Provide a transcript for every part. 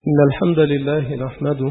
إن الحمد لله نحمده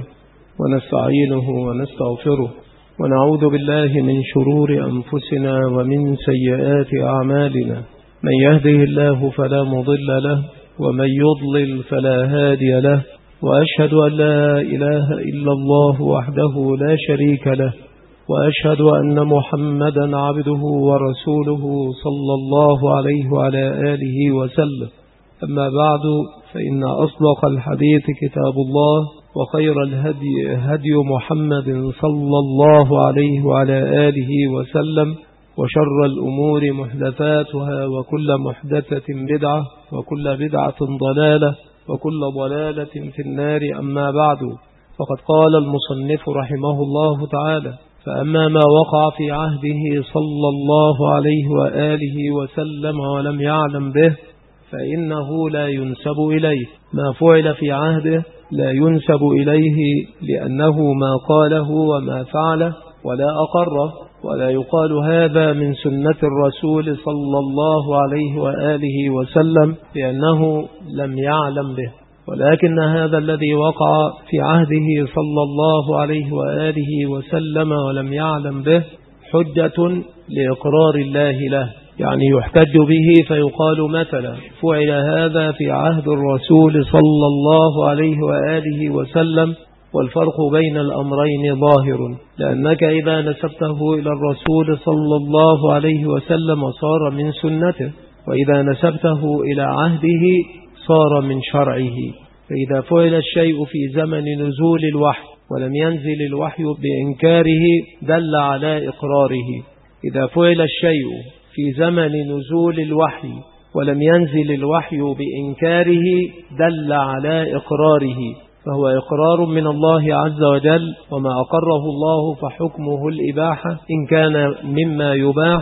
ونستعينه ونستغفره ونعوذ بالله من شرور أنفسنا ومن سيئات أعمالنا. من يهده الله فلا مضل له ومن يضلل فلا هادي له، وأشهد أن لا إله إلا الله وحده لا شريك له، وأشهد أن محمدا عبده ورسوله صلى الله عليه وعلى آله وسلم. أما بعد، فإن أصدق الحديث كتاب الله، وخير الهدي هدي محمد صلى الله عليه وعلى آله وسلم، وشر الأمور محدثاتها، وكل محدثة بدعة، وكل بدعة ضلالة، وكل ضلالة في النار. أما بعد، فقد قال المصنف رحمه الله تعالى: فأما ما وقع في عهده صلى الله عليه وآله وسلم ولم يعلم به فإنه لا ينسب إليه. ما فعل في عهده لا ينسب إليه، لأنه ما قاله وما فعله ولا أقره، ولا يقال هذا من سنة الرسول صلى الله عليه وآله وسلم، لأنه لم يعلم به. ولكن هذا الذي وقع في عهده صلى الله عليه وآله وسلم ولم يعلم به حجة لإقرار الله له، يعني يحتج به فيقال مثلا: فعل هذا في عهد الرسول صلى الله عليه وآله وسلم، والفرق بين الأمرين ظاهر، لأنك إذا نسبته إلى الرسول صلى الله عليه وسلم صار من سنته، وإذا نسبته إلى عهده صار من شرعه. فإذا فعل الشيء في زمن نزول الوحي ولم ينزل الوحي بإنكاره دل على إقراره. إذا فعل الشيء في زمن نزول الوحي ولم ينزل الوحي بإنكاره دل على إقراره، فهو إقرار من الله عز وجل، وما أقره الله فحكمه الإباحة إن كان مما يباح،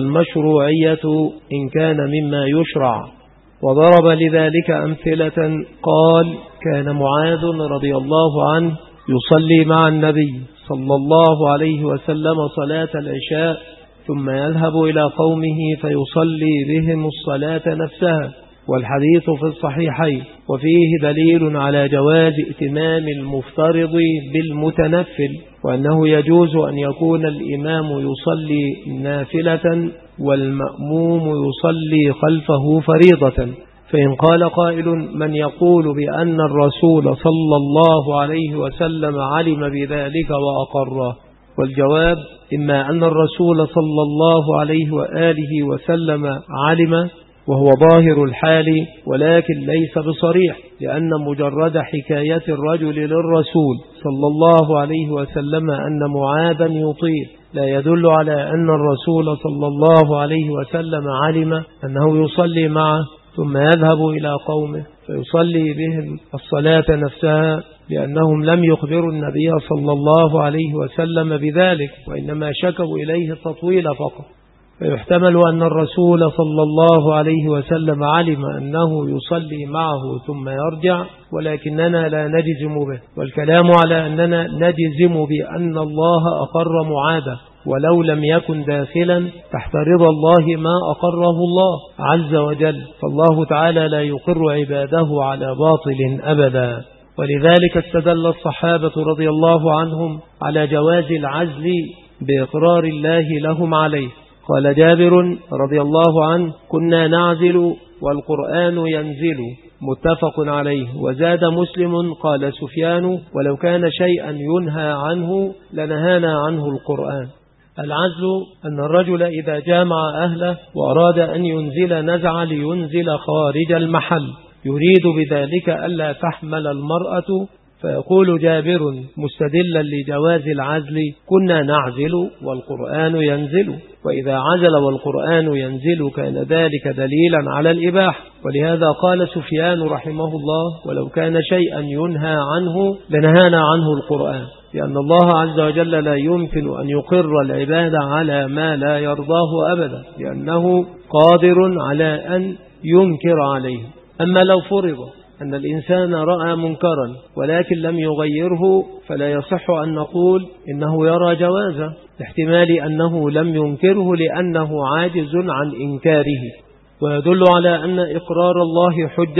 والمشروعية إن كان مما يشرع. وضرب لذلك أمثلة، قال: كان معاذ رضي الله عنه يصلي مع النبي صلى الله عليه وسلم صلاة العشاء، ثم يذهب إلى قومه فيصلي بهم الصلاة نفسها، والحديث في الصحيحين، وفيه دليل على جواز ائتمام المفترض بالمتنفل، وأنه يجوز أن يكون الإمام يصلي نافلة والمأموم يصلي خلفه فريضة. فإن قال قائل: من يقول بأن الرسول صلى الله عليه وسلم علم بذلك وأقره؟ والجواب: إما أن الرسول صلى الله عليه وآله وسلم علم وهو ظاهر الحال، ولكن ليس بصريح، لأن مجرد حكاية الرجل للرسول صلى الله عليه وسلم أن معاذا يطيل لا يدل على أن الرسول صلى الله عليه وسلم علم أنه يصلي معه ثم يذهب إلى قومه فيصلي بهم الصلاة نفسها، لأنهم لم يخبروا النبي صلى الله عليه وسلم بذلك، وإنما شكوا إليه التطويل فقط. فيحتمل أن الرسول صلى الله عليه وسلم علم أنه يصلي معه ثم يرجع، ولكننا لا نجزم به، والكلام على أننا نجزم بأن الله أقر معاذ ولو لم يكن داخلا تحت رضا الله ما أقره الله عز وجل، فالله تعالى لا يقر عباده على باطل أبدا. ولذلك استدل الصحابة رضي الله عنهم على جواز العزل بإقرار الله لهم عليه. قال جابر رضي الله عنه: كنا نعزل والقرآن ينزل، متفق عليه. وزاد مسلم قال سفيان: ولو كان شيئا ينهى عنه لنهانا عنه القرآن. العزل أن الرجل إذا جامع أهله وأراد أن ينزل نزع لينزل خارج المحل، يريد بذلك ألا تحمل المرأة. فيقول جابر مستدلا لجواز العزل: كنا نعزل والقرآن ينزل، وإذا عزل والقرآن ينزل كان ذلك دليلا على الإباحة. ولهذا قال سفيان رحمه الله: ولو كان شيئا ينهى عنه لنهانا عنه القرآن، لأن الله عز وجل لا يمكن أن يقر العباد على ما لا يرضاه أبدا، لأنه قادر على أن ينكر عليه. أما لو فرض أن الإنسان رأى منكرا ولكن لم يغيره، فلا يصح أن نقول إنه يرى جوازه، لاحتمال أنه لم ينكره لأنه عاجز عن إنكاره. ويدل على أن إقرار الله حجة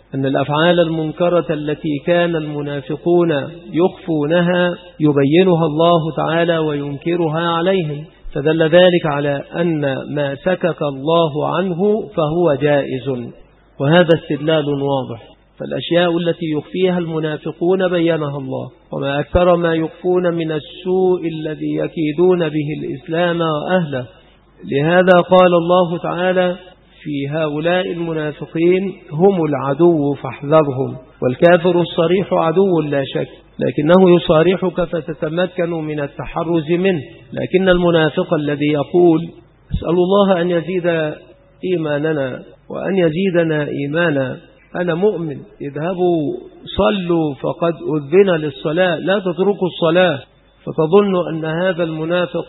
أن الأفعال المنكرة التي كان المنافقون يخفونها يبينها الله تعالى وينكرها عليهم، فدل ذلك على أن ما سكت الله عنه فهو جائز، وهذا استدلال واضح. فالأشياء التي يخفيها المنافقون بينها الله، وما أكثر ما يخفون من السوء الذي يكيدون به الإسلام وأهله. لهذا قال الله تعالى في هؤلاء المنافقين: هم العدو فاحذرهم. والكافر الصريح عدو لا شك، لكنه يصارحك فتتمكن من التحرز منه. لكن المنافق الذي يقول: أسأل الله أن يزيد إيماننا وأن يزيدنا إيمانا، أنا مؤمن، اذهبوا صلوا فقد أذن للصلاة، لا تتركوا الصلاة، فتظن أن هذا المنافق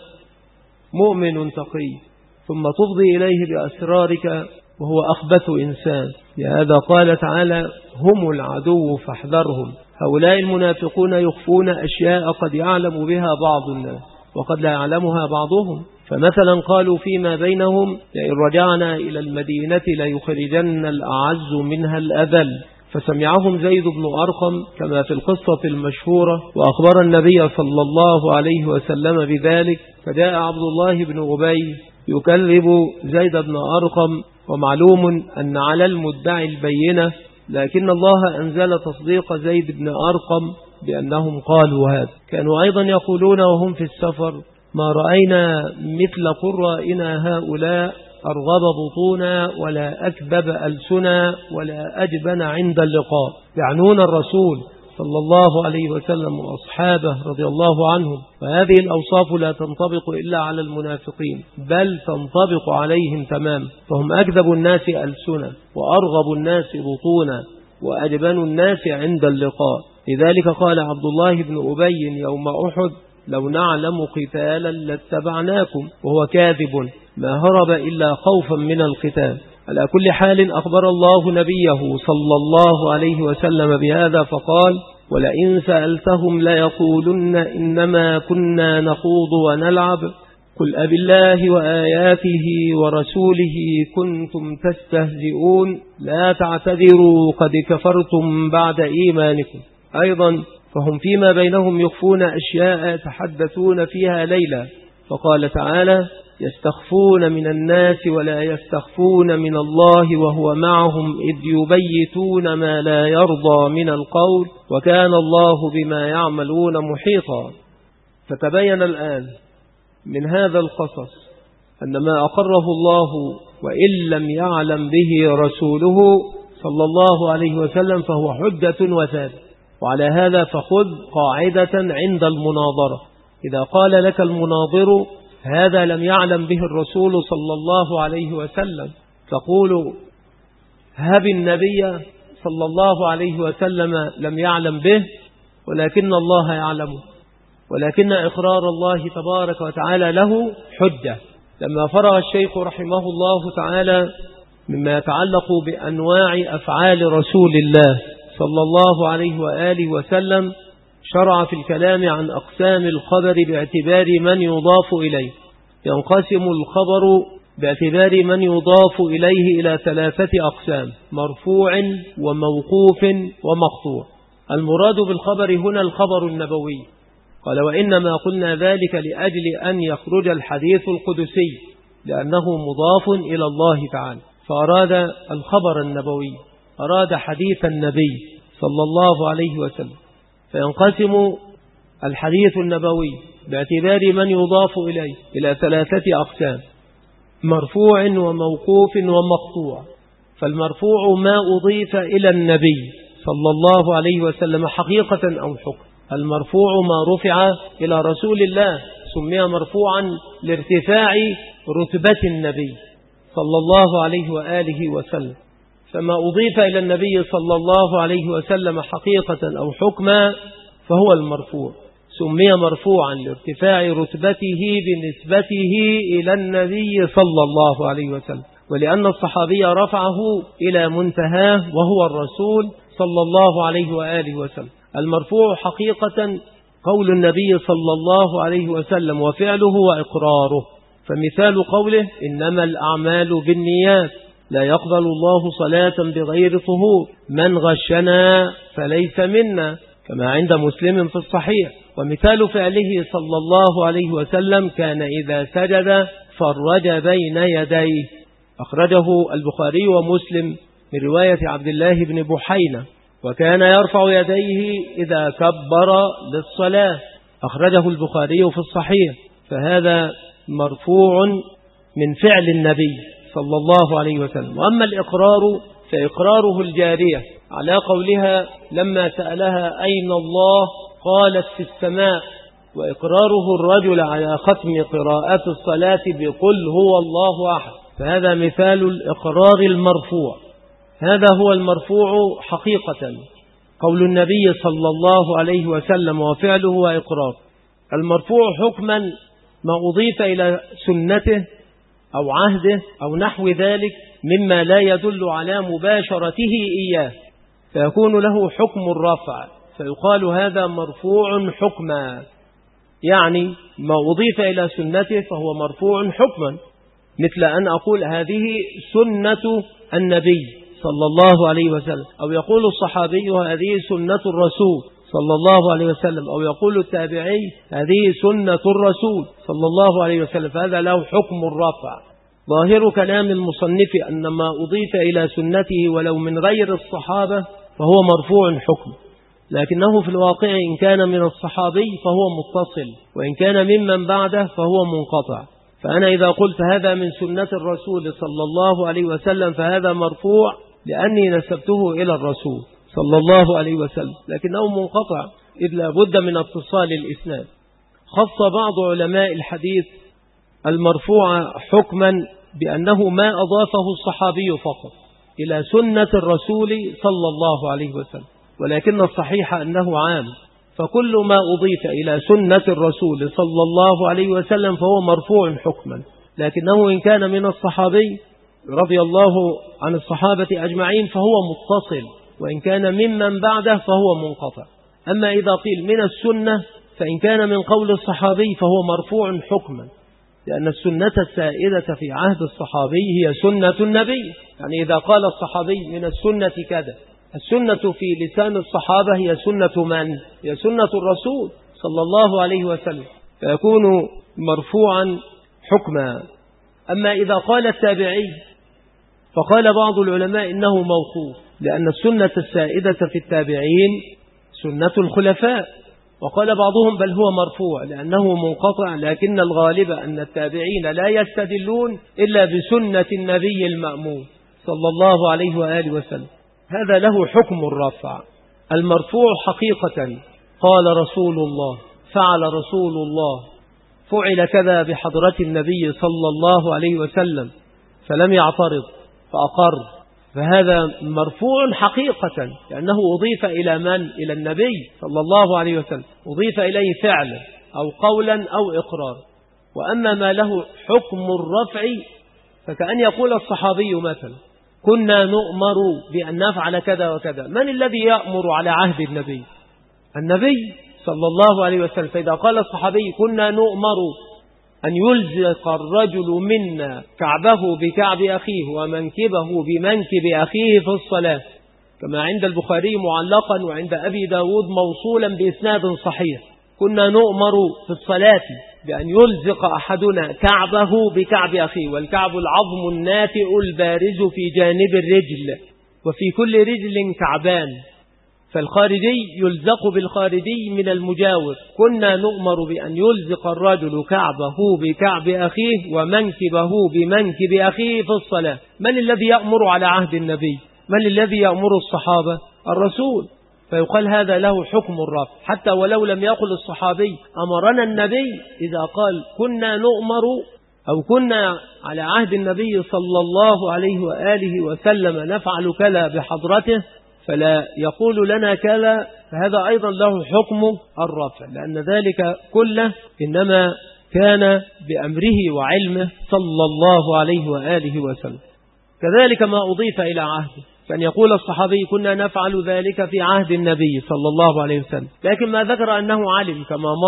مؤمن تقي، ثم تفضي إليه بأسرارك وهو أخبث إنسان. لهذا قال تعالى: هم العدو فاحذرهم. هؤلاء المنافقون يخفون أشياء قد يعلم بها بعض الناس وقد لا يعلمها بعضهم. فمثلا قالوا فيما بينهم: لئن رجعنا إلى المدينة ليخرجن الأعز منها الأذل. فسمعهم زيد بن أرقم كما في القصة المشهورة، وأخبر النبي صلى الله عليه وسلم بذلك، فجاء عبد الله بن أبي يكذب زيد بن أرقم، ومعلوم أن على المدعي البينة، لكن الله أنزل تصديق زيد بن أرقم بأنهم قالوا هذا. كانوا أيضا يقولون وهم في السفر: ما رأينا مثل قرائنا هؤلاء، أرغب بطونا ولا أكذب ألسنا ولا أجبن عند اللقاء. يعنون الرسول صلى الله عليه وسلم وأصحابه رضي الله عنهم. وهذه الأوصاف لا تنطبق إلا على المنافقين، بل تنطبق عليهم تمام. فهم أكذب الناس ألسنا وأرغب الناس بطونا وأجبن الناس عند اللقاء. لذلك قال عبد الله بن أبي يوم أحد: لو نعلم قتالا لاتبعناكم، وهو كاذب ما هرب إلا خوفا من القتال. على كل حال أخبر الله نبيه صلى الله عليه وسلم بهذا فقال: ولئن سألتهم ليقولن إنما كنا نخوض ونلعب، قل أبي الله وآياته ورسوله كنتم تستهزئون، لا تعتذروا قد كفرتم بعد إيمانكم. أيضا فهم فيما بينهم يخفون أشياء يتحدثون فيها ليلة، فقال تعالى: يستخفون من الناس ولا يستخفون من الله وهو معهم إذ يبيتون ما لا يرضى من القول وكان الله بما يعملون محيطا. فتبين الآن من هذا القصص أن ما أقره الله وإن لم يعلم به رسوله صلى الله عليه وسلم فهو حجة وثابت. وعلى هذا فخذ قاعدة عند المناظرة: إذا قال لك المناظر هذا لم يعلم به الرسول صلى الله عليه وسلم، تقول: هب النبي صلى الله عليه وسلم لم يعلم به ولكن الله يعلمه، ولكن إقرار الله تبارك وتعالى له حجة. لما فرغ الشيخ رحمه الله تعالى مما يتعلق بأنواع أفعال رسول الله صلى الله عليه وآله وسلم، شرع في الكلام عن أقسام الخبر باعتبار من يضاف إليه. ينقسم الخبر باعتبار من يضاف إليه إلى 3 أقسام: مرفوع وموقوف ومقطوع. المراد بالخبر هنا الخبر النبوي. قال: وإنما قلنا ذلك لأجل أن يخرج الحديث القدسي لأنه مضاف إلى الله تعالى، فأراد الخبر النبوي، أراد حديث النبي صلى الله عليه وسلم. فينقسم الحديث النبوي باعتبار من يضاف إليه إلى 3 أقسام: مرفوع وموقوف ومقطوع. فالمرفوع ما أضيف إلى النبي صلى الله عليه وسلم حقيقة أو حكم. المرفوع ما رفع إلى رسول الله سمي مرفوعا لارتفاع رتبة النبي صلى الله عليه وآله وسلم. فما أضيف إلى النبي صلى الله عليه وسلم حقيقة أو حكما فهو المرفوع، سمي مرفوعا لارتفاع رتبته بنسبته إلى النبي صلى الله عليه وسلم، ولأن الصحابي رفعه إلى منتهاه وهو الرسول صلى الله عليه وآله وسلم. المرفوع حقيقة قول النبي صلى الله عليه وسلم وفعله وإقراره. فمثال قوله: إنما الأعمال بالنيات، لا يقبل الله صلاة بغير طهور، من غشنا فليس منا، كما عند مسلم في الصحيح. ومثال فعله صلى الله عليه وسلم كان إذا سجد فرج بين يديه، أخرجه البخاري ومسلم من رواية عبد الله بن بحينة. وكان يرفع يديه إذا كبر للصلاة، أخرجه البخاري في الصحيح. فهذا مرفوع من فعل النبي صلى الله عليه وسلم. وأما الإقرار فإقراره الجارية على قولها لما سألها أين الله قالت في السماء، وإقراره الرجل على ختم قراءة الصلاة بقل هو الله أحد. فهذا مثال الإقرار المرفوع، هذا هو المرفوع حقيقة، قول النبي صلى الله عليه وسلم وفعله وإقرار. المرفوع حكما ما أضيف إلى سنته أو عهده أو نحو ذلك مما لا يدل على مباشرته إياه، فيكون له حكم الرفع، فيقال هذا مرفوع حكما، يعني ما أضيف إلى سنته فهو مرفوع حكما، مثل أن أقول هذه سنة النبي صلى الله عليه وسلم، أو يقول الصحابي هذه سنة الرسول صلى الله عليه وسلم، أو يقول التابعي هذه سنة الرسول صلى الله عليه وسلم، فهذا له حكم الرفع. ظاهر كلام المصنف أن ما أضيف إلى سنته ولو من غير الصحابة فهو مرفوع حكم، لكنه في الواقع إن كان من الصحابي فهو متصل، وإن كان ممن بعده فهو منقطع. فأنا إذا قلت هذا من سنة الرسول صلى الله عليه وسلم فهذا مرفوع لأني نسبته إلى الرسول صلى الله عليه وسلم، لكنه منقطع إذ لا بد من اتصال الإسناد. خص بعض علماء الحديث المرفوع حكما بأنه ما أضافه الصحابي فقط إلى سنة الرسول صلى الله عليه وسلم، ولكن الصحيح أنه عام، فكل ما أضيف إلى سنة الرسول صلى الله عليه وسلم فهو مرفوع حكما، لكنه إن كان من الصحابي رضي الله عن الصحابة أجمعين فهو متصل، وإن كان ممن بعده فهو منقطع. أما إذا قيل من السنة فإن كان من قول الصحابي فهو مرفوع حكما، لأن السنة السائدة في عهد الصحابي هي سنة النبي، يعني إذا قال الصحابي من السنة كذا، السنة في لسان الصحابة هي سنة من؟ هي سنة الرسول صلى الله عليه وسلم، فيكون مرفوعا حكما. أما إذا قال التابعي فقال بعض العلماء إنه موقوف، لأن السنة السائدة في التابعين سنة الخلفاء، وقال بعضهم بل هو مرفوع لأنه منقطع، لكن الغالب أن التابعين لا يستدلون إلا بسنة النبي المأمون صلى الله عليه وآله وسلم، هذا له حكم الرفع. المرفوع حقيقة قال رسول الله، فعل رسول الله، فعل كذا بحضرة النبي صلى الله عليه وسلم فلم يعترض فأقر، فهذا مرفوع حقيقة لأنه أضيف إلى من؟ إلى النبي صلى الله عليه وسلم، أضيف إليه فعلا أو قولا أو إقرار. وأما ما له حكم الرفع فكأن يقول الصحابي مثلا كنا نؤمر بأن نفعل كذا وكذا، من الذي يأمر على عهد النبي؟ النبي صلى الله عليه وسلم. فإذا قال الصحابي كنا نؤمر أن يلزق الرجل منا كعبه بكعب أخيه ومنكبه بمنكب أخيه في الصلاة، كما عند البخاري معلقا وعند أبي داود موصولا بإسناد صحيح، كنا نؤمر في الصلاة بأن يلزق أحدنا كعبه بكعب أخيه، والكعب العظم الناتئ البارز في جانب الرجل، وفي كل رجل كعبان، فالخارجي يلزق بالخارجي من المجاور. كنا نؤمر بأن يلزق الرجل كعبه بكعب أخيه ومنكبه بمنكب أخيه في الصلاة. من الذي يأمر على عهد النبي؟ من الذي يأمر الصحابة؟ الرسول. فيقال هذا له حكم الرفع، حتى ولو لم يقل الصحابي أمرنا النبي، إذا قال كنا نؤمر أو كنا على عهد النبي صلى الله عليه وآله وسلم نفعل كذا بحضرته فلا يقول لنا كذا، فهذا أيضا له حكم الرفع، لأن ذلك كله إنما كان بأمره وعلمه صلى الله عليه وآله وسلم. كذلك ما أضيف إلى عهده، فأن يقول الصحابي كنا نفعل ذلك في عهد النبي صلى الله عليه وسلم، لكن ما ذكر أنه علم كما مر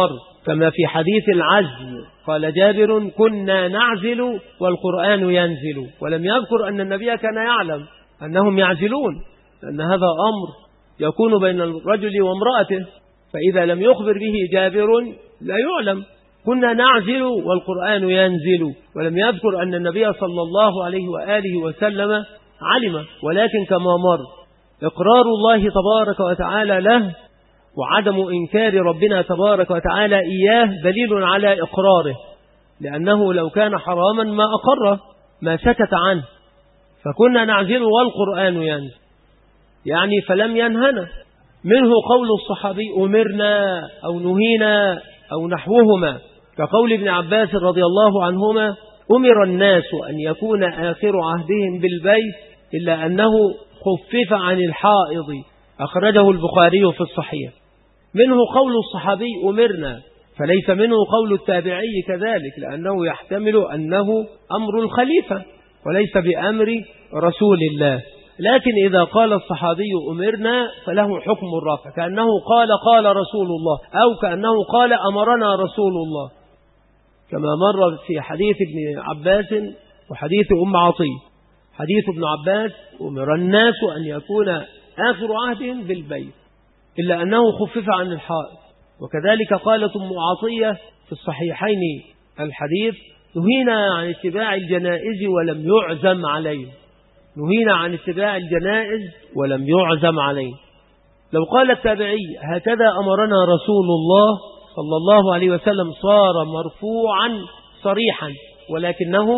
كما في حديث العزل قال جابر كنا نعزل والقرآن ينزل، ولم يذكر أن النبي كان يعلم أنهم يعزلون، لأن هذا أمر يكون بين الرجل وامرأته، فإذا لم يخبر به جابر لا يعلم. كنا نعزل والقرآن ينزل، ولم يذكر أن النبي صلى الله عليه وآله وسلم علم، ولكن كما مر إقرار الله تبارك وتعالى له وعدم إنكار ربنا تبارك وتعالى إياه دليل على إقراره، لأنه لو كان حراما ما أقره، ما سكت عنه. فكنا نعزل والقرآن ينزل، يعني فلم ينهنا. منه قول الصحابي أمرنا أو نهينا أو نحوهما، كقول ابن عباس رضي الله عنهما أمر الناس أن يكون آخر عهدهم بالبيت إلا أنه خفف عن الحائض، أخرجه البخاري في الصحيح. منه قول الصحابي أمرنا، فليس منه قول التابعي كذلك، لأنه يحتمل أنه أمر الخليفة وليس بأمر رسول الله. لكن إذا قال الصحابي أمرنا فله حكم الرفع، كأنه قال رسول الله، أو كأنه قال أمرنا رسول الله، كما مر في حديث ابن عباس وحديث أم عطية. حديث ابن عباس أمر الناس أن يكون آخر عهدهم بالبيت إلا أنه خفف عن الحائض. وكذلك قالت أم عطية في الصحيحين الحديث نهينا عن اتباع الجنائز ولم يعزم عليه، نهينا عن اتباع الجنائز ولم يعزم عليه. لو قال التابعي هكذا أمرنا رسول الله صلى الله عليه وسلم صار مرفوعا صريحا، ولكنه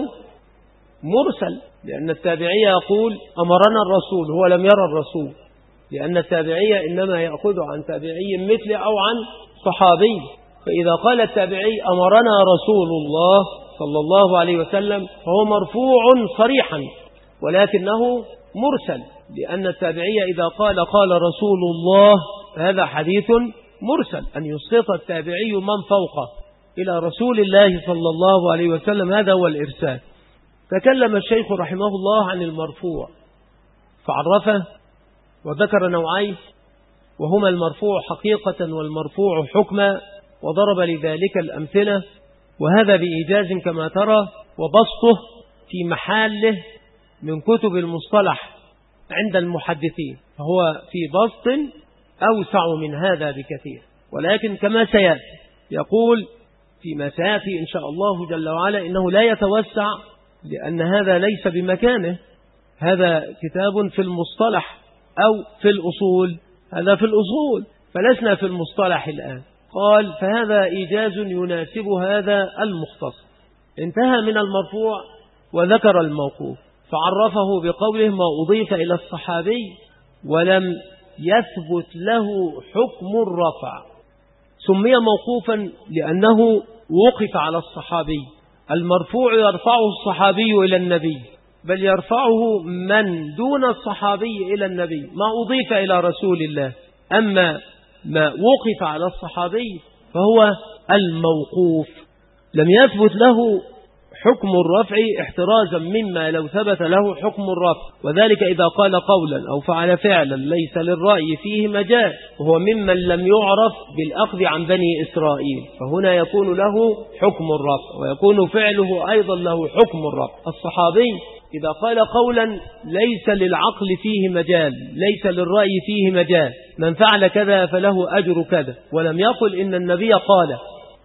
مرسل، لأن التابعي يقول أمرنا الرسول، هو لم يرى الرسول، لأن التابعي إنما يأخذ عن تابعي مثل أو عن صحابي. فإذا قال التابعي أمرنا رسول الله صلى الله عليه وسلم فهو مرفوع صريحا، ولكنه مرسل، لأن التابعي إذا قال رسول الله فهذا حديث مرسل، أن يسقط التابعي من فوقه إلى رسول الله صلى الله عليه وسلم، هذا هو الإرسال. تكلم الشيخ رحمه الله عن المرفوع فعرفه وذكر نوعين، وهما المرفوع حقيقة والمرفوع حكما، وضرب لذلك الأمثلة، وهذا بإيجاز كما ترى، وبسطه في محله من كتب المصطلح عند المحدثين، فهو في بسط أوسع من هذا بكثير، ولكن كما سيأتي يقول فيما سيأتي إن شاء الله جل وعلا إنه لا يتوسع، لأن هذا ليس بمكانه، هذا كتاب في المصطلح أو في الأصول، هذا في الأصول، فلسنا في المصطلح الآن. قال فهذا إيجاز يناسب هذا المختصر. انتهى من المرفوع وذكر الموقوف، فعرفه بقوله ما أضيف إلى الصحابي ولم يثبت له حكم الرفع. سمي موقوفا لأنه وقف على الصحابي. المرفوع يرفعه الصحابي إلى النبي، بل يرفعه من دون الصحابي إلى النبي، ما أضيف إلى رسول الله. أما ما وقف على الصحابي فهو الموقوف، لم يثبت له حكم الرفع احترازا مما لو ثبت له حكم الرفع، وذلك إذا قال قولا أو فعل فعلا ليس للرأي فيه مجال، وهو ممن لم يعرف بالأخذ عن بني إسرائيل، فهنا يكون له حكم الرفع، ويكون فعله أيضا له حكم الرفع. الصحابي إذا قال قولا ليس للعقل فيه مجال، ليس للرأي فيه مجال، من فعل كذا فله أجر كذا، ولم يقل إن النبي قال،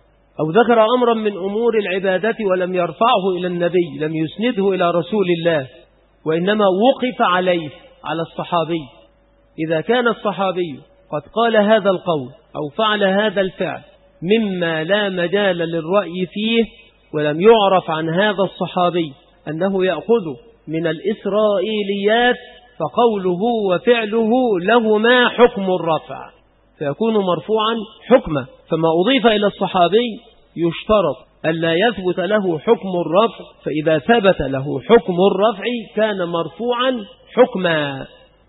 أو ذكر أمرا من أمور العبادة ولم يرفعه إلى النبي، لم يسنده إلى رسول الله، وإنما وقف عليه على الصحابي. إذا كان الصحابي قد قال هذا القول أو فعل هذا الفعل مما لا مجال للرأي فيه، ولم يعرف عن هذا الصحابي أنه يأخذ من الإسرائيليات، فقوله وفعله لهما حكم الرفع، فيكون مرفوعا حكما. فما أضيف إلى الصحابي يشترط ألا يثبت له حكم الرفع، فإذا ثبت له حكم الرفع كان مرفوعا حكما.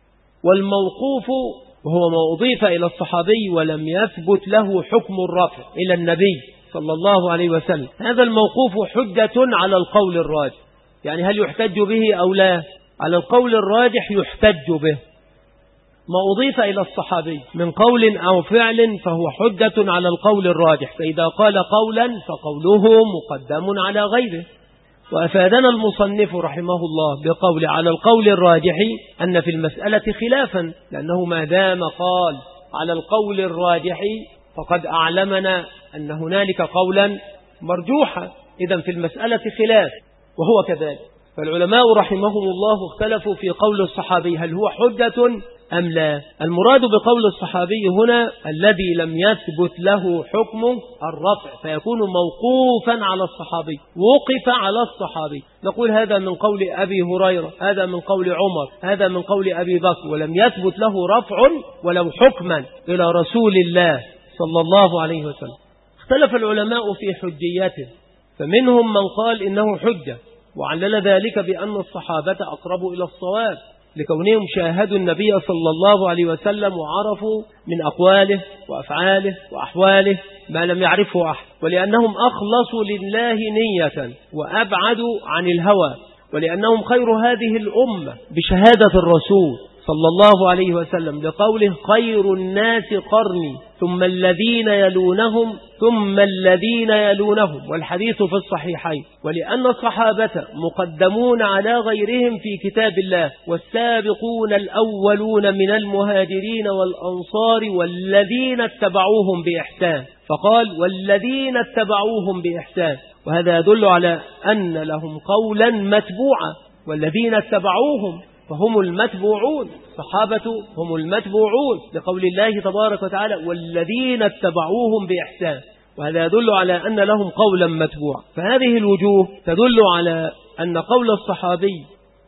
والموقوف وهو ما أضيف إلى الصحابي ولم يثبت له حكم الرفع إلى النبي صلى الله عليه وسلم، هذا الموقوف حجة على القول الراجح. يعني هل يحتج به أو لا؟ على القول الراجح يحتج به، ما أضيف إلى الصحابي من قول أو فعل فهو حجة على القول الراجح، فإذا قال قولا فقوله مقدم على غيره. وأفادنا المصنف رحمه الله بقول على القول الراجح أن في المسألة خلافا، لأنه ما دام قال على القول الراجح فقد أعلمنا أن هنالك قولا مرجوحا، إذن في المسألة خلاف وهو كذلك. فالعلماء رحمهم الله اختلفوا في قول الصحابي هل هو حجة أم لا. المراد بقول الصحابي هنا الذي لم يثبت له حكم الرفع فيكون موقوفا على الصحابي، وقف على الصحابي، نقول هذا من قول أبي هريرة، هذا من قول عمر، هذا من قول أبي بكر، ولم يثبت له رفع ولو حكما إلى رسول الله صلى الله عليه وسلم. اختلف العلماء في حجيته، فمنهم من قال إنه حجة، وعلل ذلك بأن الصحابة أقرب إلى الصواب لكونهم شاهدوا النبي صلى الله عليه وسلم وعرفوا من أقواله وأفعاله وأحواله ما لم يعرفه أحد، ولأنهم أخلصوا لله نية وأبعدوا عن الهوى، ولأنهم خير هذه الأمة بشهادة الرسول صلى الله عليه وسلم لقوله خير الناس قرني ثم الذين يلونهم ثم الذين يلونهم، والحديث في الصحيحين. ولأن الصحابة مقدمون على غيرهم في كتاب الله، والسابقون الأولون من المهاجرين والأنصار والذين اتبعوهم بإحسان، فقال والذين اتبعوهم بإحسان، وهذا يدل على أن لهم قولا متبوعا، والذين اتبعوهم فهم المتبوعون، الصحابة هم المتبوعون لقول الله تبارك وتعالى والذين اتبعوهم بإحسان، وهذا يدل على أن لهم قولا متبوعا. فهذه الوجوه تدل على أن قول الصحابي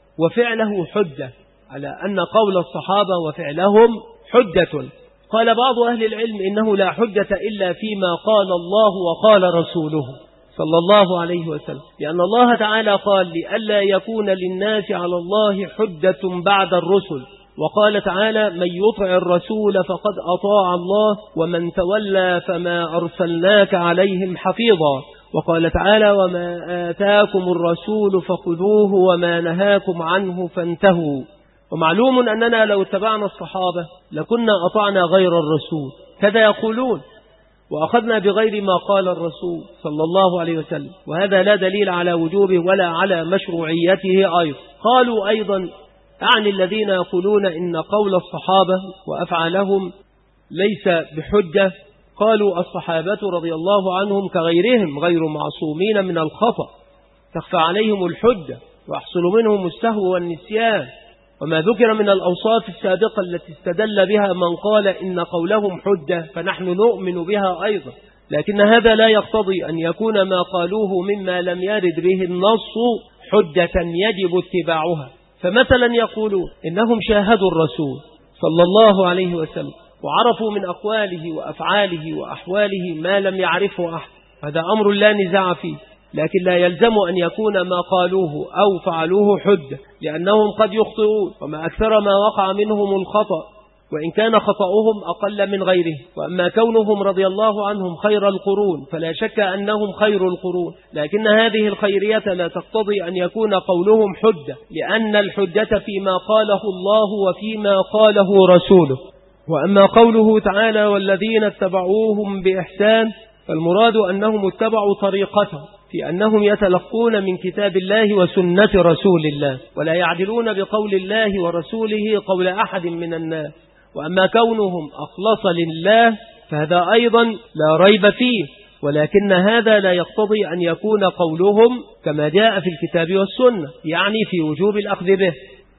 وفعله حجة، على أن قول الصحابة وفعلهم حجة. قال بعض أهل العلم إنه لا حجة إلا فيما قال الله وقال رسوله صلى الله عليه وسلم، لأن الله تعالى قال لئلا يكون للناس على الله حجة بعد الرسل، وقال تعالى من يطع الرسول فقد أطاع الله ومن تولى فما أرسلناك عليهم حفيظا، وقال تعالى وما آتاكم الرسول فخذوه وما نهاكم عنه فانتهوا. ومعلوم أننا لو اتبعنا الصحابة لكنا أطعنا غير الرسول، كذا يقولون، وأخذنا بغير ما قال الرسول صلى الله عليه وسلم، وهذا لا دليل على وجوبه ولا على مشروعيته أيضا. قالوا أيضا أعني الذين يقولون إن قول الصحابة وأفعالهم ليس بحجة، قالوا الصحابة رضي الله عنهم كغيرهم غير معصومين من الخطأ، تخفى عليهم الحجة ويحصل منهم السهو والنسيان، وما ذكر من الأوصاف السابقة التي استدل بها من قال إن قولهم حجة فنحن نؤمن بها أيضا، لكن هذا لا يقتضي أن يكون ما قالوه مما لم يرد به النص حجة يجب اتباعها. فمثلا يقولون إنهم شاهدوا الرسول صلى الله عليه وسلم وعرفوا من أقواله وأفعاله وأحواله ما لم يعرفه أحد، هذا أمر لا نزاع فيه، لكن لا يلزم أن يكون ما قالوه أو فعلوه حجة، لأنهم قد يخطئون، وما أكثر ما وقع منهم الخطأ وإن كان خطأهم أقل من غيره. وأما كونهم رضي الله عنهم خير القرون فلا شك أنهم خير القرون، لكن هذه الخيرية لا تقتضي أن يكون قولهم حجة، لأن الحجة فيما قاله الله وفيما قاله رسوله. وأما قوله تعالى والذين اتبعوهم بإحسان فالمراد أنهم اتبعوا طريقته في أنهم يتلقون من كتاب الله وسنة رسول الله، ولا يعدلون بقول الله ورسوله قول أحد من الناس. وأما كونهم أخلص لله فهذا أيضا لا ريب فيه، ولكن هذا لا يقتضي أن يكون قولهم كما جاء في الكتاب والسنة، يعني في وجوب الأخذ به.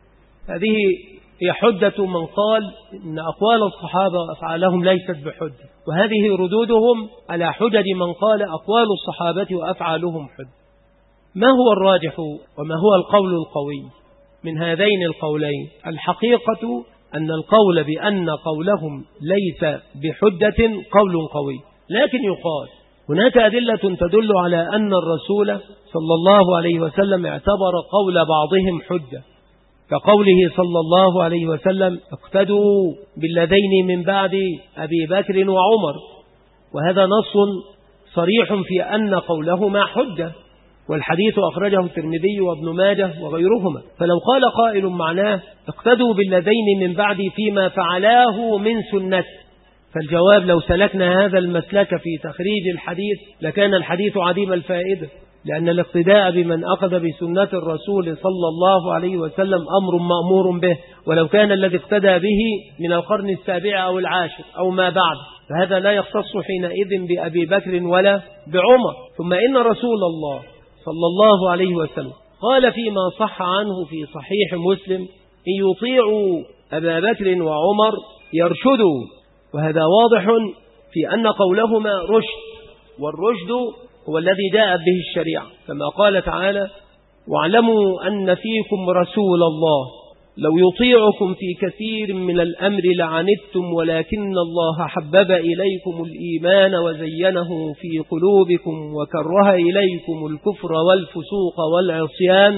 هذه هي حجة من قال إن أقوال الصحابة وأفعالهم ليست بحجة، وهذه ردودهم على حجج من قال أقوال الصحابة وأفعالهم حجة. ما هو الراجح وما هو القول القوي من هذين القولين؟ الحقيقة أن القول بأن قولهم ليس بحجة قول قوي، لكن يقال هناك أدلة تدل على أن الرسول صلى الله عليه وسلم اعتبر قول بعضهم حجة، كقوله صلى الله عليه وسلم اقتدوا بالذين من بعد أبي بكر وعمر، وهذا نص صريح في أن قولهما حجة، والحديث أخرجه الترمذي وابن ماجه وغيرهما. فلو قال قائل معناه اقتدوا بالذين من بعد فيما فعلاه من سنة، فالجواب لو سلكنا هذا المسلك في تخريج الحديث لكان الحديث عديم الفائدة، لأن الاقتداء بمن أخذ بسنة الرسول صلى الله عليه وسلم أمر مأمور به، ولو كان الذي اقتدى به من القرن السابع أو العاشر أو ما بعد، فهذا لا يختص حينئذ بأبي بكر ولا بعمر. ثم إن رسول الله صلى الله عليه وسلم قال فيما صح عنه في صحيح مسلم: إن يطيعوا أبا بكر وعمر يرشدوا، وهذا واضح في أن قولهما رشد، والرشد هو الذي جاء به الشريعة، كما قال تعالى: واعلموا أن فيكم رسول الله لو يطيعكم في كثير من الأمر لعنتم ولكن الله حبب إليكم الإيمان وزينه في قلوبكم وكره إليكم الكفر والفسوق والعصيان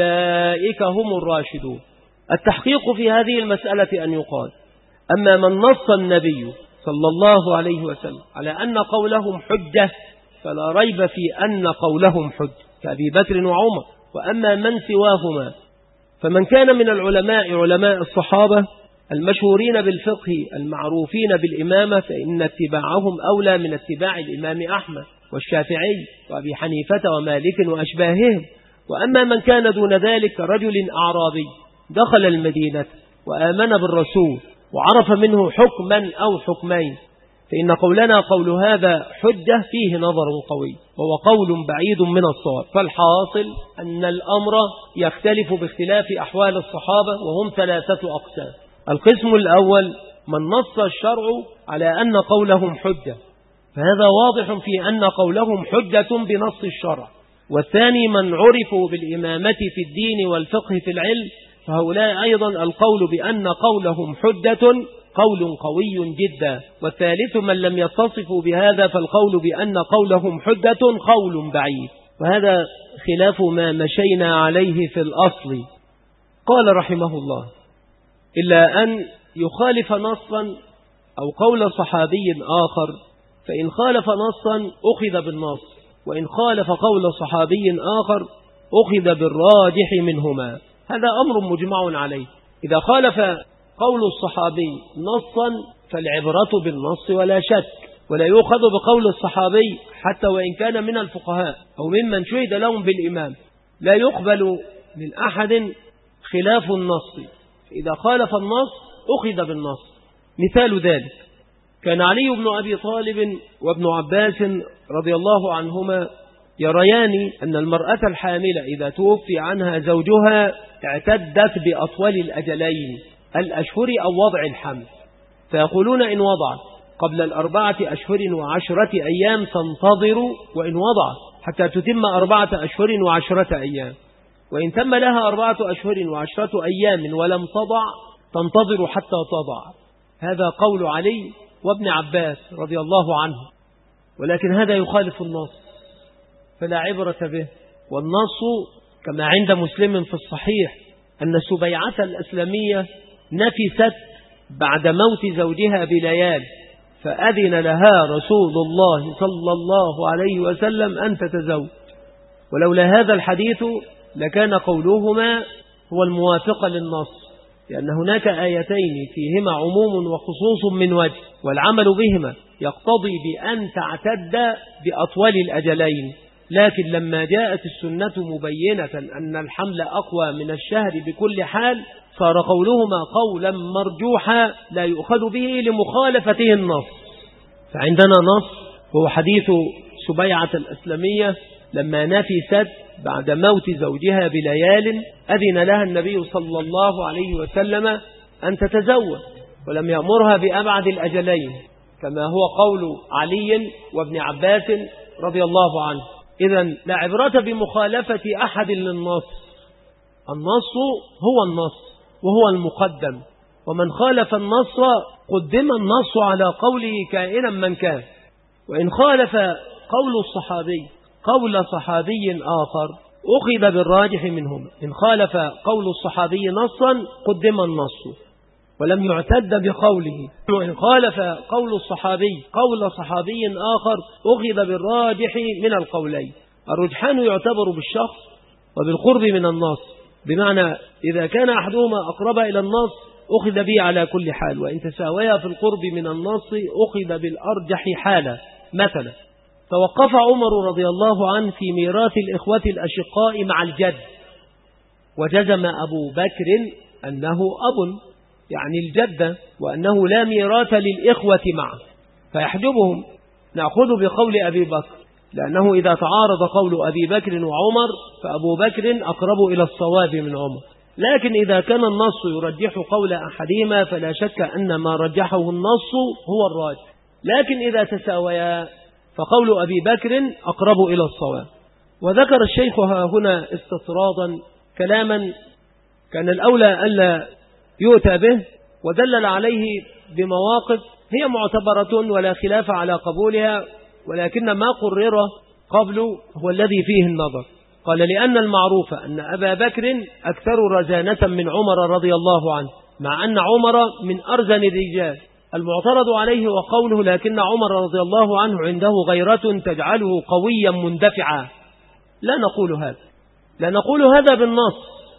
أولئك هم الراشدون. التحقيق في هذه المسألة أن يقال: أما من نص النبي صلى الله عليه وسلم على أن قولهم حجة فلا ريب في أن قولهم حجة كأبي بكر وعمر. وأما من سواهما فمن كان من العلماء علماء الصحابة المشهورين بالفقه المعروفين بالإمامة فإن اتباعهم أولى من اتباع الإمام أحمد والشافعي وأبي حنيفة ومالك وأشباههم. وأما من كان دون ذلك كرجل أعرابي دخل المدينة وآمن بالرسول وعرف منه حكما أو حكمين، فإن قولنا قول هذا حجة فيه نظر قوي، وهو قول بعيد من الصواب. فالحاصل أن الأمر يختلف باختلاف أحوال الصحابة، وهم ثلاثة أقسام. القسم الأول من نص الشرع على أن قولهم حجة، فهذا واضح في أن قولهم حجة بنص الشرع. والثاني من عرفوا بالإمامة في الدين والفقه في العلم، فهؤلاء أيضا القول بأن قولهم حجة قول قوي جدا. والثالث من لم يتصفوا بهذا فالقول بأن قولهم حجة قول بعيد، وهذا خلاف ما مشينا عليه في الأصل. قال رحمه الله: إلا أن يخالف نصا أو قول صحابي آخر، فإن خالف نصا أخذ بالنص، وإن خالف قول صحابي آخر أخذ بالراجح منهما. هذا أمر مجمع عليه. إذا خالف قول الصحابي نصا فالعبرة بالنص ولا شك، ولا يؤخذ بقول الصحابي حتى وإن كان من الفقهاء أو ممن شهد لهم بالإمام، لا يقبل من أحد خلاف النص. إذا خالف النص أخذ بالنص. مثال ذلك كان علي بن أبي طالب وابن عباس رضي الله عنهما يريان أن المرأة الحاملة إذا توفي عنها زوجها اعتدت بأطول الأجلين، الأشهر أو وضع الحمل، فيقولون إن وضعت قبل 4 أشهر و10 أيام تنتظر، وإن وضعت حتى تتم 4 أشهر و10 أيام، وإن تم لها 4 أشهر و10 أيام ولم تضع تنتظر حتى تضع. هذا قول علي وابن عباس رضي الله عنه، ولكن هذا يخالف النص فلا عبرة به. والنص كما عند مسلم في الصحيح أن سبيعة الأسلمية نفست بعد موت زوجها بليال، فأذن لها رسول الله صلى الله عليه وسلم أن تتزوج. ولولا هذا الحديث لكان قولهما هو الموافق للنص، لأن هناك آيتين فيهما عموم وخصوص من وجه، والعمل بهما يقتضي بأن تعتد بأطول الأجلين. لكن لما جاءت السنة مبينة أن الحمل أقوى من الشهر بكل حال صار قولهما قولا مرجوحا لا يؤخذ به لمخالفته النص. فعندنا نص وهو حديث سبيعة الأسلمية لما نفست بعد موت زوجها بليال أذن لها النبي صلى الله عليه وسلم أن تتزوج، ولم يأمرها بأبعد الأجلين كما هو قول علي وابن عباس رضي الله عنه. إذن لا عبرة بمخالفة أحد للنص، النص هو النص وهو المقدم، ومن خالف النص قدم النص على قوله كائنا من كان. وإن خالف قول الصحابي قول صحابي آخر أخذ بالراجح منهم. إن خالف قول الصحابي نصا قدم النص ولم يعتد بقوله، وإن خالف قول الصحابي قول صحابي آخر أخذ بالراجح من القولين. الرجحان يعتبر بالشخص وبالقرب من النص، بمعنى إذا كان أحدهما أقرب إلى النص أخذ به على كل حال، وإن تساويا في القرب من النص أخذ بالأرجح حالا. مثلا توقف عمر رضي الله عنه في ميراث الإخوة الأشقاء مع الجد، وجزم أبو بكر أنه أب يعني الجدة، وأنه لا ميراث للإخوة معه فيحجبهم. نأخذ بقول أبي بكر، لأنه إذا تعارض قول أبي بكر وعمر فأبو بكر أقرب إلى الصواب من عمر، لكن إذا كان النص يرجح قول أحدهما فلا شك أن ما رجحه النص هو الراجح، لكن إذا تساويا فقول أبي بكر أقرب إلى الصواب. وذكر الشيخ هنا استطرادا كلاما كان الأولى ألا يؤتى به، ودلل عليه بمواقف هي معتبرة ولا خلاف على قبولها، ولكن ما قرر قبل هو الذي فيه النظر. قال لأن المعروف أن أبا بكر أكثر رزانة من عمر رضي الله عنه، مع أن عمر من أرزن الرجال. المعترض عليه وقوله لكن عمر رضي الله عنه عنده غيرة تجعله قويا مندفعا. لا نقول هذا بالنص،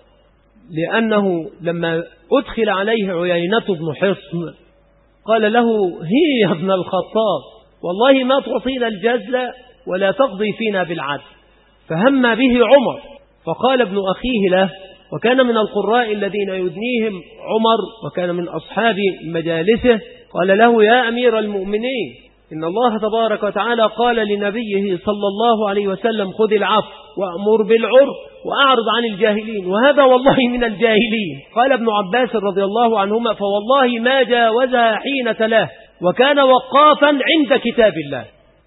لأنه لما أدخل عليه عيينة بن حصن قال له هي يا ابن الخطاب والله ما تعطينا الجزل ولا تقضي فينا بالعدل، فهم به عمر، فقال ابن أخيه له وكان من القراء الذين يدنيهم عمر وكان من أصحاب مجالسه، قال له يا أمير المؤمنين إن الله تبارك وتعالى قال لنبيه صلى الله عليه وسلم خذ العفو وأمر بالعرف وأعرض عن الجاهلين، وهذا والله من الجاهلين. قال ابن عباس رضي الله عنهما فوالله ما جاوزها حين تلاه وكان وقافا عند كتاب الله.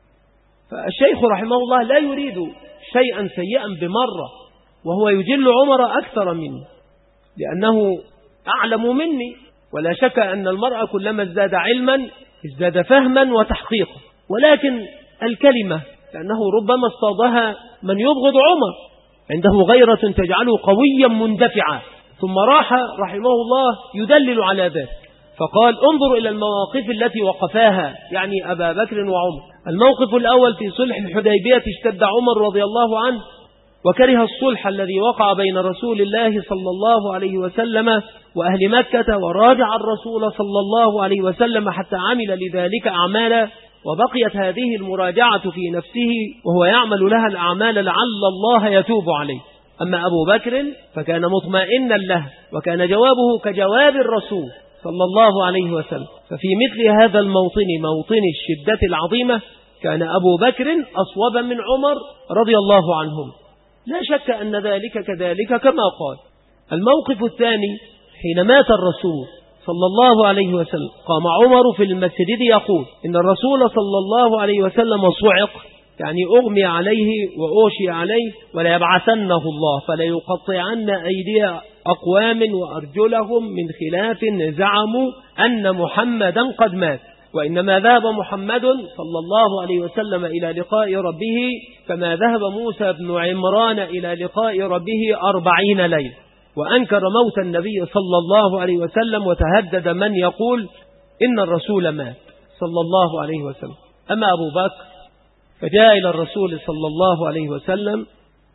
فالشيخ رحمه الله لا يريد شيئا سيئا بمرة، وهو يجل عمر أكثر مني لأنه أعلم مني، ولا شك أن المرء كلما ازداد علما ازداد فهما وتحقيقا، ولكن الكلمة لأنه ربما اصطادها من يبغض عمر عنده غيرة تجعله قويا مندفعا، ثم راح رحمه الله يدلل على ذلك فقال انظر إلى المواقف التي وقفاها يعني أبا بكر وعمر. الموقف الأول في صلح الحديبية اشتد عمر رضي الله عنه وكره الصلح الذي وقع بين رسول الله صلى الله عليه وسلم وأهل مكة، وراجع الرسول صلى الله عليه وسلم حتى عمل لذلك أعمالا، وبقيت هذه المراجعة في نفسه وهو يعمل لها الأعمال لعل الله يتوب عليه. أما أبو بكر فكان مطمئنا له وكان جوابه كجواب الرسول صلى الله عليه وسلم. ففي مثل هذا الموطن موطن الشدة العظيمة كان أبو بكر أصوب من عمر رضي الله عنهم، لا شك أن ذلك كذلك كما قال. الموقف الثاني حين مات الرسول صلى الله عليه وسلم قام عمر في المسجد يقول إن الرسول صلى الله عليه وسلم صعق يعني أغمي عليه وأوشي عليه ولا يبعثنه الله فلا يقطعن أيدي أقوام وأرجلهم من خلاف زعموا أن محمدا قد مات، وإنما ذهب محمد صلى الله عليه وسلم إلى لقاء ربه كما ذهب موسى بن عمران إلى لقاء ربه 40 ليلة، وأنكر موت النبي صلى الله عليه وسلم وتهدد من يقول إن الرسول مات صلى الله عليه وسلم. أما أبو بكر فجاء إلى الرسول صلى الله عليه وسلم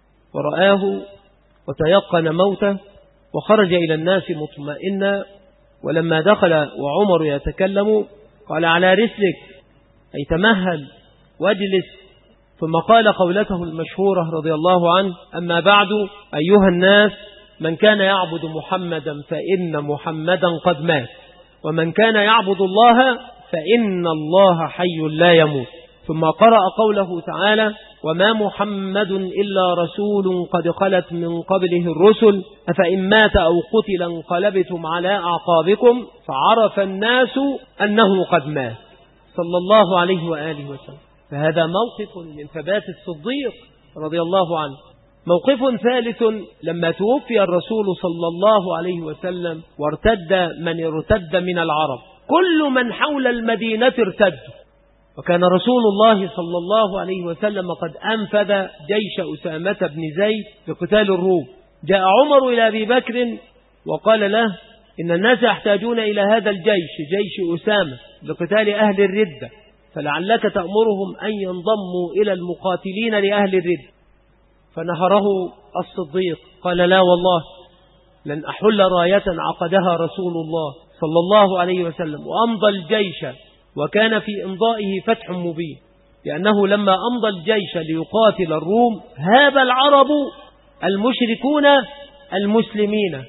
ورآه وتيقن موته وخرج إلى الناس مطمئنا، ولما دخل وعمر يتكلم قال على رسلك أي تمهل واجلس، ثم قال قولته المشهورة رضي الله عنه أما بعد أيها الناس من كان يعبد محمدا فإن محمدا قد مات، ومن كان يعبد الله فإن الله حي لا يموت. ثم قرأ قوله تعالى وما محمد إلا رسول قد خلت من قبله الرسل أفإن مات أو قتل انقلبتم على أعقابكم فعرف الناس أنه قد مات صلى الله عليه وآله وسلم. فهذا موقف من ثبات الصديق رضي الله عنه. موقف ثالث لما توفي الرسول صلى الله عليه وسلم وارتد من ارتد من العرب، كل من حول المدينة ارتد، وكان رسول الله صلى الله عليه وسلم قد أنفذ جيش أسامة بن زيد لقتال الروم. جاء عمر إلى أبي بكر وقال له إن الناس يحتاجون إلى هذا الجيش جيش أسامة لقتال أهل الردة، فلعلك تأمرهم أن ينضموا إلى المقاتلين لأهل الردة. فنهره الصديق قال لا والله لن أحل راية عقدها رسول الله صلى الله عليه وسلم، وأمضى الجيش، وكان في إمضائه فتح مبين، لأنه لما أمضى الجيش ليقاتل الروم هاب العرب المشركون المسلمين،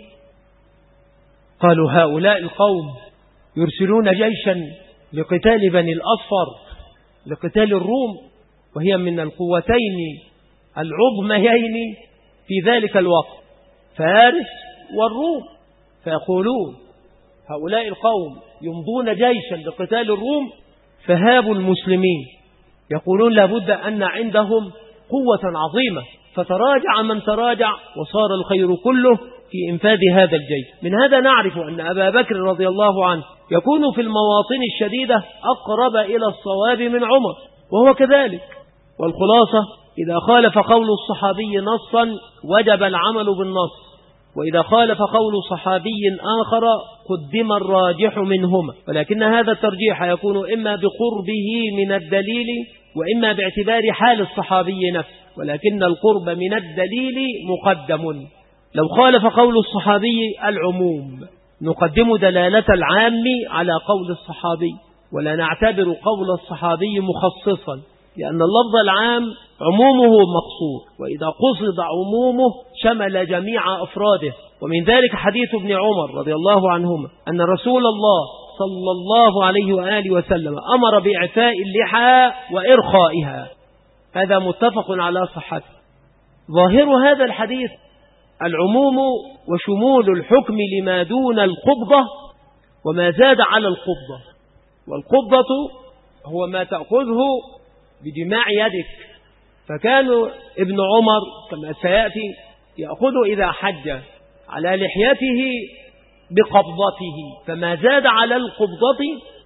قالوا هؤلاء القوم يرسلون جيشا لقتال بني الأصفر، لقتال الروم، وهي من القوتين العظميين في ذلك الوقت، فارس والروم، فيقولون هؤلاء القوم يمضون جيشا لقتال الروم فهابوا المسلمين، يقولون لابد أن عندهم قوة عظيمة، فتراجع من تراجع وصار الخير كله في إنفاذ هذا الجيش. من هذا نعرف أن أبا بكر رضي الله عنه يكون في المواطن الشديدة أقرب إلى الصواب من عمر، وهو كذلك. والخلاصة إذا خالف قول الصحابي نصا وجب العمل بالنص، وإذا خالف قول صحابي آخر قدم الراجح منهما، ولكن هذا الترجيح يكون إما بقربه من الدليل وإما باعتبار حال الصحابي نفسه، ولكن القرب من الدليل مقدم. لو خالف قول الصحابي العموم نقدم دلالة العام على قول الصحابي، ولا نعتبر قول الصحابي مخصصا، لأن اللفظ العام عمومه مقصود، وإذا قصد عمومه شمل جميع أفراده. ومن ذلك حديث ابن عمر رضي الله عنهما أن رسول الله صلى الله عليه وآله وسلم أمر بإعفاء اللحى وإرخائها، هذا متفق على صحته. ظاهر هذا الحديث العموم وشمول الحكم لما دون القبضة وما زاد على القبضة، والقبضة هو ما تأخذه بجماع يدك، فكان ابن عمر كما سيأتي يأخذ إذا حج على لحيته بقبضته، فما زاد على القبضة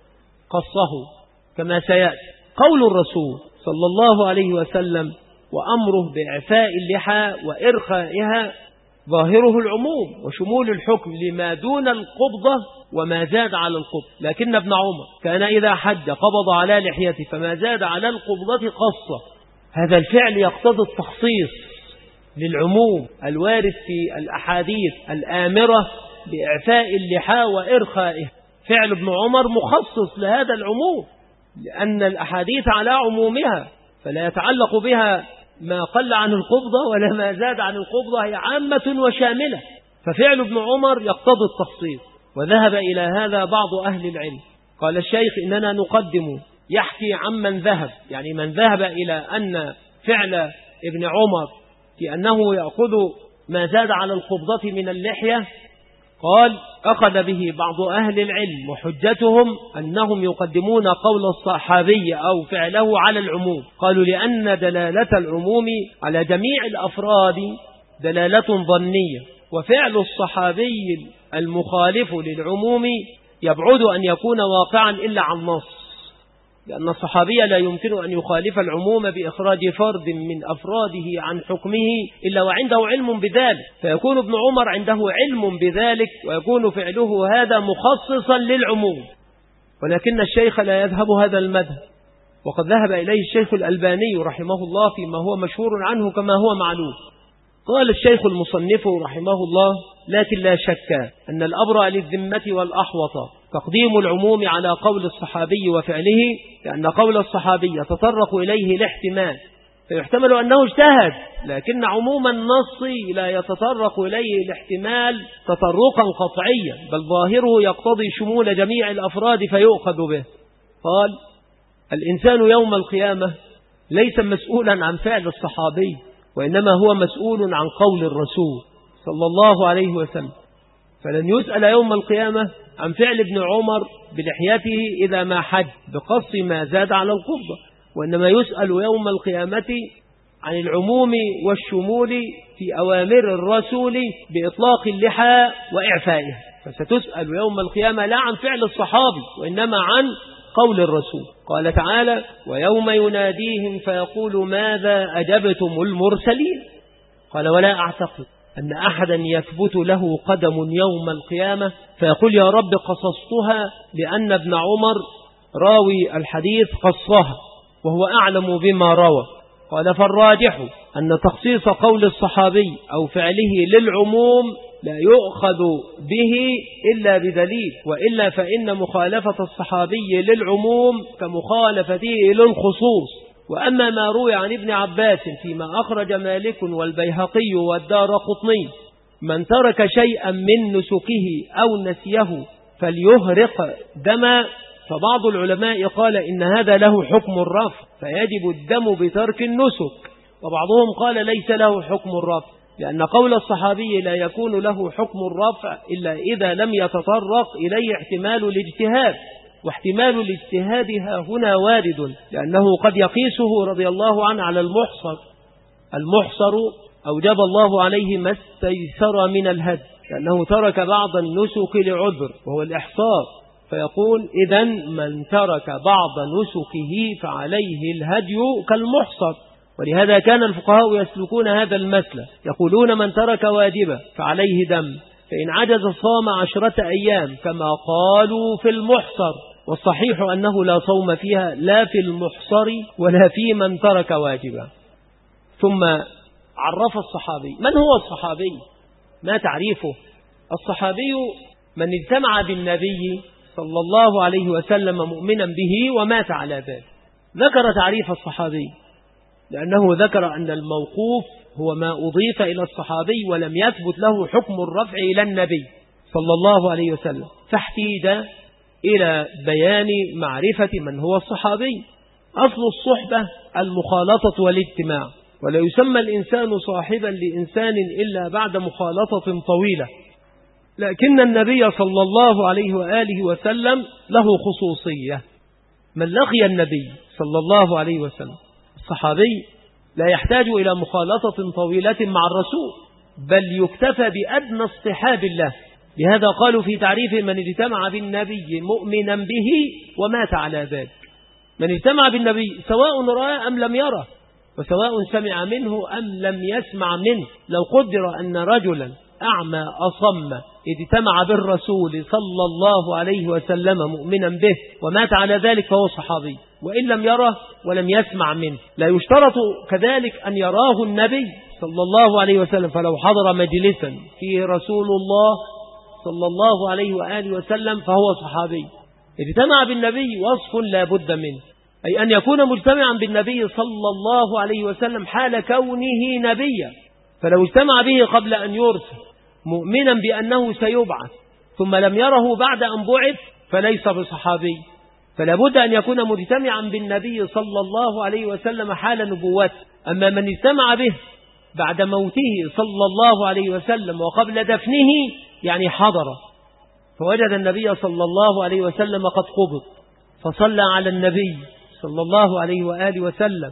قصه كما سيأتي. قول الرسول صلى الله عليه وسلم وأمره بإعفاء اللحى وإرخائها ظاهره العموم وشمول الحكم لما دون القبضة وما زاد على القبضة، لكن ابن عمر كان إذا حج قبض على لحيته فما زاد على القبضة قصه. هذا الفعل يقتضي التخصيص للعموم الوارد في الأحاديث الآمرة بإعفاء اللحى وإرخائه. فعل ابن عمر مخصص لهذا العموم، لأن الأحاديث على عمومها فلا يتعلق بها ما قل عن القبضة ولا ما زاد عن القبضة، هي عامة وشاملة، ففعل ابن عمر يقتضي التخصيص. وذهب إلى هذا بعض أهل العلم، قال الشيخ إننا نقدم يحكي عمن ذهب، يعني من ذهب إلى أن فعل ابن عمر في أنه يأخذ ما زاد على القبضة من اللحية، قال أخذ به بعض أهل العلم وحجتهم أنهم يقدمون قول الصحابي أو فعله على العموم، قالوا لأن دلالة العموم على جميع الأفراد دلالة ظنية، وفعل الصحابي المخالف للعموم يبعد أن يكون واقعا إلا عن نص، لأن الصحابي لا يمكن أن يخالف العموم بإخراج فرد من أفراده عن حكمه إلا وعنده علم بذلك، فيكون ابن عمر عنده علم بذلك ويكون فعله هذا مخصصا للعموم. ولكن الشيخ لا يذهب هذا المذهب، وقد ذهب إليه الشيخ الألباني رحمه الله فيما هو مشهور عنه كما هو معلوم. قال الشيخ المصنف رحمه الله: لكن لا شك أن الأبرأ للذمة والأحوط تقديم العموم على قول الصحابي وفعله، لأن قول الصحابي يتطرق إليه الاحتمال، فيحتمل أنه اجتهد، لكن عموم النص لا يتطرق إليه الاحتمال تطرقا قطعيا، بل ظاهره يقتضي شمول جميع الأفراد فيؤخذ به. قال: الإنسان يوم القيامة ليس مسؤولا عن فعل الصحابي، وإنما هو مسؤول عن قول الرسول صلى الله عليه وسلم، فلن يسأل يوم القيامة عن فعل ابن عمر بلحيته إذا ما حج بقص ما زاد على القبضة، وإنما يسأل يوم القيامة عن العموم والشمول في أوامر الرسول بإطلاق اللحى وإعفائها، فستسأل يوم القيامة لا عن فعل الصحابي وإنما عن قول الرسول. قال تعالى: ويوم يناديهم فيقول ماذا أجبتم المرسلين. قال: ولا أعتقد أن أحدا يثبت له قدم يوم القيامة فيقول يا رب قصصتها لأن ابن عمر راوي الحديث قصها وهو أعلم بما روى. قال: فالراجح أن تخصيص قول الصحابي أو فعله للعموم لا يؤخذ به إلا بدليل، وإلا فإن مخالفة الصحابي للعموم كمخالفته للخصوص. وأما ما روي عن ابن عباس فيما أخرج مالك والبيهقي والدارقطني: من ترك شيئا من نسكه أو نسيه فليهرق دما، فبعض العلماء قال إن هذا له حكم الرفع فيجب الدم بترك النسك، وبعضهم قال ليس له حكم الرفع، لأن قول الصحابي لا يكون له حكم الرفع إلا إذا لم يتطرق إليه احتمال الاجتهاد، واحتمال الاجتهاد هنا وارد، لأنه قد يقيسه رضي الله عنه على المحصر أوجب الله عليه ما استيسر من الهدي، لأنه ترك بعض النسك لعذر وهو الإحصار، فيقول إذن من ترك بعض نسكه فعليه الهدي كالمحصر. ولهذا كان الفقهاء يسلكون هذا المسلك، يقولون من ترك واجبا فعليه دم، فإن عجز صام 10 أيام كما قالوا في المحصر، والصحيح أنه لا صوم فيها لا في المحصر ولا في من ترك واجبا. ثم عرف الصحابي. من هو الصحابي؟ ما تعريفه؟ الصحابي من اجتمع بالنبي صلى الله عليه وسلم مؤمنا به ومات على ذلك. ذكر تعريف الصحابي لأنه ذكر أن الموقوف هو ما أضيف إلى الصحابي ولم يثبت له حكم الرفع إلى النبي صلى الله عليه وسلم، فاحتيج إلى بيان معرفة من هو الصحابي. أصل الصحبة المخالطة والاجتماع، ولا يسمى الإنسان صاحبا لإنسان إلا بعد مخالطة طويلة، لكن النبي صلى الله عليه وآله وسلم له خصوصية. من لقي النبي صلى الله عليه وسلم الصحابي لا يحتاج إلى مخالطة طويلة مع الرسول، بل يكتفى بأدنى اصطحاب الله. لهذا قالوا في تعريف: من اجتمع بالنبي مؤمنا به ومات على ذلك. من اجتمع بالنبي سواء رأى أم لم يره، وسواء سمع منه أم لم يسمع منه. لو قدر أن رجلا أعمى أصم اجتمع بالرسول صلى الله عليه وسلم مؤمنا به ومات على ذلك فهو صحابي، وإن لم يره ولم يسمع منه. لا يشترط كذلك أن يراه النبي صلى الله عليه وسلم، فلو حضر مجلسا فيه رسول الله صلى الله عليه وآله وسلم فهو صحابي. اجتمع بالنبي وصف لا بد منه، أي أن يكون مجتمعا بالنبي صلى الله عليه وسلم حال كونه نبيا. فلو اجتمع به قبل أن يرسل مؤمنا بأنه سيبعث ثم لم يره بعد أن بعث فليس بصحابي. فلا بد أن يكون مجتمعا بالنبي صلى الله عليه وسلم حال نبوته. أما من اجتمع به بعد موته صلى الله عليه وسلم وقبل دفنه يعني حضر فوجد النبي صلى الله عليه وسلم قد قبض فصلى على النبي صلى الله عليه وآله وسلم،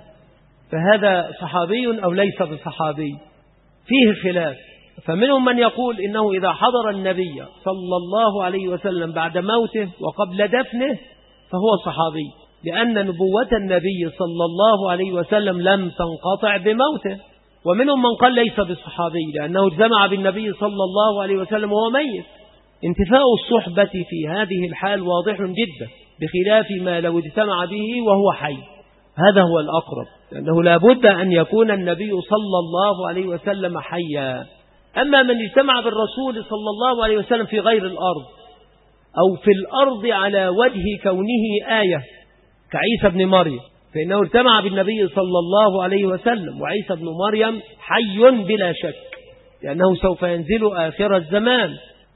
فهذا صحابي أو ليس بصحابي؟ فيه خلاف. فمنهم من يقول إنه إذا حضر النبي صلى الله عليه وسلم بعد موته وقبل دفنه فهو صحابي، لأن نبوة النبي صلى الله عليه وسلم لم تنقطع بموته. ومنهم من قال ليس بصحابي لأنه اجتمع بالنبي صلى الله عليه وسلم وهو ميت. انتفاء الصحبة في هذه الحال واضح جدا، بخلاف ما لو اجتمع به وهو حي. هذا هو الأقرب، لأنه لا بد أن يكون النبي صلى الله عليه وسلم حيا. أما من اجتمع بالرسول صلى الله عليه وسلم في غير الأرض أو في الأرض على وجه كونه آية كعيسى بن مريم، فإنه اجتمع بالنبي صلى الله عليه وسلم، وعيسى بن مريم حي بلا شك لأنه سوف ينزل آخر الزمان.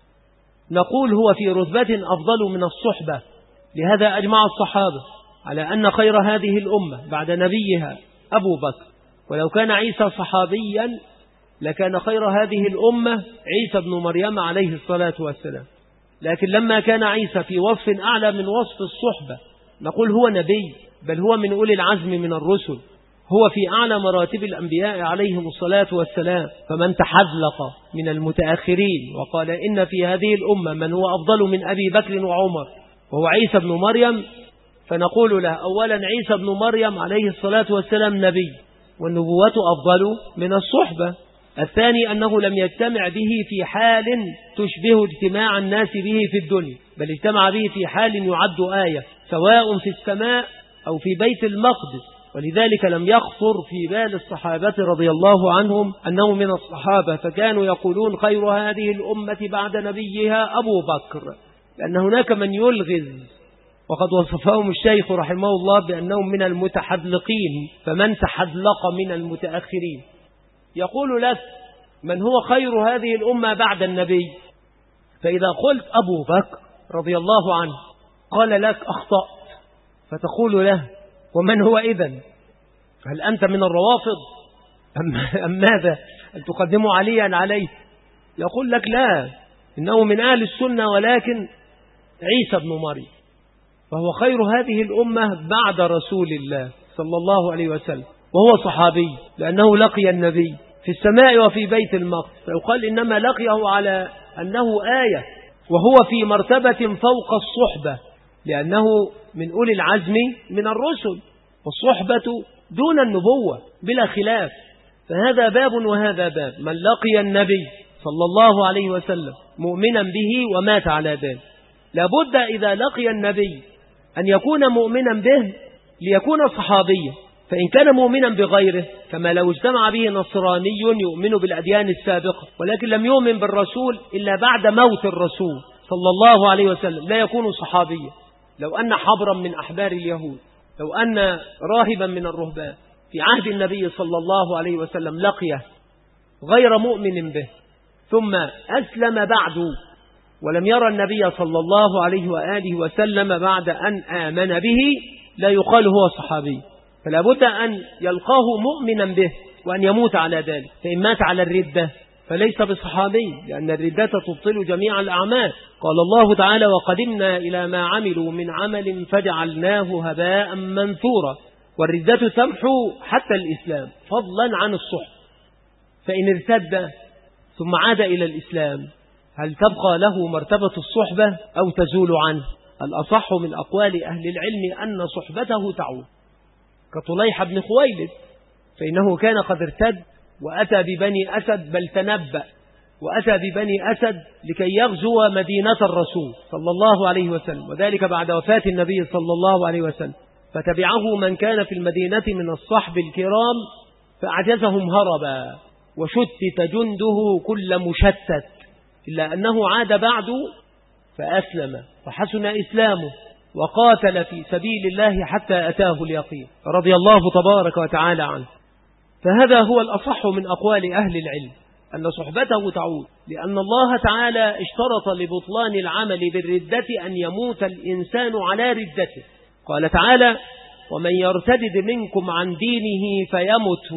نقول هو في رتبة أفضل من الصحبة. لهذا أجمع الصحابة على أن خير هذه الأمة بعد نبيها أبو بكر، ولو كان عيسى صحابيا لكان خير هذه الأمة عيسى بن مريم عليه الصلاة والسلام. لكن لما كان عيسى في وصف أعلى من وصف الصحبة نقول هو نبي، بل هو من أولي العزم من الرسل، هو في أعلى مراتب الأنبياء عليهم الصلاة والسلام. فمن تحذلق من المتأخرين وقال إن في هذه الأمة من هو أفضل من أبي بكر وعمر وهو عيسى بن مريم، فنقول له أولا عيسى بن مريم عليه الصلاة والسلام نبي والنبوة أفضل من الصحبة. الثاني أنه لم يجتمع به في حال تشبه اجتماع الناس به في الدنيا، بل اجتمع به في حال يعد آية، سواء في السماء أو في بيت المقدس ولذلك لم يخطر في بال الصحابة رضي الله عنهم أنه من الصحابة، فكانوا يقولون خير هذه الأمة بعد نبيها أبو بكر، لأن هناك من يلغز، وقد وصفهم الشيخ رحمه الله بأنهم من المتحذلقين، فمن تحذلق من المتأخرين. يقول لك من هو خير هذه الأمة بعد النبي، فإذا قلت أبو بكر رضي الله عنه قال لك أخطأت، فتقول له ومن هو إذن؟ هل أنت من الروافض أم ماذا؟ هل تقدم عليا عليه؟ يقول لك لا، إنه من أهل السنة، ولكن عيسى بن مريم، فهو خير هذه الأمة بعد رسول الله صلى الله عليه وسلم، وهو صحابي لأنه لقي النبي في السماء وفي بيت المقدس، فيقال إنما لقيه على أنه آية، وهو في مرتبة فوق الصحبة، لأنه من أولي العزم من الرسل، والصحبة دون النبوة بلا خلاف، فهذا باب وهذا باب. من لقي النبي صلى الله عليه وسلم مؤمنا به ومات على ذلك، لابد إذا لقي النبي أن يكون مؤمنا به ليكون صحابيا، فإن كان مؤمنا بغيره كما لو اجتمع به نصراني يؤمن بالأديان السابقة ولكن لم يؤمن بالرسول إلا بعد موت الرسول صلى الله عليه وسلم لا يكون صحابيا. لو أن حبرا من أحبار اليهود، لو أن راهبا من الرهبان في عهد النبي صلى الله عليه وسلم لقيه غير مؤمن به ثم أسلم بعد ولم يرى النبي صلى الله عليه وآله وسلم بعد أن آمن به، لا يقال هو صحابي، فلا بد أن يلقاه مؤمنا به وأن يموت على ذلك، فإن مات على الردة فليس بصحابي، لأن الردة تبطل جميع الأعمال. قال الله تعالى وقدمنا إلى ما عملوا من عمل فجعلناه هباء منثورا، والردة تمحو حتى الإسلام فضلا عن الصحب، فإن ارتد ثم عاد إلى الإسلام هل تبقى له مرتبة الصحبة أو تزول عنه؟ الأصح من أقوال أهل العلم أن صحبته تعود، كطليحة بن خويلد، فإنه كان قد ارتد وأتى ببني أسد، بل تنبأ وأتى ببني أسد لكي يغزو مدينة الرسول صلى الله عليه وسلم، وذلك بعد وفاة النبي صلى الله عليه وسلم، فتبعه من كان في المدينة من الصحب الكرام فأعجزهم هربا، وشتت جنده كل مشتت، إلا أنه عاد بعد فأسلم فحسن إسلامه وقاتل في سبيل الله حتى أتاه اليقين رضي الله تبارك وتعالى عنه. فهذا هو الأصح من أقوال أهل العلم أن صحبته تعود، لأن الله تعالى اشترط لبطلان العمل بالردة أن يموت الإنسان على ردته. قال تعالى ومن يرتد منكم عن دينه فيمت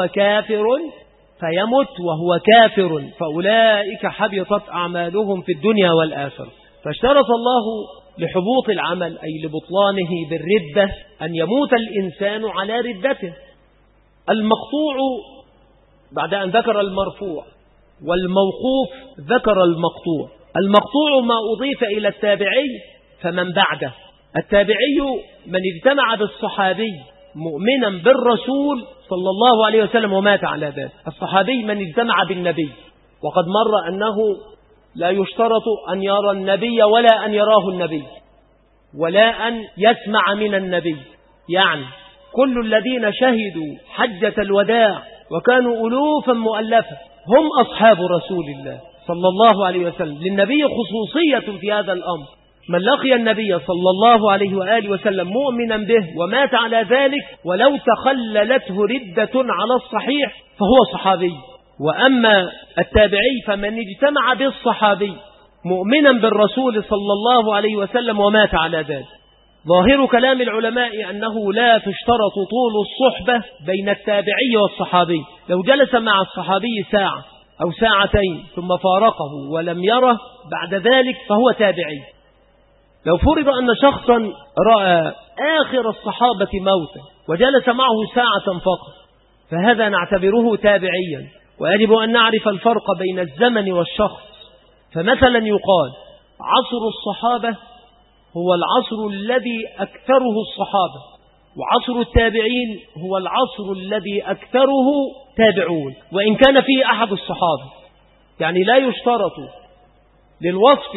وهو كافر فأولئك حبطت أعمالهم في الدنيا والآخرة. فاشترط الله لحبوط العمل أي لبطلانه بالردة أن يموت الإنسان على ردته. المقطوع بعد أن ذكر المرفوع والموقوف ذكر المقطوع. المقطوع ما أضيف إلى التابعي فمن بعده. التابعي من اجتمع بالصحابي مؤمنا بالرسول صلى الله عليه وسلم ومات على ذلك. الصحابي من اجتمع بالنبي، وقد مر أنه لا يشترط أن يرى النبي ولا أن يراه النبي ولا أن يسمع من النبي، يعني كل الذين شهدوا حجة الوداع وكانوا ألوفا مؤلفة هم أصحاب رسول الله صلى الله عليه وسلم. للنبي خصوصية في هذا الأمر، من لقي النبي صلى الله عليه وآله وسلم مؤمنا به ومات على ذلك ولو تخللته ردة على الصحيح فهو صحابي. وأما التابعي فمن اجتمع بالصحابي مؤمنا بالرسول صلى الله عليه وسلم ومات على ذلك. ظاهر كلام العلماء أنه لا تشترط طول الصحبة بين التابعي والصحابي، لو جلس مع الصحابي ساعة أو ساعتين ثم فارقه ولم يره بعد ذلك فهو تابعي. لو فرض أن شخصا رأى آخر الصحابة موتا وجلس معه ساعة فقط فهذا نعتبره تابعيا، ويجب أن نعرف الفرق بين الزمن والشخص. فمثلا يقال عصر الصحابة هو العصر الذي أكثره الصحابة، وعصر التابعين هو العصر الذي أكثره تابعون، وإن كان فيه أحد الصحابة. يعني لا يشترط للوصف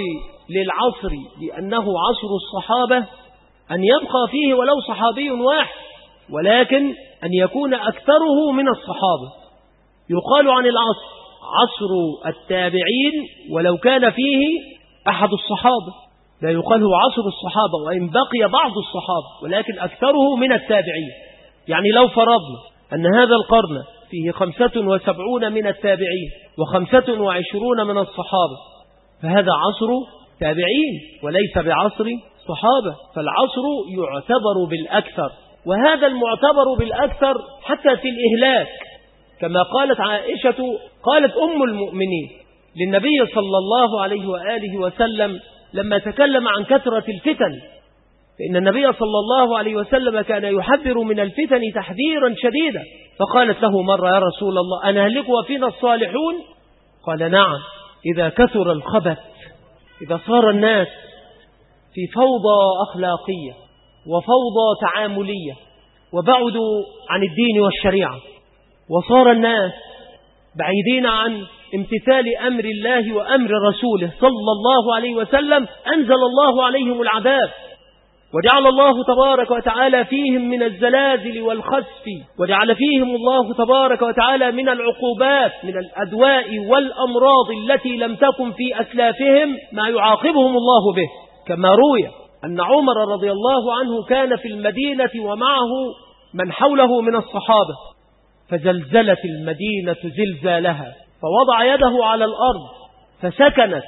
للعصر لأنه عصر الصحابة أن يبقى فيه ولو صحابي واحد، ولكن أن يكون أكثره من الصحابة. يقال عن العصر عصر التابعين ولو كان فيه أحد الصحابة، لا يقال هو عصر الصحابة وإن بقي بعض الصحابة، ولكن أكثره من التابعين. يعني لو فرضنا أن هذا القرن فيه 75 من التابعين و25 من الصحابة، فهذا عصر تابعين وليس بعصر صحابة، فالعصر يعتبر بالأكثر، وهذا المعتبر بالأكثر حتى في الإهلاك، كما قالت عائشة، قالت أم المؤمنين للنبي صلى الله عليه وآله وسلم لما تكلم عن كثرة الفتن، فإن النبي صلى الله عليه وسلم كان يحذر من الفتن تحذيرا شديدا، فقالت له مرة: يا رسول الله أنا أهلك وفينا الصالحون؟ قال: نعم، إذا كثر الخبث، إذا صار الناس في فوضى أخلاقية وفوضى تعاملية وبعدوا عن الدين والشريعة، وصار الناس بعيدين عن امتثال أمر الله وأمر رسوله صلى الله عليه وسلم، أنزل الله عليهم العذاب، وجعل الله تبارك وتعالى فيهم من الزلازل والخسف، وجعل فيهم الله تبارك وتعالى من العقوبات، من الأدواء والأمراض التي لم تكن في أسلافهم ما يعاقبهم الله به. كما روي أن عمر رضي الله عنه كان في المدينة ومعه من حوله من الصحابة، فزلزلت المدينة زلزالها، فوضع يده على الأرض فسكنت،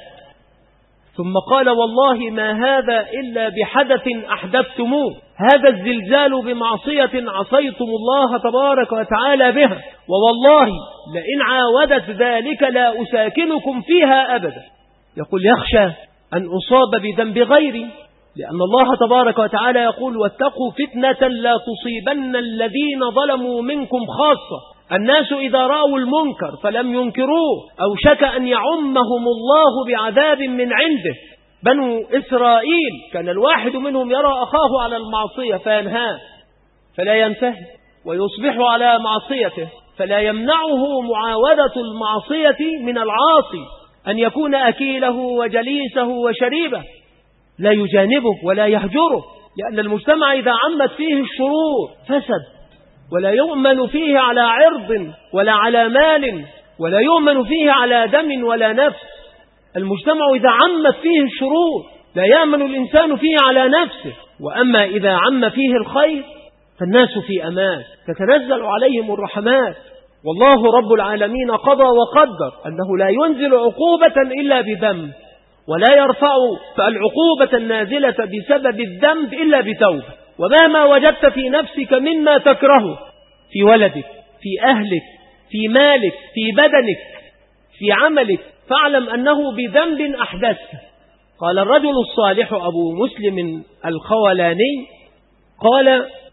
ثم قال: والله ما هذا إلا بحدث أحدثتموه، هذا الزلزال بمعصية عصيتم الله تبارك وتعالى بها، ووالله لئن عاودت ذلك لا أساكنكم فيها أبدا. يقول: يخشى أن أصاب بذنب غيري، لأن الله تبارك وتعالى يقول: واتقوا فتنة لا تصيبن الذين ظلموا منكم خاصة. الناس إذا رأوا المنكر فلم ينكروه أوشك أن يعمهم الله بعذاب من عنده. بنو إسرائيل كان الواحد منهم يرى أخاه على المعصية فينهاه فلا ينتهي، ويصبح على معصيته فلا يمنعه معاودة المعصية من العاصي أن يكون أكيله وجليسه وشريبه، لا يجانبه ولا يهجره، لأن المجتمع إذا عمت فيه الشرور فسد، ولا يؤمن فيه على عرض ولا على مال، ولا يؤمن فيه على دم ولا نفس. المجتمع إذا عمت فيه الشرور لا يأمن الإنسان فيه على نفسه، وأما إذا عم فيه الخير فالناس في أمان، تتنزل عليهم الرحمات. والله رب العالمين قضى وقدر أنه لا ينزل عقوبة إلا بذنب، ولا يرفع العقوبة النازلة بسبب الذنب إلا بتوبة. ومهما وجدت في نفسك مما تكرهه، في ولدك، في أهلك، في مالك، في بدنك، في عملك، فاعلم أنه بذنب أحدثته. قال الرجل الصالح أبو مسلم الخولاني قال: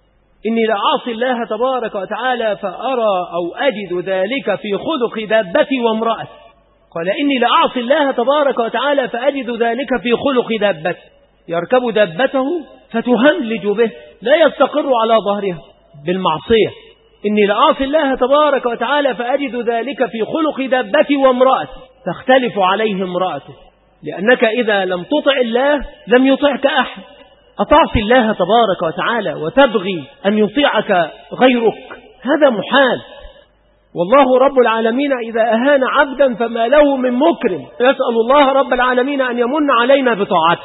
إني لأعصي الله تبارك وتعالى فأرى أو أجد ذلك في خلق دابتي وامرأتي. قال: إني لأعصي الله تبارك وتعالى فأجد ذلك في خلق دابتي، يركب دابته فتهملج به، لا يستقر على ظهرها بالمعصية. إني لأعصي الله تبارك وتعالى فأجد ذلك في خلق دابتي وامرأتي، تختلف عليه امرأته، لأنك إذا لم تطع الله لم يطعك أحد. أتعصي الله تبارك وتعالى وتبغي أن يطيعك غيرك، هذا محال. والله رب العالمين إذا أهان عبدا فما له من مكرم، يسأل الله رب العالمين أن يمن علينا بطاعته.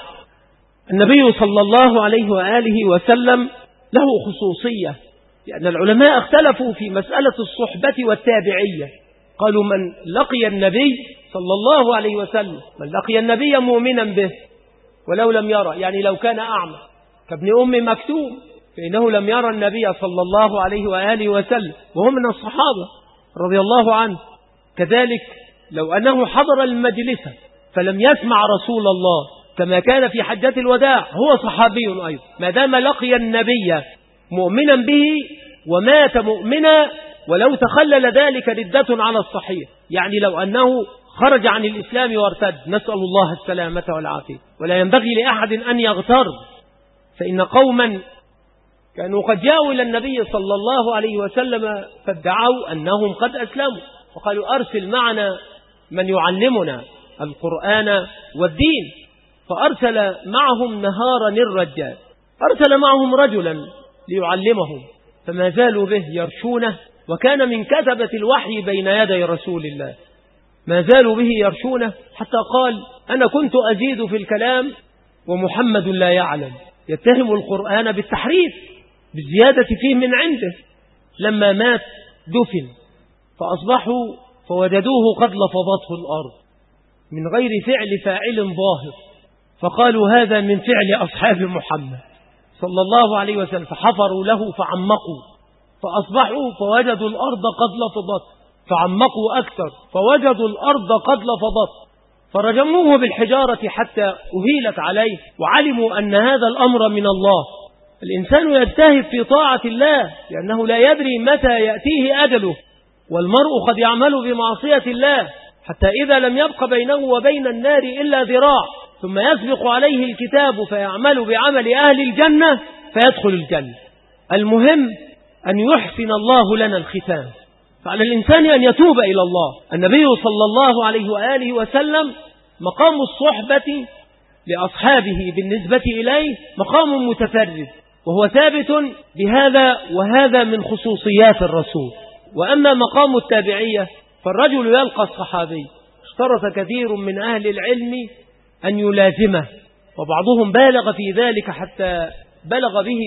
النبي صلى الله عليه وآله وسلم له خصوصية، لأن العلماء اختلفوا في مسألة الصحبة والتابعية. قالوا: من لقي النبي صلى الله عليه وسلم، من لقي النبي مؤمنا به ولو لم يرى، يعني لو كان أعمى كابن أم مكتوم، فإنه لم يرى النبي صلى الله عليه وآله وسلم وهم من الصحابة رضي الله عنه. كذلك لو أنه حضر المجلس فلم يسمع رسول الله كما كان في حجة الوداع، هو صحابي أيضا، ما دام لقي النبي مؤمنا به ومات مؤمنا، ولو تخلل ذلك ردة على الصحيح، يعني لو أنه خرج عن الإسلام وارتد، نسأل الله السلامة والعافية. ولا ينبغي لأحد أن يغتر، فإن قوما كانوا قد جاءوا إلى النبي صلى الله عليه وسلم فادعوا أنهم قد أسلموا، وقالوا: أرسل معنا من يعلمنا القرآن والدين. فأرسل معهم نهارا الرجال، أرسل معهم رجلا ليعلمهم، فما زالوا به يرشونه، وكان من كتبة الوحي بين يدي رسول الله، ما زالوا به يرشونه حتى قال: أنا كنت أزيد في الكلام ومحمد لا يعلم. يتهم القرآن بالتحريف بالزيادة فيه من عنده. لما مات دفن، فأصبحوا فوجدوه قد لفظته الأرض من غير فعل فاعل ظاهر، فقالوا هذا من فعل أصحاب محمد صلى الله عليه وسلم، فحفروا له فعمقوا، فأصبحوا فوجدوا الأرض قد لفظت، فعمقوا أكثر فوجدوا الأرض قد لفظت، فرجموه بالحجارة حتى أهيلت عليه، وعلموا أن هذا الأمر من الله. الإنسان يجتهد في طاعة الله لأنه لا يدري متى يأتيه أجله، والمرء قد يعمل بمعصية الله حتى إذا لم يبق بينه وبين النار إلا ذراع، ثم يسبق عليه الكتاب فيعمل بعمل أهل الجنة فيدخل الجنة. المهم أن يحسن الله لنا الختام، فعلى الإنسان أن يتوب إلى الله. النبي صلى الله عليه وآله وسلم مقام الصحبة لأصحابه بالنسبة إليه مقام متفرد، وهو ثابت بهذا، وهذا من خصوصيات الرسول. وأما مقام التابعية فالرجل يلقى الصحابي، اشترط كثير من أهل العلم أن يلازمه، وبعضهم بالغ في ذلك حتى بلغ به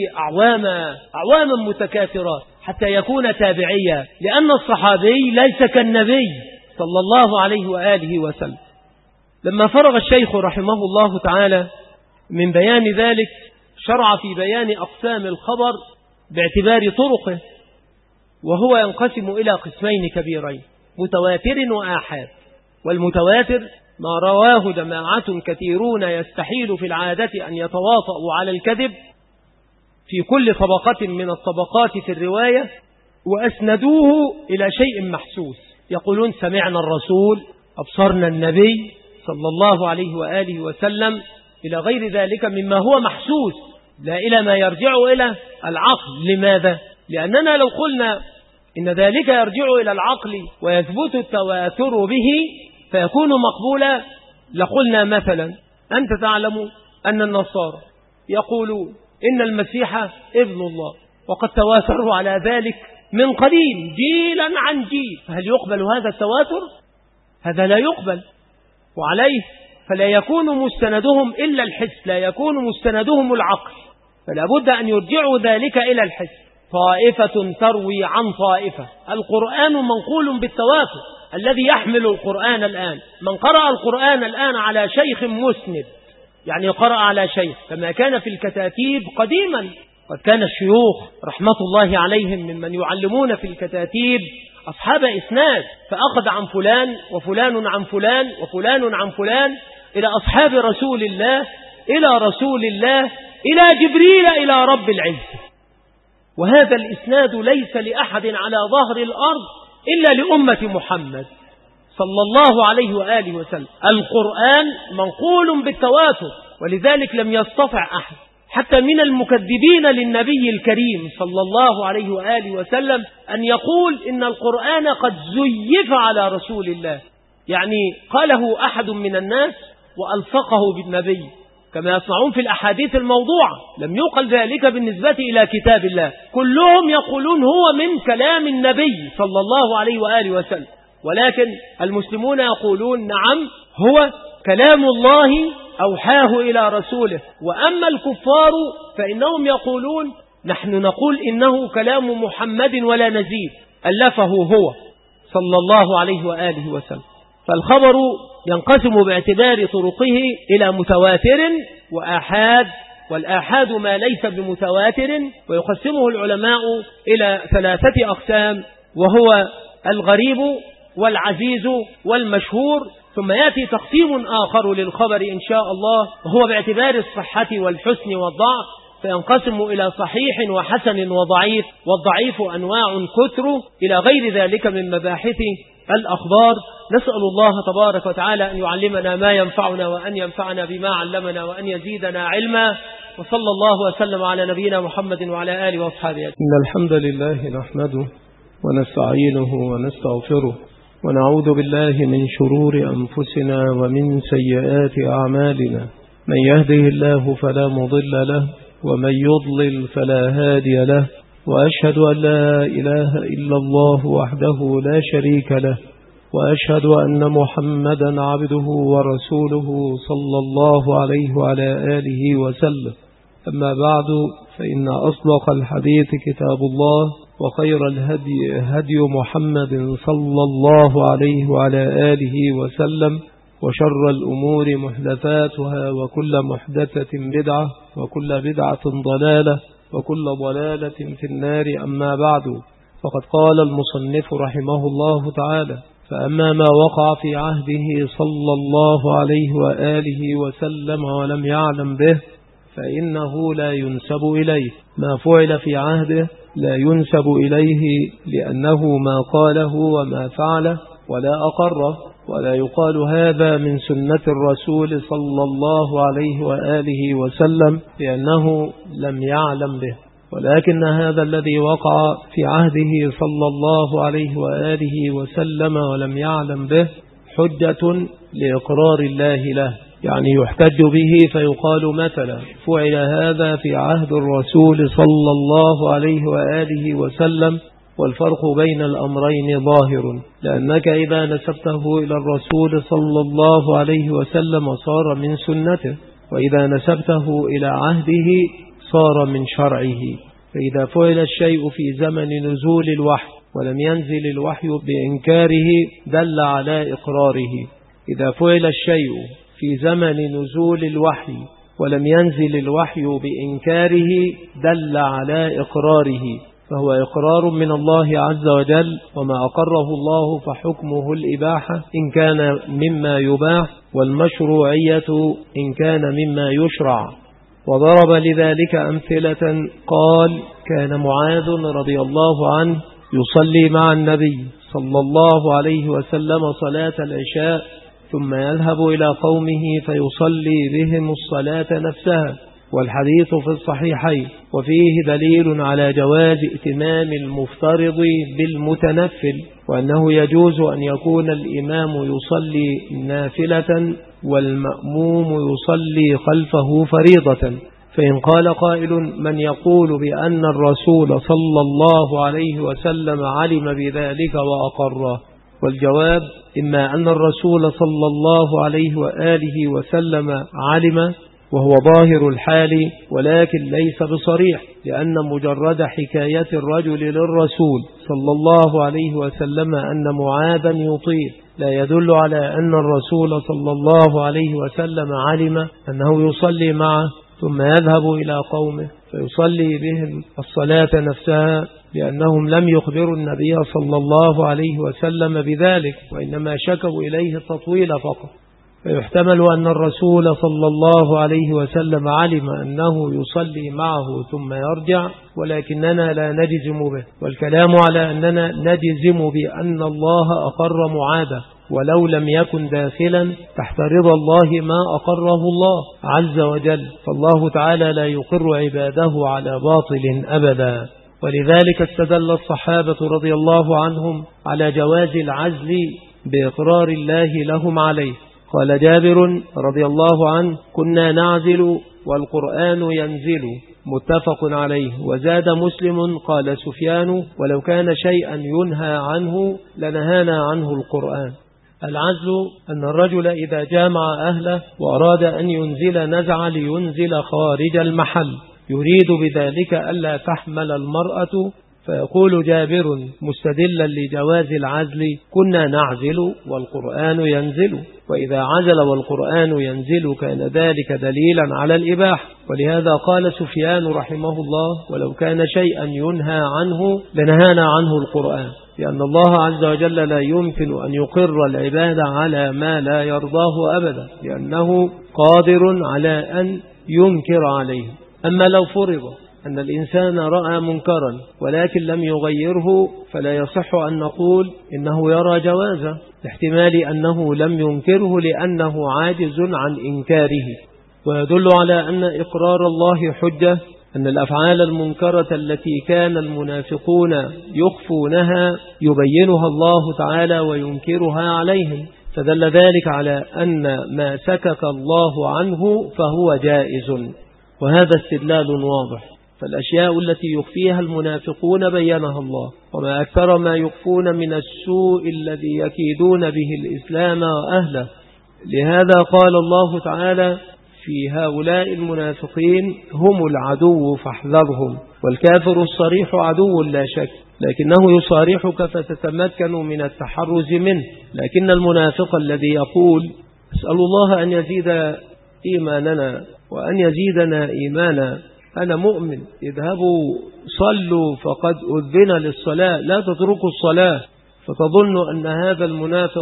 أعواما متكاثرات حتى يكون تابعيا، لأن الصحابي ليس كالنبي صلى الله عليه وآله وسلم. لما فرغ الشيخ رحمه الله تعالى من بيان ذلك، شرع في بيان أقسام الخبر باعتبار طرقه، وهو ينقسم إلى قسمين كبيرين: متواتر وآحاد. والمتواتر ما رواه جماعة كثيرون يستحيل في العادة أن يتواطؤوا على الكذب في كل طبقة من الطبقات في الرواية، وأسندوه إلى شيء محسوس، يقولون سمعنا الرسول، أبصرنا النبي صلى الله عليه وآله وسلم، إلى غير ذلك مما هو محسوس، لا إلى ما يرجع إلى العقل. لماذا؟ لأننا لو قلنا إن ذلك يرجع إلى العقل ويثبت التواتر به فيكون مقبولا، لقلنا مثلا: أنت تعلم أن النصارى يقولون إن المسيح ابن الله، وقد تواتروا على ذلك من قديم جيلا عن جيل، فهل يقبل هذا التواتر؟ هذا لا يقبل، وعليه فلا يكون مستندهم إلا الحس، لا يكون مستندهم العقل، فلا بد أن يرجعوا ذلك إلى الحس. طائفة تروي عن طائفة، القرآن منقول بالتواتر الذي يحمل القرآن الآن. من قرأ القرآن الآن على شيخ مسند، يعني قرأ على شيخ، كما كان في الكتاتيب قديما، قد كان الشيوخ رحمة الله عليهم ممن يعلمون في الكتاتيب أصحاب إسناد، فأخذ عن فلان وفلان عن فلان وفلان عن فلان إلى أصحاب رسول الله، إلى رسول الله، إلى جبريل، إلى رب العزة. وهذا الإسناد ليس لأحد على ظهر الأرض إلا لأمة محمد صلى الله عليه وآله وسلم. القرآن منقول بالتواتر، ولذلك لم يستطع أحد حتى من المكذبين للنبي الكريم صلى الله عليه وآله وسلم أن يقول إن القرآن قد زيف على رسول الله، يعني قاله أحد من الناس وألصقه بالنبي كما يصنعون في الأحاديث الموضوعة. لم يقل ذلك بالنسبة إلى كتاب الله، كلهم يقولون هو من كلام النبي صلى الله عليه وآله وسلم، ولكن المسلمون يقولون نعم هو كلام الله أوحاه إلى رسوله. وأما الكفار فإنهم يقولون نحن نقول إنه كلام محمد ولا نزيد، ألفه هو صلى الله عليه وآله وسلم. فالخبر ينقسم باعتبار طرقه إلى متواتر وآحاد، والآحاد ما ليس بمتواتر، ويقسمه العلماء إلى 3 أقسام، وهو الغريب والعزيز والمشهور. ثم يأتي تقسيم آخر للخبر إن شاء الله، وهو باعتبار الصحة والحسن والضعف، فينقسم إلى صحيح وحسن وضعيف، والضعيف أنواع كثر، إلى غير ذلك من مباحث الأخبار. نسأل الله تبارك وتعالى أن يعلمنا ما ينفعنا، وأن ينفعنا بما علمنا، وأن يزيدنا علما. وصلى الله وسلم على نبينا محمد وعلى آله وأصحابه. إن الحمد لله نحمده ونستعينه ونستغفره، ونعوذ بالله من شرور أنفسنا ومن سيئات أعمالنا. من يهده الله فلا مضل له، ومن يضلل فلا هادي له، وأشهد أن لا إله إلا الله وحده لا شريك له، وأشهد أن محمدا عبده ورسوله صلى الله عليه وعلى آله وسلم. أما بعد، فإن أصدق الحديث كتاب الله، وخير الهدي هدي محمد صلى الله عليه وعلى آله وسلم، وشر الأمور محدثاتها، وكل محدثة بدعة، وكل بدعة ضلالة، وكل ضلالة في النار. أما بعد، فقد قال المصنف رحمه الله تعالى: فأما ما وقع في عهده صلى الله عليه وآله وسلم ولم يعلم به فإنه لا ينسب إليه. ما فعل في عهده لا ينسب إليه، لأنه ما قاله وما فعله ولا أقره، ولا يقال هذا من سنة الرسول صلى الله عليه وآله وسلم، لأنه لم يعلم به. ولكن هذا الذي وقع في عهده صلى الله عليه وآله وسلم ولم يعلم به حجة لإقرار الله له، يعني يحتج به فيقال مثلا: فعل هذا في عهد الرسول صلى الله عليه وآله وسلم، والفرق بين الأمرين ظاهر، لأنك إذا نسبته إلى الرسول صلى الله عليه وسلم صار من سنته، وإذا نسبته إلى عهده صار من شرعه. فإذا فعل الشيء في زمن نزول الوحي ولم ينزل الوحي بإنكاره دل على إقراره. إذا فعل الشيء في زمن نزول الوحي ولم ينزل الوحي بإنكاره دل على إقراره، فهو إقرار من الله عز وجل، وما أقره الله فحكمه الإباحة إن كان مما يباح، والمشروعية إن كان مما يشرع. وضرب لذلك أمثلة، قال: كان معاذ رضي الله عنه يصلي مع النبي صلى الله عليه وسلم صلاة العشاء، ثم يذهب إلى قومه فيصلي بهم الصلاة نفسها، والحديث في الصحيحين، وفيه دليل على جواز ائتمام المفترض بالمتنفل، وأنه يجوز أن يكون الإمام يصلي نافلة والمأموم يصلي خلفه فريضة. فإن قال قائل: من يقول بأن الرسول صلى الله عليه وسلم علم بذلك وأقره؟ والجواب: إما أن الرسول صلى الله عليه وآله وسلم علم وهو ظاهر الحال، ولكن ليس بصريح، لأن مجرد حكاية الرجل للرسول صلى الله عليه وسلم أن معاذا يطيل لا يدل على أن الرسول صلى الله عليه وسلم علم أنه يصلي معه ثم يذهب إلى قومه فيصلي بهم الصلاة نفسها، لأنهم لم يخبروا النبي صلى الله عليه وسلم بذلك، وإنما شكوا إليه التطويل فقط. فيحتمل أن الرسول صلى الله عليه وسلم علم أنه يصلي معه ثم يرجع، ولكننا لا نجزم به، والكلام على أننا نجزم بأن الله أقر معاذ ولو لم يكن داخلا تحت رضا الله ما أقره الله عز وجل، فالله تعالى لا يقر عباده على باطل أبدا. ولذلك استدل الصحابة رضي الله عنهم على جواز العزل بإقرار الله لهم عليه. قال جابر رضي الله عنه: كنا نعزل والقرآن ينزل، متفق عليه. وزاد مسلم قال سفيان: ولو كان شيئا ينهى عنه لنهانا عنه القرآن. العزل أن الرجل إذا جامع أهله وأراد أن ينزل نزع لينزل خارج المحل، يريد بذلك ألا تحمل المرأة. فيقول جابر مستدلا لجواز العزل: كنا نعزل والقرآن ينزل. وإذا عزل والقرآن ينزل كان ذلك دليلا على الإباحة. ولهذا قال سفيان رحمه الله: ولو كان شيئا ينهى عنه لنهانا عنه القرآن، لأن الله عز وجل لا يمكن أن يقر العباد على ما لا يرضاه أبدا، لأنه قادر على أن ينكر عليه. أما لو فرض أن الإنسان رأى منكرا ولكن لم يغيره، فلا يصح أن نقول إنه يرى جوازه، لاحتمال أنه لم ينكره لأنه عاجز عن إنكاره. ويدل على أن إقرار الله حجة أن الأفعال المنكرة التي كان المنافقون يخفونها يبينها الله تعالى وينكرها عليهم، فدل ذلك على أن ما سكت الله عنه فهو جائز، وهذا استدلال واضح. فالأشياء التي يخفيها المنافقون بينها الله، وما أكثر ما يخفون من السوء الذي يكيدون به الإسلام وأهله. لهذا قال الله تعالى في هؤلاء المنافقين: هم العدو فاحذرهم. والكافر الصريح عدو لا شك، لكنه يصارحك فتتمكن من التحرز منه. لكن المنافق الذي يقول: أسأل الله أن يزيد إيماننا وأن يزيدنا إيمانا، أنا مؤمن، اذهبوا صلوا فقد أذن للصلاة، لا تتركوا الصلاة، فتظن أن هذا المنافق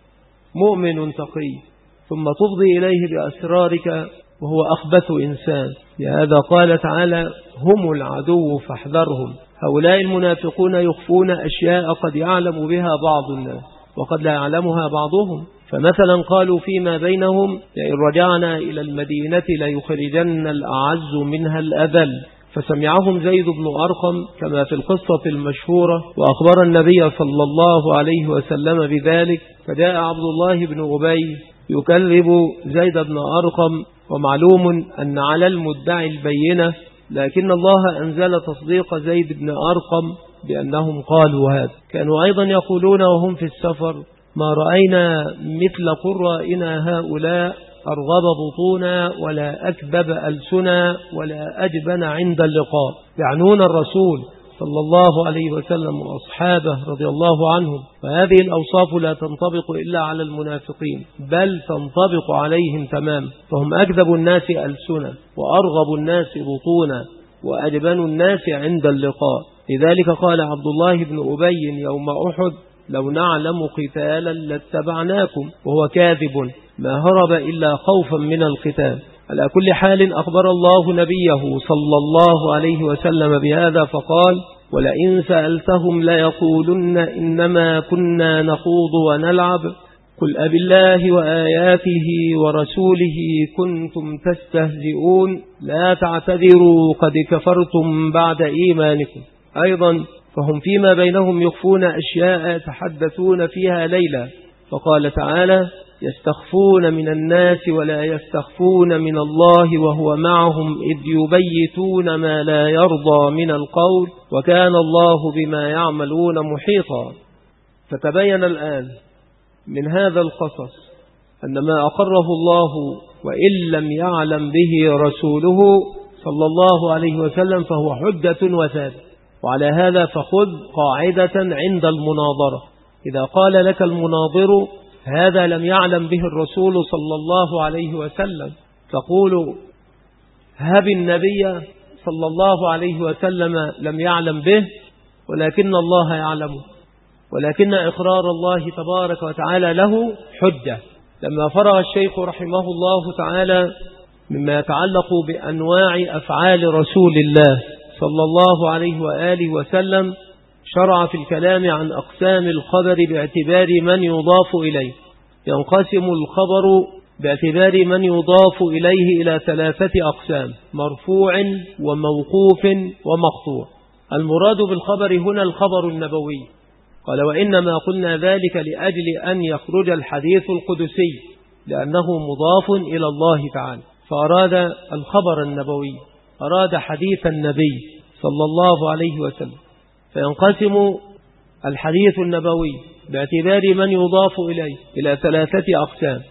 مؤمن تقي، ثم تفضي إليه بأسرارك وهو أخبث إنسان. لهذا قال تعالى: هم العدو فاحذرهم. هؤلاء المنافقون يخفون أشياء قد يعلم بها بعض الناس وقد لا يعلمها بعضهم. فمثلا قالوا فيما بينهم: لئن رجعنا إلى المدينة ليخرجن الأعز منها الأذل. فسمعهم زيد بن أرقم كما في القصة المشهورة، وأخبر النبي صلى الله عليه وسلم بذلك، فجاء عبد الله بن أبي يكذب زيد بن أرقم، ومعلوم أن على المدعي البينة، لكن الله أنزل تصديق زيد بن أرقم بأنهم قالوا هذا. كانوا أيضا يقولون وهم في السفر: ما رأينا مثل قرائنا هؤلاء، أرغب بطونا ولا أكذب ألسنا ولا أجبن عند اللقاء. يعنون الرسول صلى الله عليه وسلم وأصحابه رضي الله عنهم. وهذه الأوصاف لا تنطبق إلا على المنافقين، بل تنطبق عليهم تمام. فهم أكذب الناس ألسنا وأرغب الناس بطونا وأجبن الناس عند اللقاء. لذلك قال عبد الله بن أبي يوم أحد: لو نعلم قتالا لاتبعناكم، وهو كاذب ما هرب إلا خوفا من القتال. على كل حال أخبر الله نبيه صلى الله عليه وسلم بهذا فقال: ولئن سألتهم ليقولن إنما كنا نخوض ونلعب، قل أبالله وآياته ورسوله كنتم تستهزئون، لا تعتذروا قد كفرتم بعد إيمانكم. أيضا فهم فيما بينهم يخفون أشياء يتحدثون فيها ليلا، فقال تعالى: يستخفون من الناس ولا يستخفون من الله وهو معهم إذ يبيتون ما لا يرضى من القول وكان الله بما يعملون محيطا. فتبين الآن من هذا القصص أن ما أقره الله وإن لم يعلم به رسوله صلى الله عليه وسلم فهو حجة وثابت. وعلى هذا فخذ قاعدة عند المناظرة: إذا قال لك المناظر هذا لم يعلم به الرسول صلى الله عليه وسلم، تقول: هب النبي صلى الله عليه وسلم لم يعلم به، ولكن الله يعلمه، ولكن إقرار الله تبارك وتعالى له حجة. لما فرغ الشيخ رحمه الله تعالى مما يتعلق بأنواع أفعال رسول الله صلى الله عليه وآله وسلم، شرع في الكلام عن أقسام الخبر باعتبار من يضاف إليه. ينقسم الخبر باعتبار من يضاف إليه إلى 3 أقسام: مرفوع وموقوف ومقطوع. المراد بالخبر هنا الخبر النبوي. قال: وإنما قلنا ذلك لأجل أن يخرج الحديث القدسي لأنه مضاف إلى الله تعالى، فأراد الخبر النبوي، أراد حديث النبي صلى الله عليه وسلم. فينقسم الحديث النبوي باعتبار من يضاف إليه إلى 3 أقسام: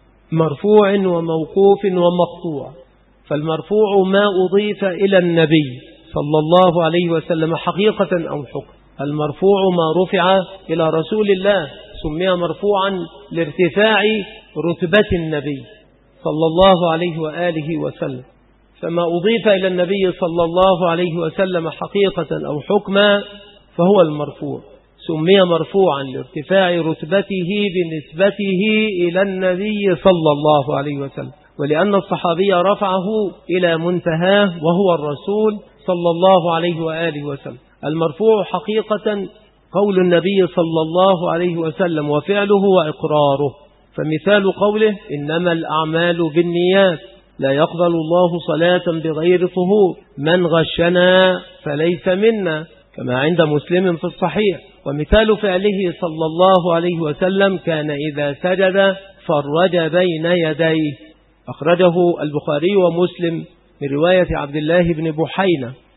مرفوع وموقوف ومقطوع. فالمرفوع ما أضيف إلى النبي صلى الله عليه وسلم حقيقة أو حكم. المرفوع ما رفع إلى رسول الله سمي مرفوعا لارتفاع رتبة النبي صلى الله عليه وآله وسلم. فما أضيف إلى النبي صلى الله عليه وسلم حقيقة أو حكما فهو المرفوع، سمي مرفوعا لارتفاع رتبته بنسبته إلى النبي صلى الله عليه وسلم، ولأن الصحابي رفعه إلى منتهاه وهو الرسول صلى الله عليه وآله وسلم. المرفوع حقيقة قول النبي صلى الله عليه وسلم وفعله وإقراره. فمثال قوله: إنما الأعمال بالنيات، لا يقبل الله صلاة بغير طهور، من غشنا فليس منا، كما عند مسلم في الصحيح. ومثال فعله صلى الله عليه وسلم: كان إذا سجد فرج بين يديه، أخرجه البخاري ومسلم من رواية عبد الله بن بحينة.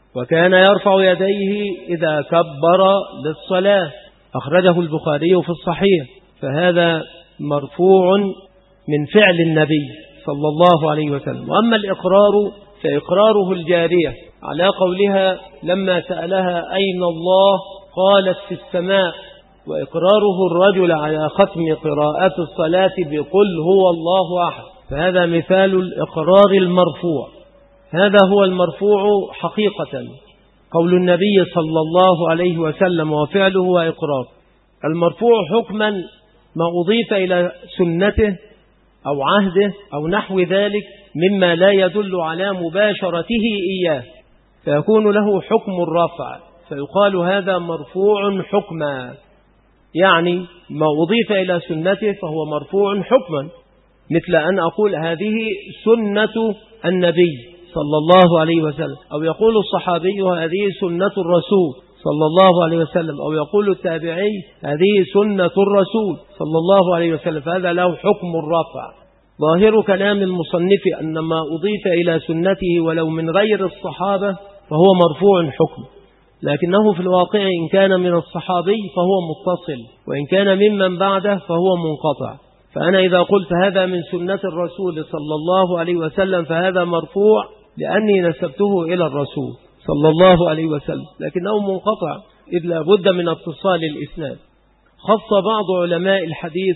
وكان يرفع يديه إذا كبر للصلاة، أخرجه البخاري في الصحيح. فهذا مرفوع من فعل النبي صلى الله عليه وسلم. وأما الإقرار فإقراره الجارية على قولها لما سألها أين الله قالت في السماء، وإقراره الرجل على ختم قراءة الصلاة بقل هو الله أحد. فهذا مثال الإقرار المرفوع، هذا هو المرفوع حقيقة، قول النبي صلى الله عليه وسلم وفعله وإقرار. المرفوع حكما ما أضيف إلى سنته أو عهده أو نحو ذلك مما لا يدل على مباشرته إياه، فيكون له حكم الرفع، فيقال هذا مرفوع حكما، يعني ما أضيف إلى سنته فهو مرفوع حكما، مثل أن أقول هذه سنة النبي صلى الله عليه وسلم، أو يقول الصحابي هذه سنة الرسول صلى الله عليه وسلم، أو يقول التابعي هذه سنة الرسول صلى الله عليه وسلم، فهذا له حكم الرفع. ظاهر كلام المصنف أن ما أضيف إلى سنته ولو من غير الصحابة فهو مرفوع حكم، لكنه في الواقع إن كان من الصحابي فهو متصل، وإن كان ممن بعده فهو منقطع. فأنا إذا قلت هذا من سنة الرسول صلى الله عليه وسلم فهذا مرفوع لأني نسبته إلى الرسول صلى الله عليه وسلم، لكنه منقطع إذ لا بد من اتصال الإسناد. خص بعض علماء الحديث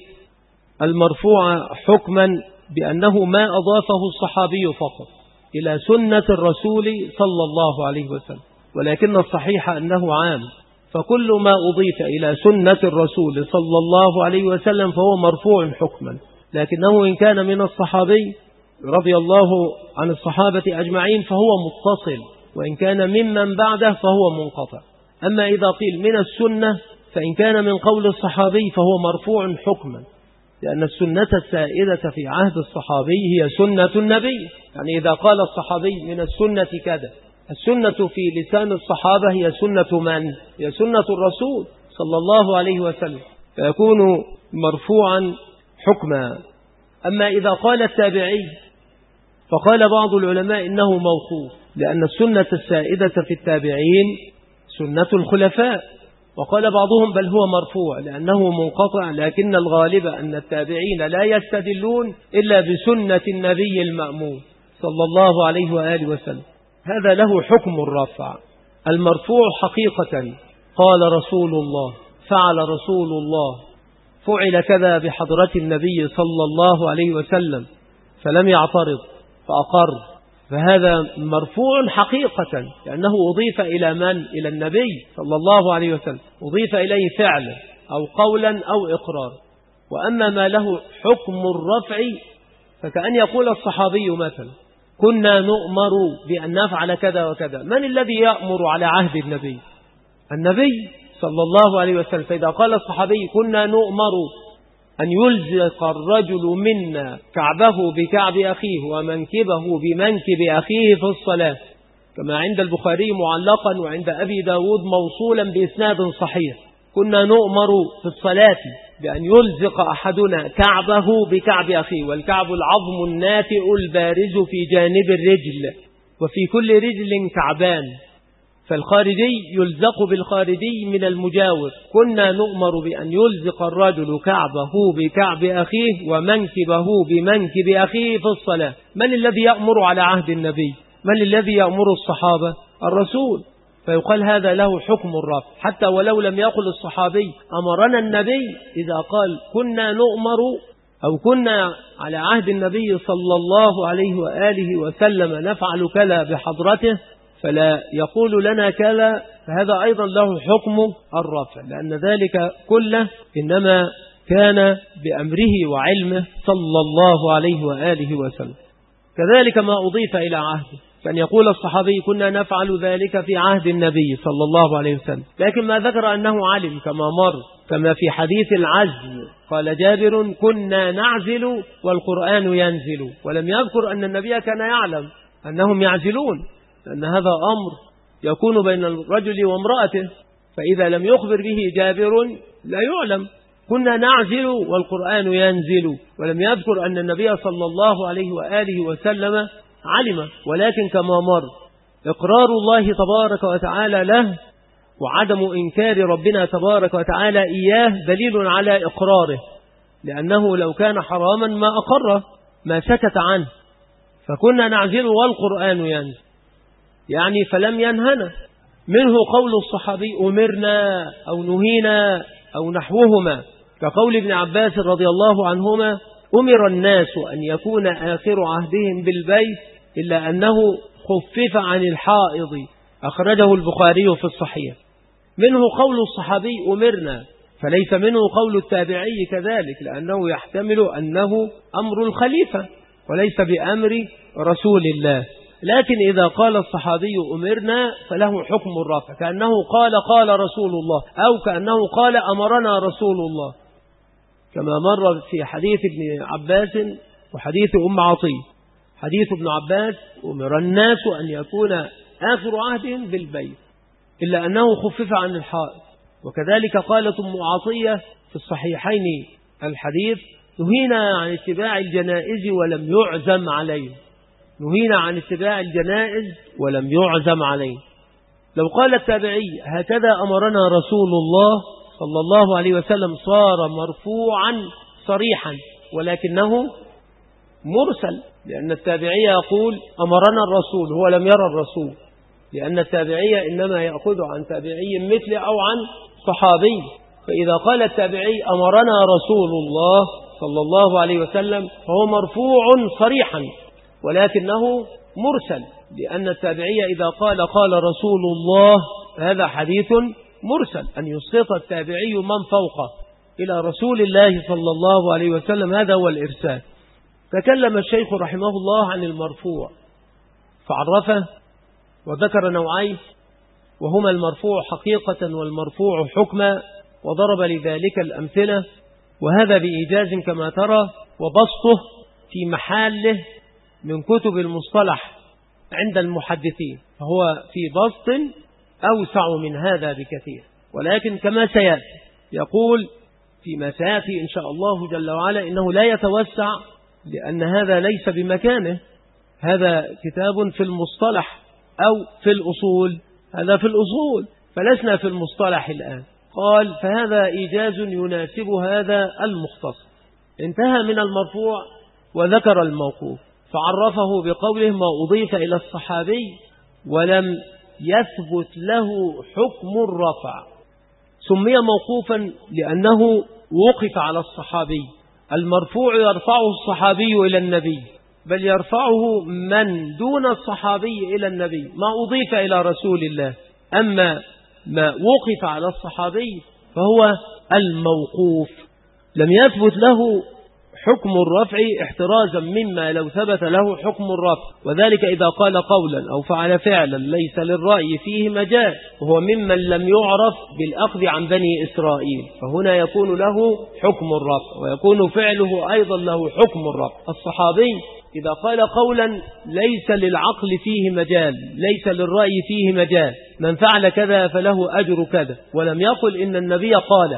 المرفوع حكما بأنه ما أضافه الصحابي فقط إلى سنة الرسول صلى الله عليه وسلم، ولكن الصحيح أنه عام، فكل ما أضيف إلى سنة الرسول صلى الله عليه وسلم فهو مرفوع حكما، لكنه إن كان من الصحابي رضي الله عن الصحابة أجمعين فهو متصل، وإن كان ممن بعده فهو منقطع. أما إذا قيل من السنة فإن كان من قول الصحابي فهو مرفوع حكما، لأن السنة السائدة في عهد الصحابي هي سنة النبي، يعني إذا قال الصحابي من السنة كذا، السنة في لسان الصحابة هي سنة من؟ هي سنة الرسول صلى الله عليه وسلم، فيكون مرفوعا حكما. أما إذا قال التابعي فقال بعض العلماء إنه موقوف، لأن السنة السائدة في التابعين سنة الخلفاء، وقال بعضهم بل هو مرفوع لأنه منقطع، لكن الغالب أن التابعين لا يستدلون إلا بسنة النبي المأمون صلى الله عليه وآله وسلم. هذا له حكم الرفع. المرفوع حقيقة قال رسول الله، فعل رسول الله، فعل كذا بحضرة النبي صلى الله عليه وسلم فلم يعترض فأقر، فهذا مرفوع حقيقة لأنه أضيف إلى من؟ إلى النبي صلى الله عليه وسلم، أضيف إليه فعلا أو قولا أو إقرار. وأما ما له حكم الرفع فكأن يقول الصحابي مثلا كنا نؤمر بأن نفعل كذا وكذا. من الذي يأمر على عهد النبي؟ النبي صلى الله عليه وسلم. فإذا قال الصحابي كنا نؤمر أن يلزق الرجل منا كعبه بكعب أخيه ومنكبه بمنكب أخيه في الصلاة، كما عند البخاري معلقا وعند أبي داود موصولا بإسناد صحيح، كنا نؤمر في الصلاة بأن يلزق أحدنا كعبه بكعب أخيه، والكعب العظم الناتئ البارز في جانب الرجل، وفي كل رجل كعبان، فالخارجي يلزق بالخارجي من المجاور. كنا نؤمر بأن يلزق الرجل كعبه بكعب أخيه ومنكبه بمنكب أخيه في الصلاة. من الذي يأمر على عهد النبي؟ من الذي يأمر الصحابة؟ الرسول. فيقال هذا له حكم الرفع، حتى ولو لم يقل الصحابي أمرنا النبي، إذا قال كنا نؤمر أو كنا على عهد النبي صلى الله عليه وآله وسلم نفعل كذا بحضرته فلا يقول لنا كذا، فهذا أيضا له حكم الرفع، لأن ذلك كله إنما كان بأمره وعلمه صلى الله عليه وآله وسلم. كذلك ما أضيف إلى عهده، كان يقول الصحابي كنا نفعل ذلك في عهد النبي صلى الله عليه وسلم، لكن ما ذكر أنه علم كما مر، كما في حديث العزل قال جابر كنا نعزل والقرآن ينزل، ولم يذكر أن النبي كان يعلم أنهم يعزلون، لأن هذا أمر يكون بين الرجل وامرأته، فإذا لم يخبر به جابر لا يعلم. كنا نعزل والقرآن ينزل، ولم يذكر أن النبي صلى الله عليه وآله وسلم علم، ولكن كما مر إقرار الله تبارك وتعالى له وعدم إنكار ربنا تبارك وتعالى إياه دليل على إقراره، لأنه لو كان حراما ما أقره، ما سكت عنه، فكنا نعزل والقرآن ينزل، يعني فلم ينهنا. منه قول الصحابي أمرنا أو نهينا أو نحوهما، كقول ابن عباس رضي الله عنهما: أمر الناس أن يكون آخر عهدهم بالبيت إلا أنه خفف عن الحائض، أخرجه البخاري في الصحيح. منه قول الصحابي أمرنا، فليس منه قول التابعي كذلك، لأنه يحتمل أنه أمر الخليفة وليس بأمر رسول الله. لكن إذا قال الصحابي أمرنا فله حكم الرفع، كأنه قال رسول الله، أو كأنه قال أمرنا رسول الله، كما مر في حديث ابن عباس وحديث أم عطية. حديث ابن عباس: أمر الناس أن يكون آخر عهدهم بالبيت إلا أنه خفف عن الحائض. وكذلك قالت أم عطية في الصحيحين الحديث: نهينا عن اتباع الجنائز ولم يعزم عليه. نهينا عن اتباع الجنائز ولم يعزم عليه. لو قال التابعي: هكذا أمرنا رسول الله صلى الله عليه وسلم، صار مرفوعا صريحا، ولكنه مرسل، لأن التابعي يقول أمرنا الرسول، هو لم يرى الرسول، لأن التابعي إنما يأخذ عن تابعي مثل أو عن صحابي. فإذا قال التابعي أمرنا رسول الله صلى الله عليه وسلم فهو مرفوع صريحا، ولكنه مرسل، لأن التابعي إذا قال رسول الله هذا حديث مرسل، أن يسقط التابعي من فوقه إلى رسول الله صلى الله عليه وسلم، هذا هو الإرسال. تكلم الشيخ رحمه الله عن المرفوع فعرفه وذكر نوعين، وهما المرفوع حقيقة والمرفوع حكما، وضرب لذلك الأمثلة، وهذا بإيجاز كما ترى، وبسطه في محله من كتب المصطلح عند المحدثين، فهو في بسط أوسع من هذا بكثير. ولكن كما سيأتي يقول فيما سيأتي إن شاء الله جل وعلا إنه لا يتوسع، لأن هذا ليس بمكانه، هذا كتاب في المصطلح أو في الأصول، هذا في الأصول، فلسنا في المصطلح الآن. قال: فهذا إيجاز يناسب هذا المختصر. انتهى من المرفوع وذكر الموقوف، فعرفه بقوله: ما أضيف إلى الصحابي ولم يثبت له حكم الرفع. سمي موقوفا لأنه وقف على الصحابي. المرفوع يرفعه الصحابي إلى النبي، بل يرفعه من دون الصحابي إلى النبي، ما أضيف إلى رسول الله. أما ما وقف على الصحابي فهو الموقوف، لم يثبت له حكم الرفع احترازا مما لو ثبت له حكم الرفع، وذلك إذا قال قولا أو فعل فعلا ليس للرأي فيه مجال، وهو ممن لم يعرف بالأخذ عن بني إسرائيل، فهنا يكون له حكم الرفع، ويكون فعله أيضا له حكم الرفع. الصحابي إذا قال قولا ليس للعقل فيه مجال، ليس للرأي فيه مجال، من فعل كذا فله أجر كذا، ولم يقل إن النبي قال،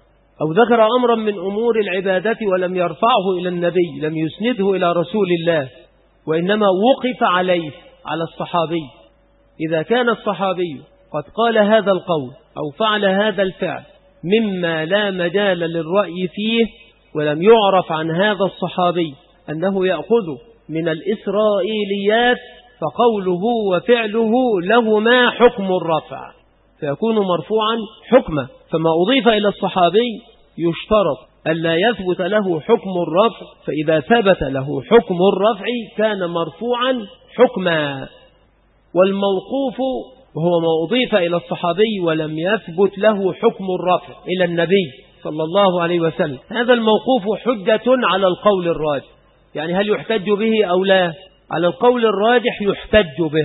أو ذكر أمرا من أمور العبادة ولم يرفعه إلى النبي، لم يسنده إلى رسول الله، وإنما وقف عليه على الصحابي. إذا كان الصحابي قد قال هذا القول أو فعل هذا الفعل مما لا مجال للرأي فيه، ولم يعرف عن هذا الصحابي أنه يأخذ من الإسرائيليات، فقوله وفعله لهما حكم الرفع، فيكون مرفوعا حكما. فما أضيف إلى الصحابي يشترط ألا يثبت له حكم الرفع، فإذا ثبت له حكم الرفع كان مرفوعا حكما. والموقوف وهو ما أضيف إلى الصحابي ولم يثبت له حكم الرفع إلى النبي صلى الله عليه وسلم، هذا الموقوف حجة على القول الراجح. يعني هل يحتج به أو لا؟ على القول الراجح يحتج به.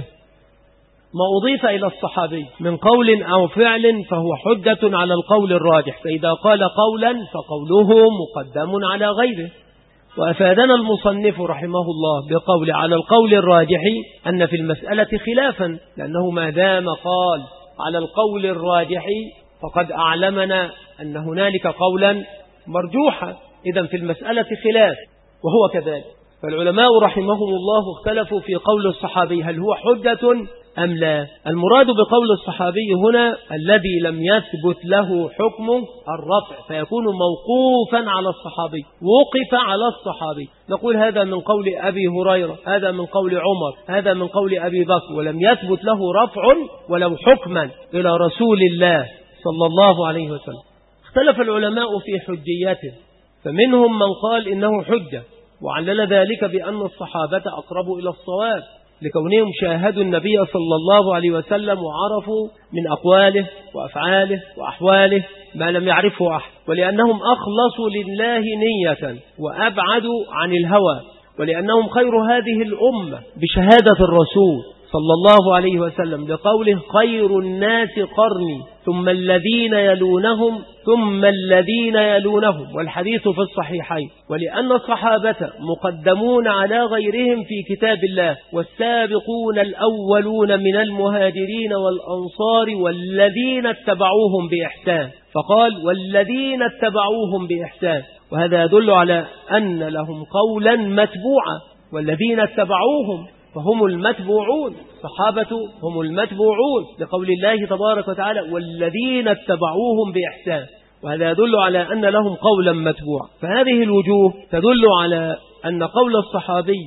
ما أضيف إلى الصحابي من قول أو فعل فهو حجة على القول الراجح، فإذا قال قولا فقوله مقدم على غيره. وأفادنا المصنف رحمه الله بقول على القول الراجح أن في المسألة خلافا، لأنه ما دام قال على القول الراجح فقد أعلمنا أن هنالك قولا مرجوحا، إذن في المسألة خلاف، وهو كذلك. فالعلماء رحمهم الله اختلفوا في قول الصحابي هل هو حجة أم لا؟ المراد بقول الصحابي هنا الذي لم يثبت له حكم الرفع فيكون موقوفا على الصحابي، وقف على الصحابي. نقول هذا من قول أبي هريرة، هذا من قول عمر، هذا من قول أبي بكر، ولم يثبت له رفع ولو حكما إلى رسول الله صلى الله عليه وسلم. اختلف العلماء في حجيته، فمنهم من قال إنه حجة، وعلل ذلك بأن الصحابة أقرب إلى الصواب لكونهم شاهدوا النبي صلى الله عليه وسلم وعرفوا من أقواله وأفعاله وأحواله ما لم يعرفه أحد، ولأنهم أخلصوا لله نية وأبعدوا عن الهوى، ولأنهم خير هذه الأمة بشهادة الرسول صلى الله عليه وسلم لقوله خير الناس قرني ثم الذين يلونهم ثم الذين يلونهم، والحديث في الصحيحين. ولأن الصحابة مقدمون على غيرهم في كتاب الله، والسابقون الأولون من المهاجرين والأنصار والذين اتبعوهم بإحسان، فقال والذين اتبعوهم بإحسان، وهذا يدل على أن لهم قولا متبوعا، والذين اتبعوهم فهم المتبوعون، الصحابة هم المتبوعون لقول الله تبارك وتعالى والذين اتبعوهم بإحسان، وهذا يدل على أن لهم قولا متبوعا. فهذه الوجوه تدل على أن قول الصحابي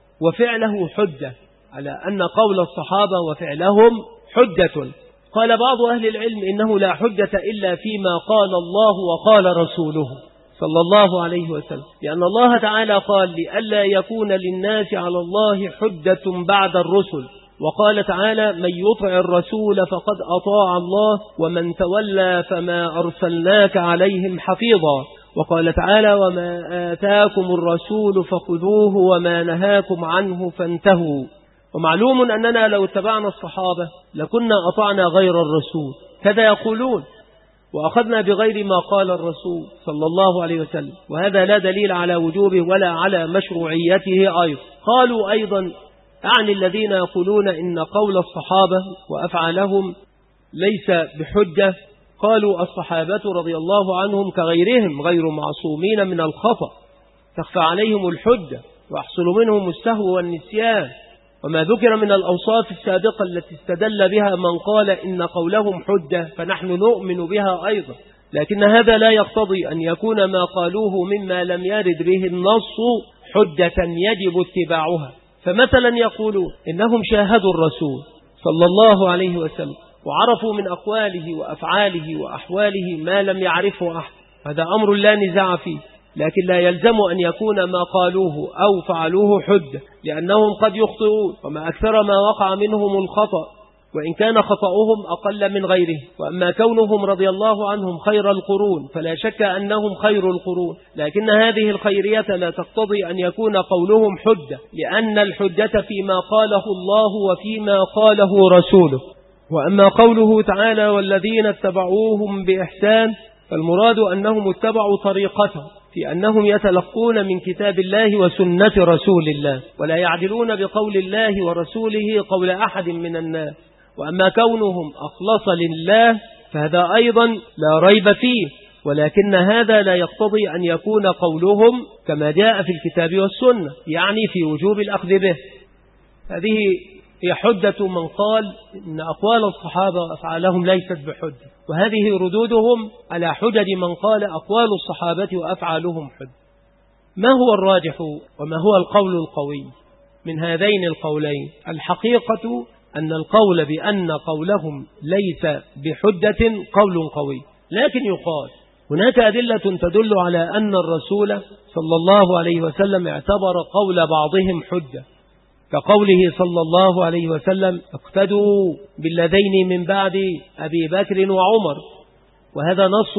وفعله حجة، على أن قول الصحابة وفعلهم حجة. قال بعض أهل العلم إنه لا حجة إلا فيما قال الله وقال رسوله صلى الله عليه وسلم، لأن الله تعالى قال لئلا يكون للناس على الله حجة بعد الرسل، وقال تعالى من يطع الرسول فقد أطاع الله ومن تولى فما أرسلناك عليهم حفيظا، وقال تعالى وما آتاكم الرسول فخذوه وما نهاكم عنه فانتهوا. ومعلوم أننا لو اتبعنا الصحابة لكنا أطعنا غير الرسول، كذا يقولون، وأخذنا بغير ما قال الرسول صلى الله عليه وسلم، وهذا لا دليل على وجوبه ولا على مشروعيته أيضا. قالوا أيضا أعني الذين يقولون إن قول الصحابة وأفعالهم ليس بحجة، قالوا الصحابة رضي الله عنهم كغيرهم غير معصومين من الخطأ، تخفى عليهم الحجة ويحصل منهم السهو والنسيان، وما ذكر من الأوصاف السابقة التي استدل بها من قال إن قولهم حجة فنحن نؤمن بها أيضا، لكن هذا لا يقتضي أن يكون ما قالوه مما لم يرد به النص حجة يجب اتباعها. فمثلا يقولون إنهم شاهدوا الرسول صلى الله عليه وسلم وعرفوا من أقواله وأفعاله وأحواله ما لم يعرفه أحد، هذا أمر لا نزاع فيه، لكن لا يلزم أن يكون ما قالوه أو فعلوه حجة، لأنهم قد يخطئون، وما أكثر ما وقع منهم الخطأ وإن كان خطأهم أقل من غيره. وأما كونهم رضي الله عنهم خير القرون فلا شك أنهم خير القرون، لكن هذه الخيرية لا تقتضي أن يكون قولهم حجة، لأن الحجة فيما قاله الله وفيما قاله رسوله. وأما قوله تعالى والذين اتبعوهم بإحسان فالمراد أنهم اتبعوا طريقته في أنهم يتلقون من كتاب الله وسنة رسول الله، ولا يعدلون بقول الله ورسوله قول أحد من الناس. وأما كونهم أخلص لله فهذا أيضا لا ريب فيه، ولكن هذا لا يقتضي أن يكون قولهم كما جاء في الكتاب والسنة، يعني في وجوب الأخذ به. هذه هي حجة من قال إن أقوال الصحابة وأفعالهم ليست بحجة، وهذه ردودهم على حجج من قال أقوال الصحابة وأفعالهم حجة. ما هو الراجح وما هو القول القوي من هذين القولين؟ الحقيقة أن القول بأن قولهم ليس بحجة قول قوي، لكن يقال هناك أدلة تدل على أن الرسول صلى الله عليه وسلم اعتبر قول بعضهم حجة، كقوله صلى الله عليه وسلم اقتدوا بالذين من بعد أبي بكر وعمر، وهذا نص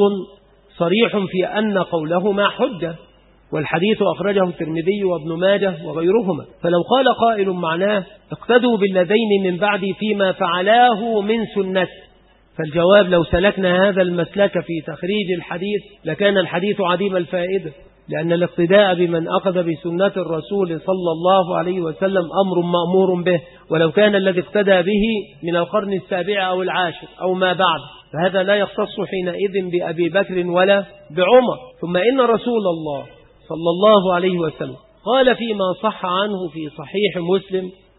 صريح في أن قولهما حجة، والحديث أخرجه الترمذي وابن ماجه وغيرهما. فلو قال قائل معناه اقتدوا بالذين من بعد فيما فعلاه من سنة، فالجواب لو سلكنا هذا المسلك في تخريج الحديث لكان الحديث عديم الفائدة، لأن الاقتداء بمن أخذ بسنة الرسول صلى الله عليه وسلم أمر مأمور به، ولو كان الذي اقتدى به من القرن السابع أو العاشر أو ما بعد، فهذا لا يختص حينئذ بأبي بكر ولا بعمر. ثم إن رسول الله صلى الله عليه وسلم قال فيما صح عنه في صحيح مسلم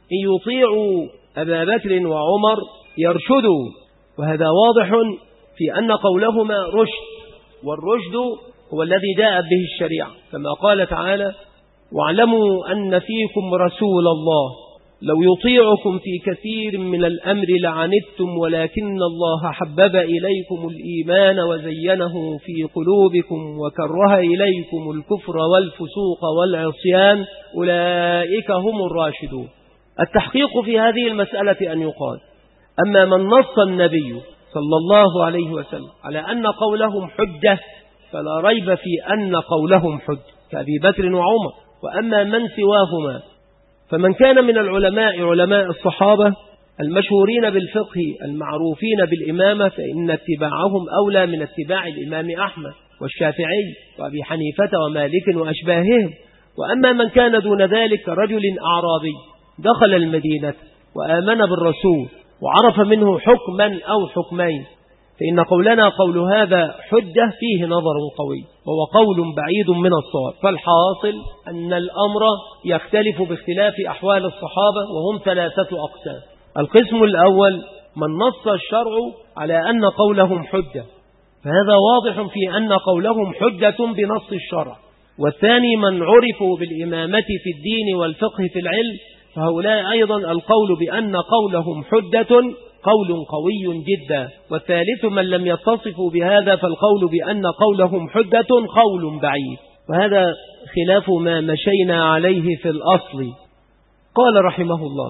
إن يطيعوا أبا بكر وعمر يرشدوا، وهذا واضح في أن قولهما رشد، والرشد هو الذي جاء به الشريعة، كما قال تعالى: واعلموا أن فيكم رسول الله لو يطيعكم في كثير من الأمر لعنتم ولكن الله حبب إليكم الإيمان وزينه في قلوبكم وكره إليكم الكفر والفسوق والعصيان أولئك هم الراشدون. التحقيق في هذه المسألة أن يقال: أما من نص النبي صلى الله عليه وسلم على أن قولهم حجة فلا ريب في أن قولهم حجة كأبي بكر وعمر. وأما من سواهما فمن كان من العلماء علماء الصحابة المشهورين بالفقه المعروفين بالإمامة فإن اتباعهم أولى من اتباع الإمام أحمد والشافعي وأبي حنيفة ومالك وأشباههم. وأما من كان دون ذلك رجل أعرابي دخل المدينة وآمن بالرسول وعرف منه حكما أو حكمين فإن قولنا قول هذا حجة فيه نظر قوي وهو قول بعيد من الصواب. فالحاصل أن الأمر يختلف باختلاف أحوال الصحابة وهم 3 أقسام. القسم الأول من نص الشرع على أن قولهم حجة، فهذا واضح في أن قولهم حجة بنص الشرع. والثاني من عرفوا بالإمامة في الدين والفقه في العلم، فهؤلاء أيضا القول بأن قولهم حجة قول قوي جدا. والثالث من لم يتصفوا بهذا فالقول بأن قولهم حجة قول بعيد، وهذا خلاف ما مشينا عليه في الأصل. قال رحمه الله: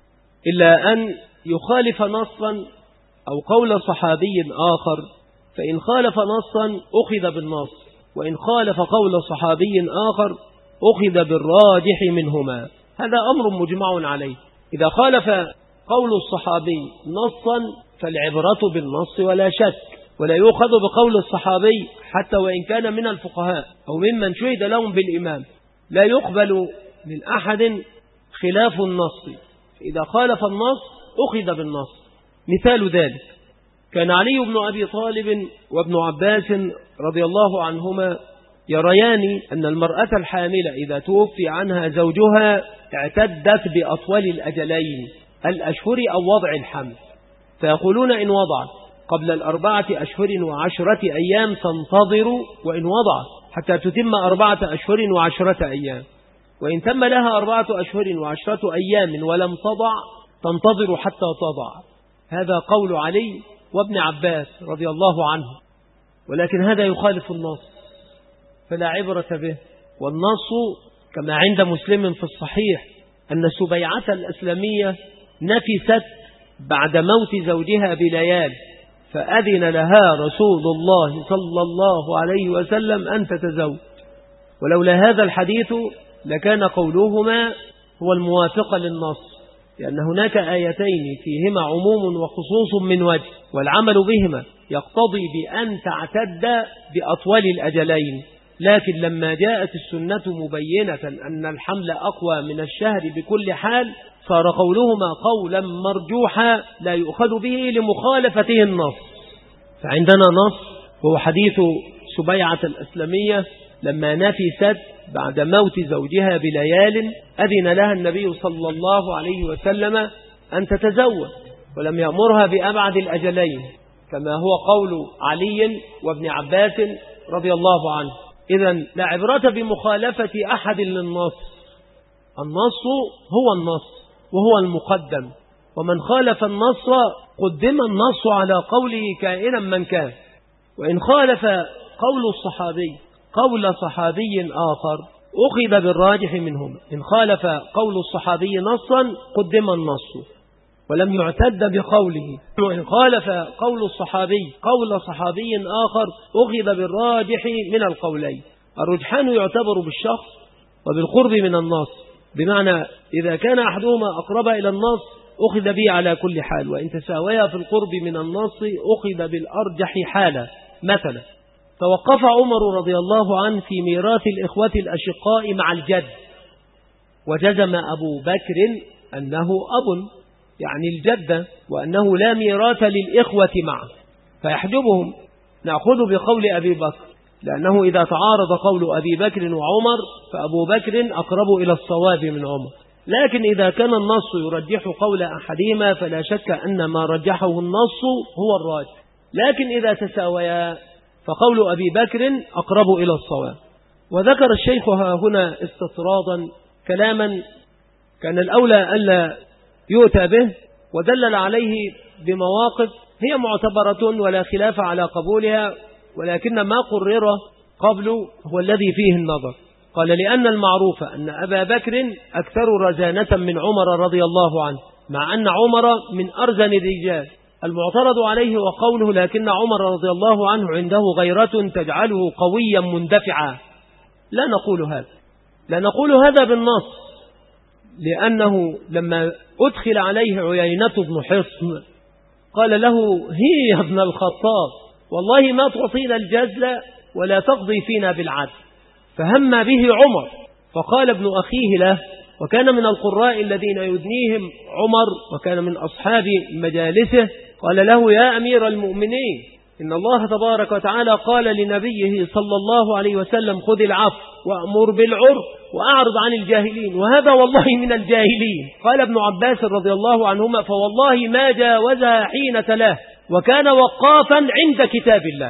إلا أن يخالف نصا أو قول صحابي آخر، فإن خالف نصا أخذ بالنص، وإن خالف قول صحابي آخر أخذ بالراجح منهما. هذا أمر مجمع عليه. إذا خالف قول الصحابي نصا فالعبرة بالنص ولا شك، ولا يؤخذ بقول الصحابي حتى وإن كان من الفقهاء أو ممن شهد لهم بالإمام، لا يقبل من أحد خلاف النص. إذا خالف النص أخذ بالنص. مثال ذلك كان علي بن أبي طالب وابن عباس رضي الله عنهما يريان أن المرأة الحاملة إذا توفي عنها زوجها اعتدت بأطول الأجلين، الأشهر أو وضع الحمل، فيقولون إن وضعت قبل 4 أشهر و10 أيام تنتظر، وإن وضعت حتى تتم 4 أشهر و10 أيام، وإن تم لها 4 أشهر و10 أيام ولم تضع تنتظر حتى تضع. هذا قول علي وابن عباس رضي الله عنه، ولكن هذا يخالف النص فلا عبرة به. والنص كما عند مسلم في الصحيح أن سبيعة الأسلمية نفست بعد موت زوجها بليال، فأذن لها رسول الله صلى الله عليه وسلم أن تتزوج. ولولا هذا الحديث لكان قولهما هو الموافق للنص، لأن هناك آيتين فيهما عموم وخصوص من وجه، والعمل بهما يقتضي بأن تعتد بأطول الأجلين. لكن لما جاءت السنة مبينة أن الحمل أقوى من الشهر بكل حال صار قولهما قولا مرجوحا لا يؤخذ به لمخالفته النص. فعندنا نص وهو حديث سبيعة الأسلمية لما نفست بعد موت زوجها بليال أذن لها النبي صلى الله عليه وسلم أن تتزوج، ولم يأمرها بأبعد الأجلين كما هو قول علي وابن عباس رضي الله عنه. إذن لا عبرة بمخالفة أحد للنص، النص هو النص وهو المقدم، ومن خالف النص قدم النص على قوله كائنا من كان. وإن خالف قول الصحابي قول صحابي آخر أخذ بالراجح منهم. إن خالف قول الصحابي نصا قدم النص ولم يعتد بقوله، وإن خالف قول الصحابي قول صحابي آخر أخذ بالراجح من القولين. الرجحان يعتبر بالشخص وبالقرب من النص، بمعنى إذا كان أحدهما أقرب إلى النص أخذ به على كل حال، وإن تساويا في القرب من النص أخذ بالأرجح حالا. مثلا توقف عمر رضي الله عنه في ميراث الإخوة الأشقاء مع الجد، وجزم أبو بكر أنه أب يعني الجدة، وأنه لا ميراث للإخوة معه فيحجبهم. نأخذ بقول أبي بكر، لأنه إذا تعارض قول أبي بكر وعمر فأبو بكر أقرب إلى الصواب من عمر. لكن إذا كان النص يرجح قول أحدهما فلا شك أن ما رجحه النص هو الراجح، لكن إذا تساويا فقول أبي بكر أقرب إلى الصواب. وذكر الشيخ هنا استطرادا كلاما كان الأولى ألا يؤتى به، ودلل عليه بمواقف هي معتبرة ولا خلاف على قبولها، ولكن ما قرر قبل هو الذي فيه النظر. قال لأن المعروف أن أبا بكر أكثر رزانة من عمر رضي الله عنه، مع أن عمر من أرزن الرجال. المعترض عليه وقوله لكن عمر رضي الله عنه عنده غيرة تجعله قويا مندفعا. لا نقول هذا بالنص، لأنه لما أدخل عليه عيينة بن حصن قال له هي يا ابن الخطاب والله ما تعطينا الجزل ولا تقضي فينا بالعدل، فهم به عمر، فقال ابن أخيه له وكان من القراء الذين يدنيهم عمر وكان من أصحاب مجالسه، قال له يا أمير المؤمنين إن الله تبارك وتعالى قال لنبيه صلى الله عليه وسلم خذ العفو وأمر بالعرف وأعرض عن الجاهلين، وهذا والله من الجاهلين. قال ابن عباس رضي الله عنهما فوالله ما جاوزها حين تلاه وكان وقافا عند كتاب الله.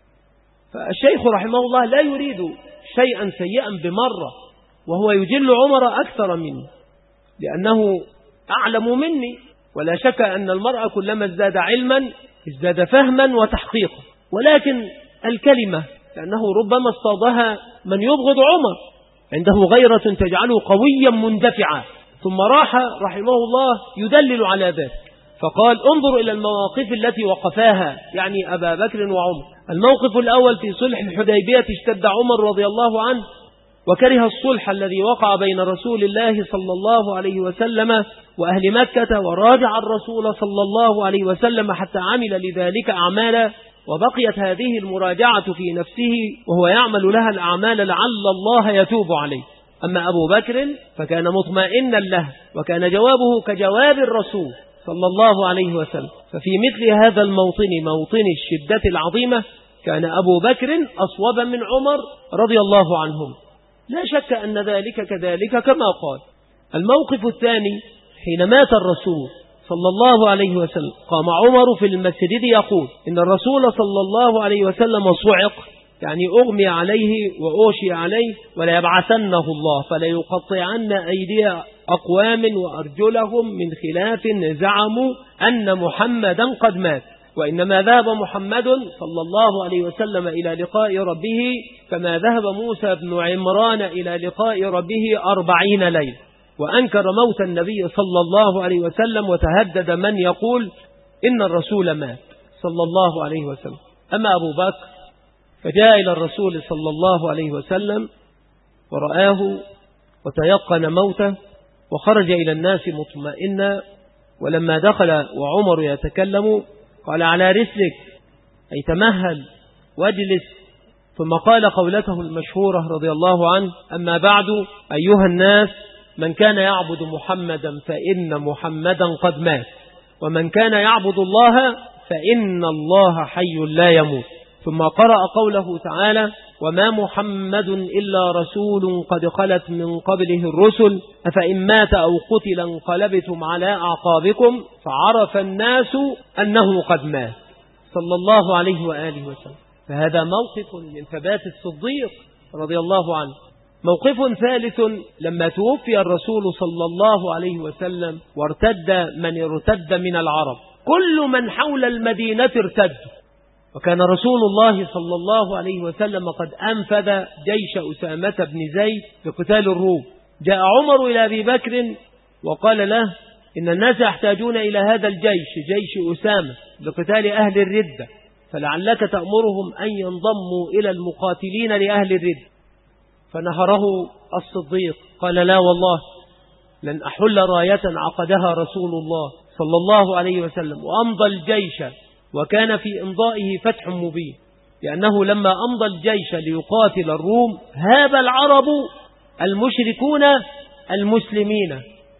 فالشيخ رحمه الله لا يريد شيئا سيئا بمرة، وهو يجل عمر أكثر مني لأنه أعلم مني، ولا شك أن المرء كلما ازداد علما ازداد فهما وتحقيقا، ولكن الكلمة لأنه ربما اصطادها من يبغض عمر عنده غيرة تجعله قويا مندفعا، ثم راح رحمه الله يدلل على ذلك فقال انظر إلى المواقف التي وقفاها يعني أبا بكر وعمر. الموقف الأول في صلح الحديبية اشتد عمر رضي الله عنه وكره الصلح الذي وقع بين رسول الله صلى الله عليه وسلم وأهل مكة، وراجع الرسول صلى الله عليه وسلم حتى عمل لذلك أعمالا، وبقيت هذه المراجعة في نفسه وهو يعمل لها الأعمال لعل الله يتوب عليه. أما أبو بكر فكان مطمئنا له وكان جوابه كجواب الرسول صلى الله عليه وسلم. ففي مثل هذا الموطن موطن الشدة العظيمة كان أبو بكر أصوب من عمر رضي الله عنهم، لا شك أن ذلك كذلك كما قال. الموقف الثاني حين مات الرسول صلى الله عليه وسلم قام عمر في المسجد يقول إن الرسول صلى الله عليه وسلم صعق، يعني أغمي عليه وأوشي عليه، ولا يبعثنه الله فلا يقطعن أيدي أقوام وأرجلهم من خلاف زعموا أن محمدا قد مات، وإنما ذهب محمد صلى الله عليه وسلم إلى لقاء ربه كما ذهب موسى بن عمران إلى لقاء ربه 40 ليلة، وأنكر موت النبي صلى الله عليه وسلم وتهدد من يقول إن الرسول مات صلى الله عليه وسلم. أما أبو بكر فجاء إلى الرسول صلى الله عليه وسلم ورآه وتيقن موته وخرج إلى الناس مطمئنا، ولما دخل وعمر يتكلم قال على رسلك أي تمهل واجلس، ثم قال قولته المشهورة رضي الله عنه أما بعد أيها الناس من كان يعبد محمدا فإن محمدا قد مات، ومن كان يعبد الله فإن الله حي لا يموت. ثم قرأ قوله تعالى وما محمد إلا رسول قد خلت من قبله الرسل أفإن مات أو قتل انقلبتم على أعقابكم فعرف الناس أنه قد مات صلى الله عليه وآله وسلم. فهذا موقف من ثبات الصديق رضي الله عنه. موقف ثالث لما توفي الرسول صلى الله عليه وسلم وارتد من ارتد من العرب، كل من حول المدينة ارتد، وكان رسول الله صلى الله عليه وسلم قد أنفذ جيش أسامة بن زيد لقتال الروم. جاء عمر إلى أبي بكر وقال له إن الناس يحتاجون إلى هذا الجيش جيش أسامة لقتال أهل الردة، فلعلك تأمرهم أن ينضموا إلى المقاتلين لأهل الردة. فنهره الصديق قال لا والله لن أحل راية عقدها رسول الله صلى الله عليه وسلم، وأمضى الجيش، وكان في إمضائه فتح مبين، لأنه لما أمضى الجيش ليقاتل الروم هاب العرب المشركون المسلمين،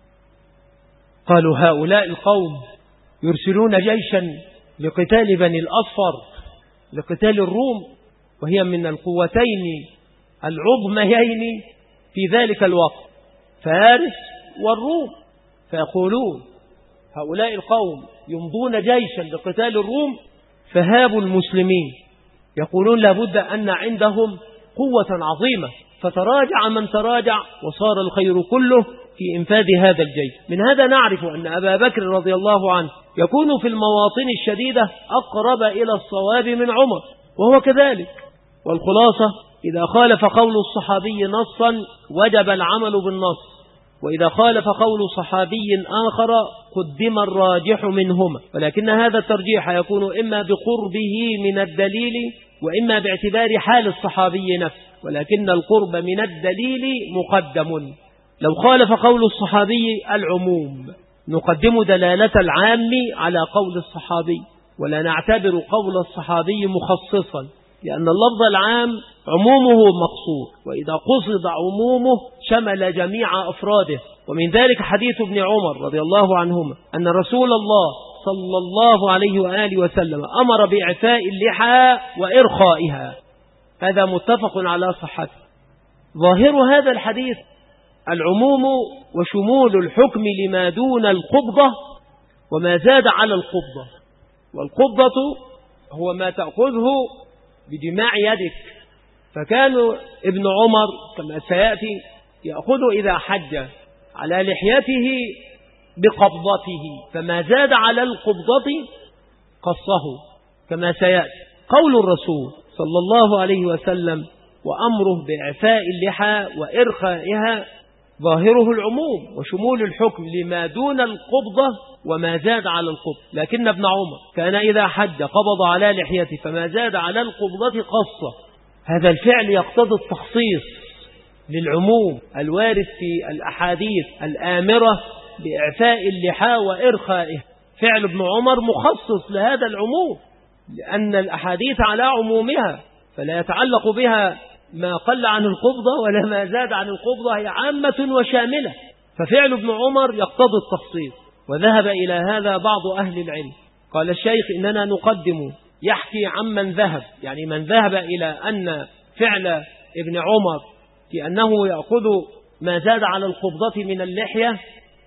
قالوا هؤلاء القوم يرسلون جيشا لقتال بني الأصفر لقتال الروم، وهي من القوتين العظميين في ذلك الوقت، فارس والروم، فيقولون هؤلاء القوم يمضون جيشا لقتال الروم فهابوا المسلمين، يقولون لابد أن عندهم قوة عظيمة، فتراجع من تراجع وصار الخير كله في إنفاذ هذا الجيش. من هذا نعرف أن أبا بكر رضي الله عنه يكون في المواطن الشديدة أقرب إلى الصواب من عمر، وهو كذلك. والخلاصة إذا خالف قول الصحابي نصا وجب العمل بالنص، وإذا خالف قول صحابي آخر قدم الراجح منهما، ولكن هذا الترجيح يكون إما بقربه من الدليل وإما باعتبار حال الصحابي نفسه، ولكن القرب من الدليل مقدم. لو خالف قول الصحابي العموم نقدم دلالة العام على قول الصحابي، ولا نعتبر قول الصحابي مخصصا، لأن اللفظ العام عمومه مقصود، وإذا قصد عمومه شمل جميع أفراده. ومن ذلك حديث ابن عمر رضي الله عنهما أن رسول الله صلى الله عليه وآله وسلم أمر بإعفاء اللحى وإرخائها، هذا متفق على صحته. ظاهر هذا الحديث العموم وشمول الحكم لما دون القبضة وما زاد على القبضة، والقبضة هو ما تأخذه بجماع يدك، فكان ابن عمر كما سيأتي يأخذ إذا حج على لحيته بقبضته، فما زاد على القبضة قصه كما سيأتي. قول الرسول صلى الله عليه وسلم وأمره بإعفاء اللحى وإرخائها ظاهره العموم وشمول الحكم لما دون القبضة وما زاد على القبضة، لكن ابن عمر كان إذا حج قبض على لحيته فما زاد على القبضة قصة. هذا الفعل يقتضي التخصيص للعموم الوارد في الأحاديث الآمرة بإعفاء اللحى وإرخائه. فعل ابن عمر مخصص لهذا العموم، لأن الأحاديث على عمومها فلا يتعلق بها ما قل عن القبضة ولا ما زاد عن القبضة، هي عامة وشاملة. ففعل ابن عمر يقتضي التخصيص، وذهب إلى هذا بعض أهل العلم. قال الشيخ إننا نقدم يحكي عمن ذهب، يعني من ذهب إلى أن فعل ابن عمر في أنه يأخذ ما زاد على القبضة من اللحية،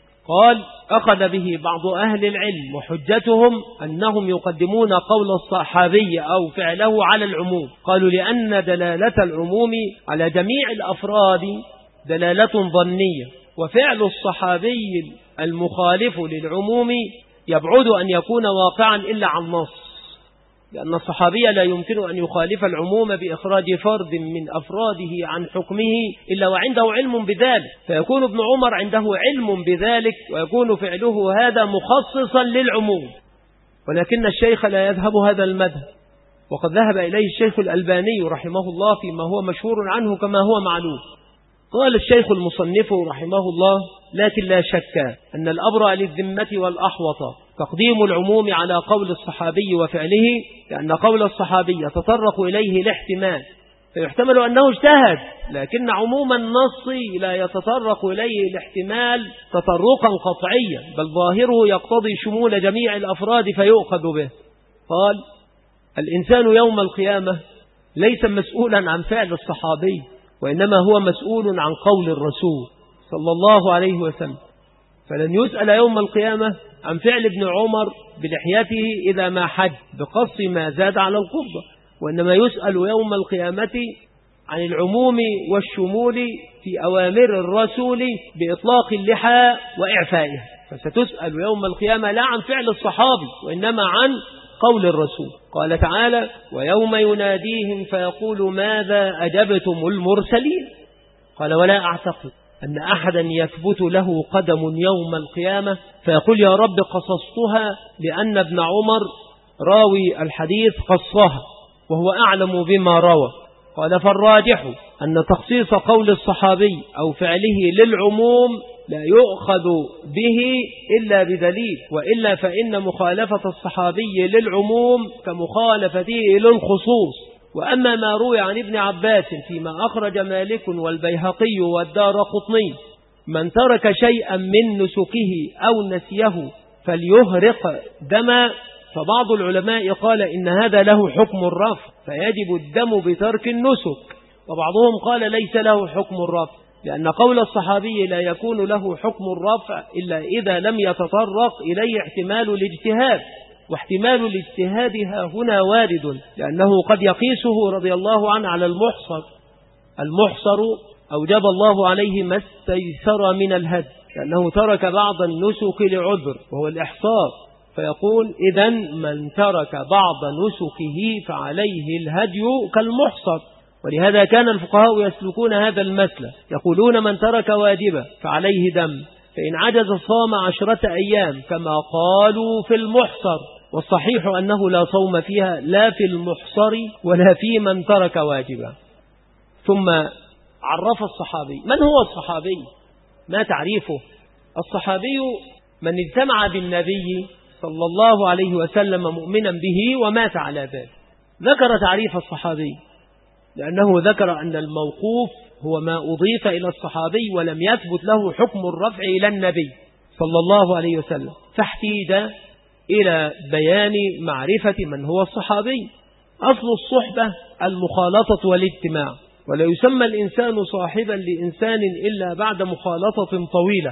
قال أخذ به بعض أهل العلم، وحجتهم أنهم يقدمون قول الصحابي أو فعله على العموم. قالوا لأن دلالة العموم على جميع الأفراد دلالة ظنية، وفعل الصحابي المخالف للعموم يبعد أن يكون واقعا إلا عن نص، لأن الصحابي لا يمكن أن يخالف العموم بإخراج فرد من أفراده عن حكمه إلا وعنده علم بذلك، فيكون ابن عمر عنده علم بذلك ويكون فعله هذا مخصصا للعموم. ولكن الشيخ لا يذهب هذا المذهب، وقد ذهب إليه الشيخ الألباني رحمه الله فيما هو مشهور عنه كما هو معلوم. قال الشيخ المصنف رحمه الله: لكن لا شك أن الأبرأ للذمة والأحوط تقديم العموم على قول الصحابي وفعله، لأن قول الصحابي يتطرق إليه الاحتمال، فيحتمل أنه اجتهد، لكن عموم النص لا يتطرق إليه الاحتمال تطرقا قطعيا، بل ظاهره يقتضي شمول جميع الأفراد فيؤخذ به. قال: الإنسان يوم القيامة ليس مسؤولا عن فعل الصحابي، وإنما هو مسؤول عن قول الرسول صلى الله عليه وسلم، فلن يسأل يوم القيامة عن فعل ابن عمر بلحيته إذا ما حج بقص ما زاد على القبضة، وإنما يسأل يوم القيامة عن العموم والشمول في أوامر الرسول بإطلاق اللحى وإعفائها. فستسأل يوم القيامة لا عن فعل الصحابي وإنما عن قول الرسول. قال تعالى: ويوم يناديهم فيقول ماذا أجبتم المرسلين. قال: ولا أعتقد أن أحدا يثبت له قدم يوم القيامة فيقول يا رب قصصتها لأن ابن عمر راوي الحديث قصها وهو أعلم بما روى. قال: فالراجح أن تخصيص قول الصحابي أو فعله للعموم لا يؤخذ به إلا بدليل، وإلا فإن مخالفة الصحابي للعموم كمخالفته للخصوص. وأما ما روي عن ابن عباس فيما أخرج مالك والبيهقي والدارقطني: من ترك شيئا من نسكه أو نسيه فليهرق دما، فبعض العلماء قال إن هذا له حكم الرفع فيجب الدم بترك النسك، وبعضهم قال ليس له حكم الرفع لأن قول الصحابي لا يكون له حكم الرفع إلا إذا لم يتطرق إليه احتمال الاجتهاد، واحتمال الاجتهاد هنا وارد، لأنه قد يقيسه رضي الله عنه على المحصر. المحصر أوجب الله عليه ما استيسر من الهدي، لأنه ترك بعض النسك لعذر وهو الإحصار، فيقول إذن من ترك بعض نسكه فعليه الهدي كالمحصر. ولهذا كان الفقهاء يسلكون هذا المثل، يقولون من ترك واجبا فعليه دم، فإن عجز صام 10 أيام كما قالوا في المحصر، والصحيح أنه لا صوم فيها لا في المحصر ولا في من ترك واجبا. ثم عرف الصحابي. من هو الصحابي؟ ما تعريفه؟ الصحابي من اجتمع بالنبي صلى الله عليه وسلم مؤمنا به ومات على ذلك. ذكر تعريف الصحابي لأنه ذكر أن الموقوف هو ما أضيف إلى الصحابي ولم يثبت له حكم الرفع إلى النبي صلى الله عليه وسلم، فاحتيج إلى بيان معرفة من هو الصحابي. أصل الصحبة المخالطة والاجتماع، ولا يسمى الإنسان صاحبا لإنسان إلا بعد مخالطة طويلة،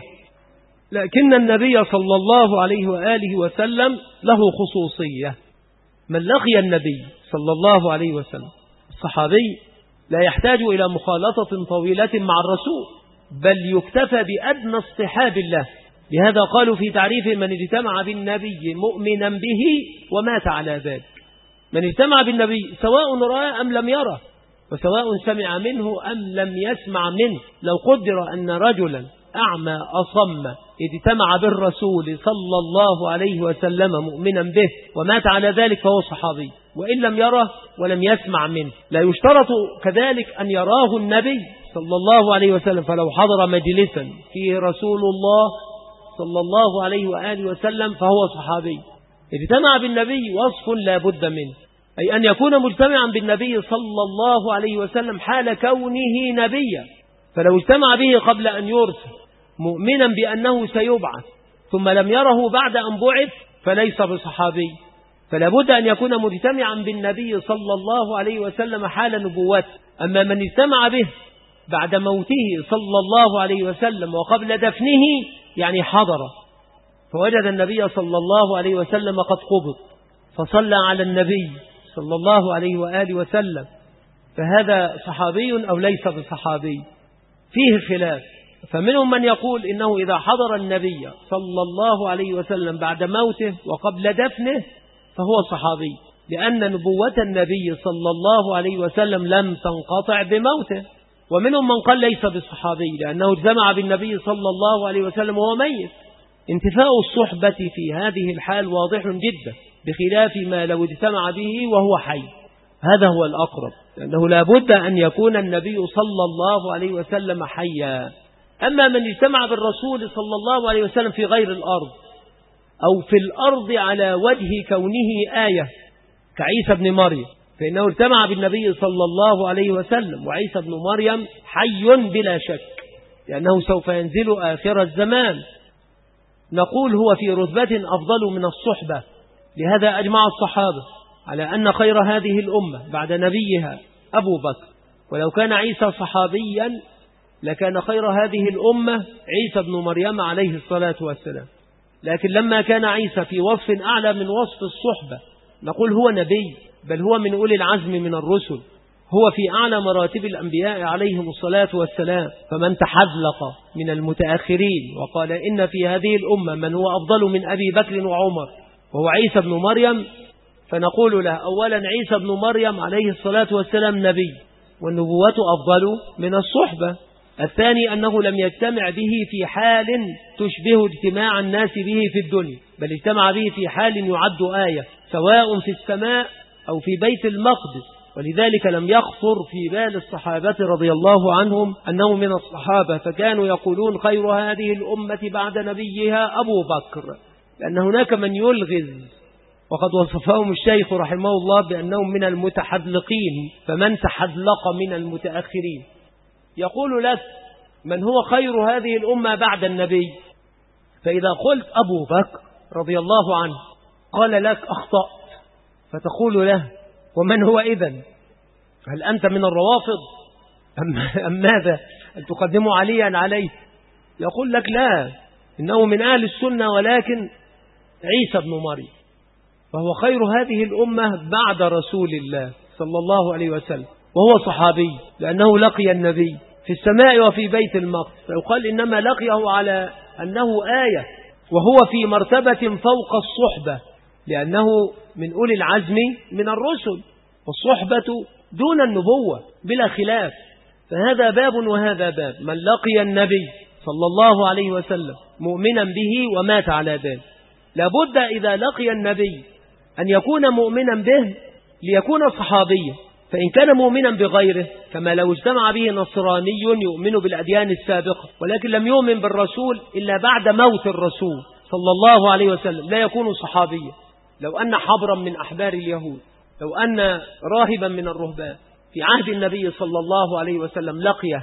لكن النبي صلى الله عليه وآله وسلم له خصوصية. من لقي النبي صلى الله عليه وسلم الصحابي لا يحتاج إلى مخالطة طويلة مع الرسول، بل يكتفى بأدنى اصطحاب الله. لهذا قالوا في تعريف من اجتمع بالنبي مؤمنا به ومات على ذلك. من اجتمع بالنبي سواء رأى أم لم يره، وسواء سمع منه أم لم يسمع منه. لو قدر أن رجلا أعمى أصم اجتمع بالرسول صلى الله عليه وسلم مؤمنا به ومات على ذلك فهو صحابي، وإن لم يره ولم يسمع منه. لا يشترط كذلك أن يراه النبي صلى الله عليه وسلم، فلو حضر مجلسا فيه رسول الله صلى الله عليه وآله وسلم فهو صحابي. اجتمع بالنبي وصف لا بد منه، أي أن يكون مجتمعا بالنبي صلى الله عليه وسلم حال كونه نبيا. فلو اجتمع به قبل أن يرسل مؤمنا بأنه سيبعث ثم لم يره بعد أن بعث فليس بصحابي. فلا بد أن يكون مجتمعا بالنبي صلى الله عليه وسلم حال نبوته. أما من اجتمع به بعد موته صلى الله عليه وسلم وقبل دفنه يعني حضر فوجد النبي صلى الله عليه وسلم قد قبض فصلى على النبي صلى الله عليه وآله وسلم، فهذا صحابي أو ليس بصحابي؟ فيه خلاف. فمنهم من يقول إنه إذا حضر النبي صلى الله عليه وسلم بعد موته وقبل دفنه فهو صحابي، لأن نبوة النبي صلى الله عليه وسلم لم تنقطع بموته. ومنهم من قال ليس بالصحابي لأنه اجتمع بالنبي صلى الله عليه وسلم وهو ميت. انتفاء الصحبة في هذه الحال واضح جدا، بخلاف ما لو اجتمع به وهو حي. هذا هو الأقرب، لأنه لا بد أن يكون النبي صلى الله عليه وسلم حيا. أما من اجتمع بالرسول صلى الله عليه وسلم في غير الأرض أو في الأرض على وجه كونه آية كعيسى بن مريم، فإنه اجتمع بالنبي صلى الله عليه وسلم، وعيسى بن مريم حي بلا شك لأنه سوف ينزل آخر الزمان. نقول هو في رتبة أفضل من الصحبة. لهذا أجمع الصحابة على أن خير هذه الأمة بعد نبيها أبو بكر، ولو كان عيسى صحابيا لكان خير هذه الأمة عيسى بن مريم عليه الصلاة والسلام. لكن لما كان عيسى في وصف أعلى من وصف الصحبة نقول هو نبي، بل هو من أولي العزم من الرسل، هو في أعلى مراتب الأنبياء عليهم الصلاة والسلام. فمن تحذلق من المتأخرين وقال إن في هذه الأمة من هو أفضل من أبي بكر وعمر وهو عيسى بن مريم، فنقول له أولا عيسى بن مريم عليه الصلاة والسلام نبي والنبوة أفضل من الصحبة. الثاني أنه لم يجتمع به في حال تشبه اجتماع الناس به في الدنيا، بل اجتمع به في حال يعد آية سواء في السماء أو في بيت المقدس. ولذلك لم يخطر في بال الصحابة رضي الله عنهم أنه من الصحابة، فكانوا يقولون خير هذه الأمة بعد نبيها أبو بكر، لأن هناك من يلغز، وقد وصفهم الشيخ رحمه الله بأنهم من المتحذلقين، فمن تحذلق من المتأخرين. يقول لك من هو خير هذه الأمة بعد النبي، فإذا قلت أبو بكر رضي الله عنه قال لك أخطأت، فتقول له ومن هو إذن؟ هل أنت من الروافض أم ماذا؟ أن تقدموا عليا عليه؟ يقول لك لا، إنه من أهل السنة ولكن عيسى بن مريم، فهو خير هذه الأمة بعد رسول الله صلى الله عليه وسلم، وهو صحابي لأنه لقي النبي في السماء وفي بيت المقدس، فيقال إنما لقيه على أنه آية، وهو في مرتبة فوق الصحبة لأنه من أولي العزم من الرسل، والصحبة دون النبوة بلا خلاف. فهذا باب وهذا باب. من لقي النبي صلى الله عليه وسلم مؤمنا به ومات على ذلك، لابد إذا لقي النبي أن يكون مؤمنا به ليكون صحابيا. فإن كان مؤمنا بغيره كما لو اجتمع به نصراني يؤمن بالأديان السابقة ولكن لم يؤمن بالرسول إلا بعد موت الرسول صلى الله عليه وسلم لا يكون صحابيا. لو أن حبرا من أحبار اليهود، لو أن راهبا من الرهبان في عهد النبي صلى الله عليه وسلم لقيه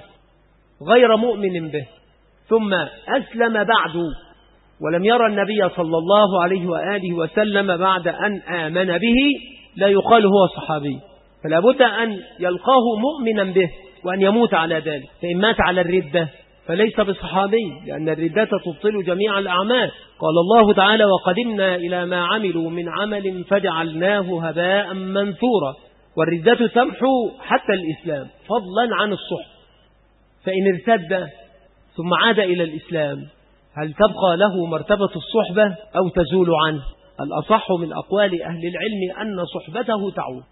غير مؤمن به ثم أسلم بعد ولم يرى النبي صلى الله عليه وآله وسلم بعد أن آمن به، لا يقال هو صحابي، فلا بد أن يلقاه مؤمنا به وأن يموت على ذلك. فإن مات على الردة فليس بصحابي، لأن الردة تبطل جميع الأعمال. قال الله تعالى: وقدمنا إلى ما عملوا من عمل فجعلناه هباء منثورا. والردة تمحو حتى الإسلام فضلا عن الصحبة. فإن ارتد ثم عاد إلى الإسلام هل تبقى له مرتبة الصحبة أو تزول عنه؟ الأصح من أقوال أهل العلم أن صحبته تعود،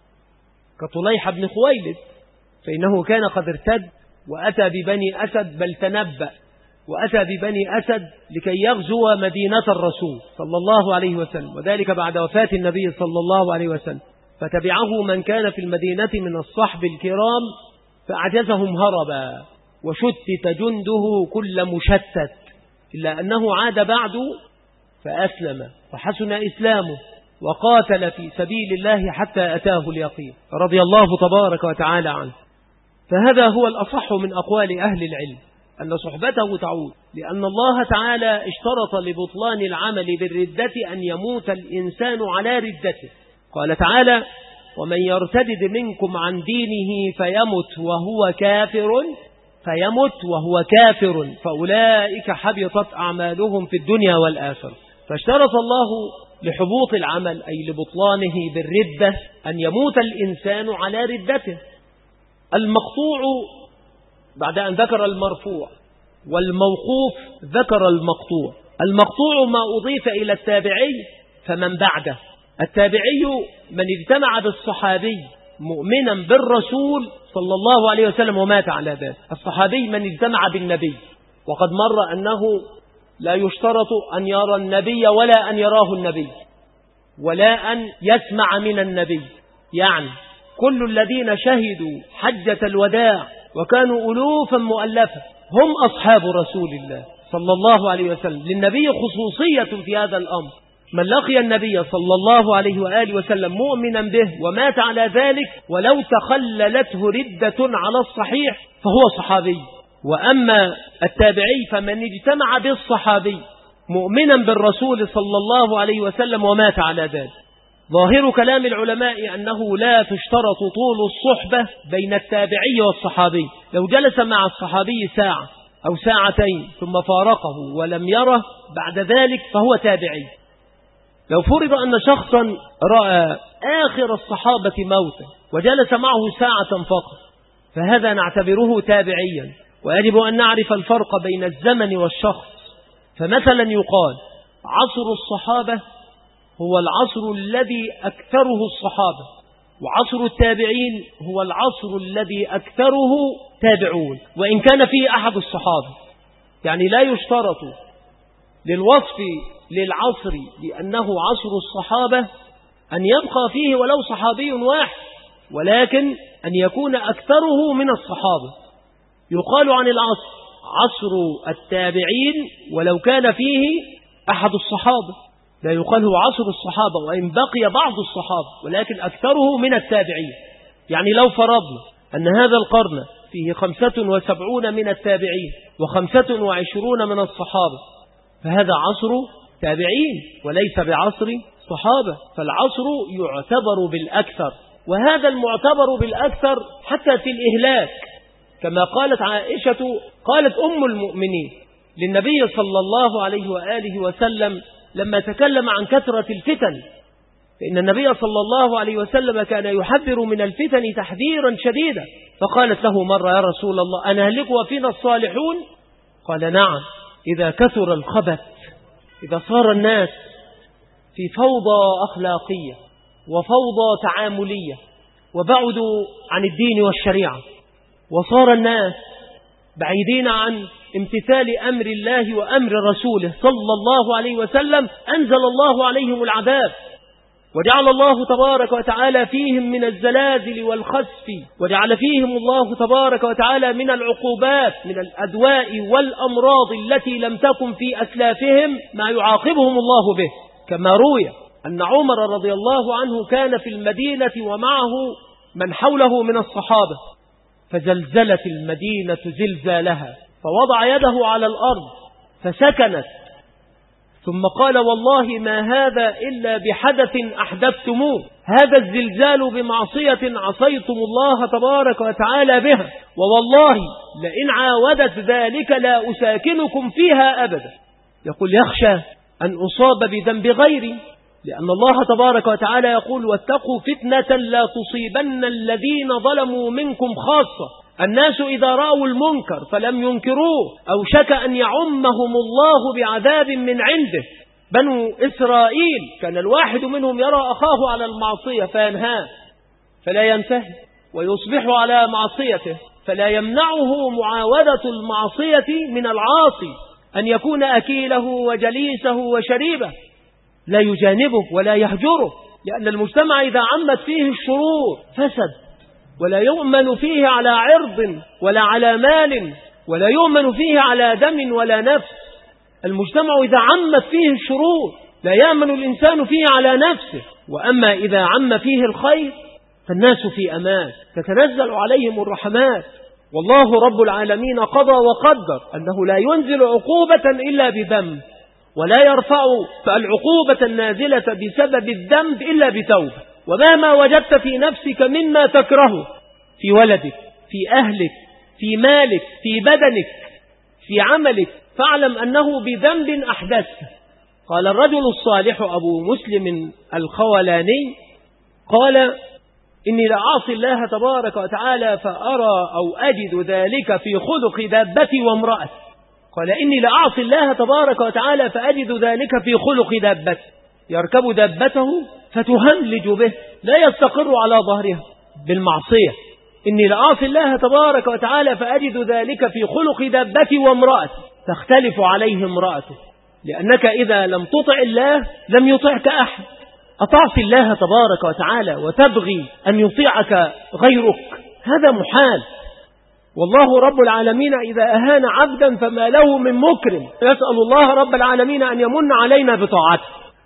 كطليحة بن خويلد، فإنه كان قد ارتد وأتى ببني أسد، بل تنبأ وأتى ببني أسد لكي يغزو مدينة الرسول صلى الله عليه وسلم، وذلك بعد وفاة النبي صلى الله عليه وسلم. فتبعه من كان في المدينة من الصحب الكرام فأعجزهم هربا، وشتت جنده كل مشتت، إلا أنه عاد بعد فأسلم وحسن إسلامه وقاتل في سبيل الله حتى أتاه اليقين رضي الله تبارك وتعالى عنه. فهذا هو الأصح من أقوال أهل العلم، أن صحبته تعود، لأن الله تعالى اشترط لبطلان العمل بالردة أن يموت الإنسان على ردته. قال تعالى: ومن يرتد منكم عن دينه فيمت وهو كافر فأولئك حبطت أعمالهم في الدنيا والآخرة. فاشترط الله لحبوط العمل أي لبطلانه بالردة أن يموت الإنسان على ردته. المقطوع بعد أن ذكر المرفوع، والموقوف ذكر المقطوع. المقطوع ما أضيف إلى التابعي فمن بعده. التابعي من اجتمع بالصحابي مؤمنا بالرسول صلى الله عليه وسلم ومات على ذلك. الصحابي من اجتمع بالنبي، وقد مر أنه لا يشترط أن يرى النبي ولا أن يراه النبي ولا أن يسمع من النبي، يعني كل الذين شهدوا حجة الوداع وكانوا ألوفا مؤلفة هم أصحاب رسول الله صلى الله عليه وسلم. للنبي خصوصية في هذا الأمر. من لقي النبي صلى الله عليه وآله وسلم مؤمنا به ومات على ذلك ولو تخللته ردة على الصحيح فهو صحابي. وأما التابعي فمن اجتمع بالصحابي مؤمنا بالرسول صلى الله عليه وسلم ومات على ذلك. ظاهر كلام العلماء أنه لا تشترط طول الصحبة بين التابعي والصحابي. لو جلس مع الصحابي ساعة أو ساعتين ثم فارقه ولم يره بعد ذلك فهو تابعي. لو فرض أن شخصا رأى آخر الصحابة موتا وجلس معه ساعة فقط فهذا نعتبره تابعيا. ويجب أن نعرف الفرق بين الزمن والشخص. فمثلا يقال عصر الصحابة هو العصر الذي أكثره الصحابة، وعصر التابعين هو العصر الذي أكثره تابعون، وإن كان فيه أحد الصحابة. يعني لا يشترط للوصف للعصر لأنه عصر الصحابة أن يبقى فيه ولو صحابي واحد، ولكن أن يكون أكثره من الصحابة. يقال عن العصر عصر التابعين ولو كان فيه أحد الصحابة، لا يقال هو عصر الصحابة وإن بقي بعض الصحابة، ولكن أكثره من التابعين. يعني لو فرضنا أن هذا القرن فيه 75 من التابعين و25 من الصحابة فهذا عصر تابعين وليس بعصر صحابة، فالعصر يعتبر بالأكثر. وهذا المعتبر بالأكثر حتى في الإهلاك، كما قالت عائشة، قالت أم المؤمنين للنبي صلى الله عليه وآله وسلم لما تكلم عن كثرة الفتن، فإن النبي صلى الله عليه وسلم كان يحذر من الفتن تحذيرا شديدا، فقالت له مرة: يا رسول الله أنا أهلك وفينا الصالحون؟ قال: نعم، إذا كثر الخبث، إذا صار الناس في فوضى أخلاقية وفوضى تعاملية وبعدوا عن الدين والشريعة، وصار الناس بعيدين عن امتثال أمر الله وأمر رسوله صلى الله عليه وسلم، أنزل الله عليهم العذاب، وجعل الله تبارك وتعالى فيهم من الزلازل والخسف، وجعل فيهم الله تبارك وتعالى من العقوبات، من الأدواء والأمراض التي لم تكن في أسلافهم ما يعاقبهم الله به. كما روي أن عمر رضي الله عنه كان في المدينة ومعه من حوله من الصحابة، فزلزلت المدينة زلزالها، فوضع يده على الأرض فسكنت، ثم قال: والله ما هذا إلا بحدث أحدثتموه، هذا الزلزال بمعصية عصيتم الله تبارك وتعالى بها، ووالله لئن عاودت ذلك لا أساكنكم فيها أبدا. يقول: يخشى أن أصاب بذنب غيري، لأن الله تبارك وتعالى يقول: واتقوا فتنة لا تصيبن الذين ظلموا منكم خاصة. الناس إذا رأوا المنكر فلم ينكروه أوشك أن يعمهم الله بعذاب من عنده. بنو إسرائيل كان الواحد منهم يرى أخاه على المعصية فينهاه فلا ينتهي، ويصبح على معصيته فلا يمنعه معاودة المعصية من العاصي أن يكون أكيله وجليسه وشريبه، لا يجانبه ولا يهجره، لأن المجتمع إذا عمت فيه الشرور فسد، ولا يؤمن فيه على عرض ولا على مال، ولا يؤمن فيه على دم ولا نفس. المجتمع إذا عمت فيه الشرور لا يأمن الإنسان فيه على نفسه، وأما إذا عم فيه الخير فالناس في أمان، تتنزل عليهم الرحمات. والله رب العالمين قضى وقدر أنه لا ينزل عقوبة إلا بذنب، ولا يرفع العقوبة النازلة بسبب الذنب إلا بتوبة. ومهما وجدت في نفسك مما تكرهه، في ولدك، في أهلك، في مالك، في بدنك، في عملك، فاعلم أنه بذنب أحدثته. قال الرجل الصالح أبو مسلم الخولاني قال: إني لأعصي الله تبارك وتعالى فأرى أو أجد ذلك في خلق دابتي وامرأتي. قال: إني لأعصي الله تبارك وتعالى فأجد ذلك في خلق دابتي، يركب دابته فتهملج به، لا يستقر على ظهرها بالمعصية. إني لأعصي الله تبارك وتعالى فأجد ذلك في خلق دابتي وامرأتي، تختلف عليه امرأته، لأنك إذا لم تطع الله لم يطعك أحد. أتعصي الله تبارك وتعالى وتبغي أن يطيعك غيرك، هذا محال. والله رب العالمين إذا أهان عبدا فما له من مكرم، نسأل الله رب العالمين أن يمن علينا بطاعته.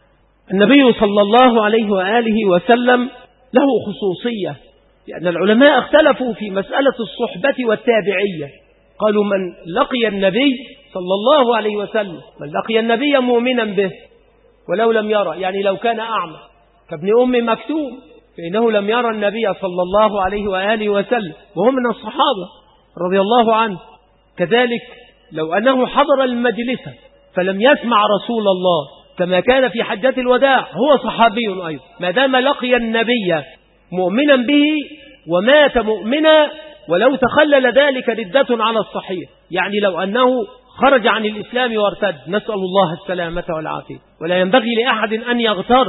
النبي صلى الله عليه وآله وسلم له خصوصية، لأن العلماء اختلفوا في مسألة الصحبة والتابعية. قالوا: من لقي النبي صلى الله عليه وسلم، من لقي النبي مؤمنا به ولو لم يرى، يعني لو كان أعمى كابن أم مكتوم، فإنه لم يرى النبي صلى الله عليه وآله وسلم وهو من الصحابة رضي الله عنه. كذلك لو أنه حضر المجلس فلم يسمع رسول الله كما كان في حجة الوداع، هو صحابي أيضا، ما دام لقي النبي مؤمنا به ومات مؤمنا، ولو تخلل ذلك ردة على الصحيح، يعني لو أنه خرج عن الإسلام وارتد، نسأل الله السلامة والعافية. ولا ينبغي لأحد أن يغتر،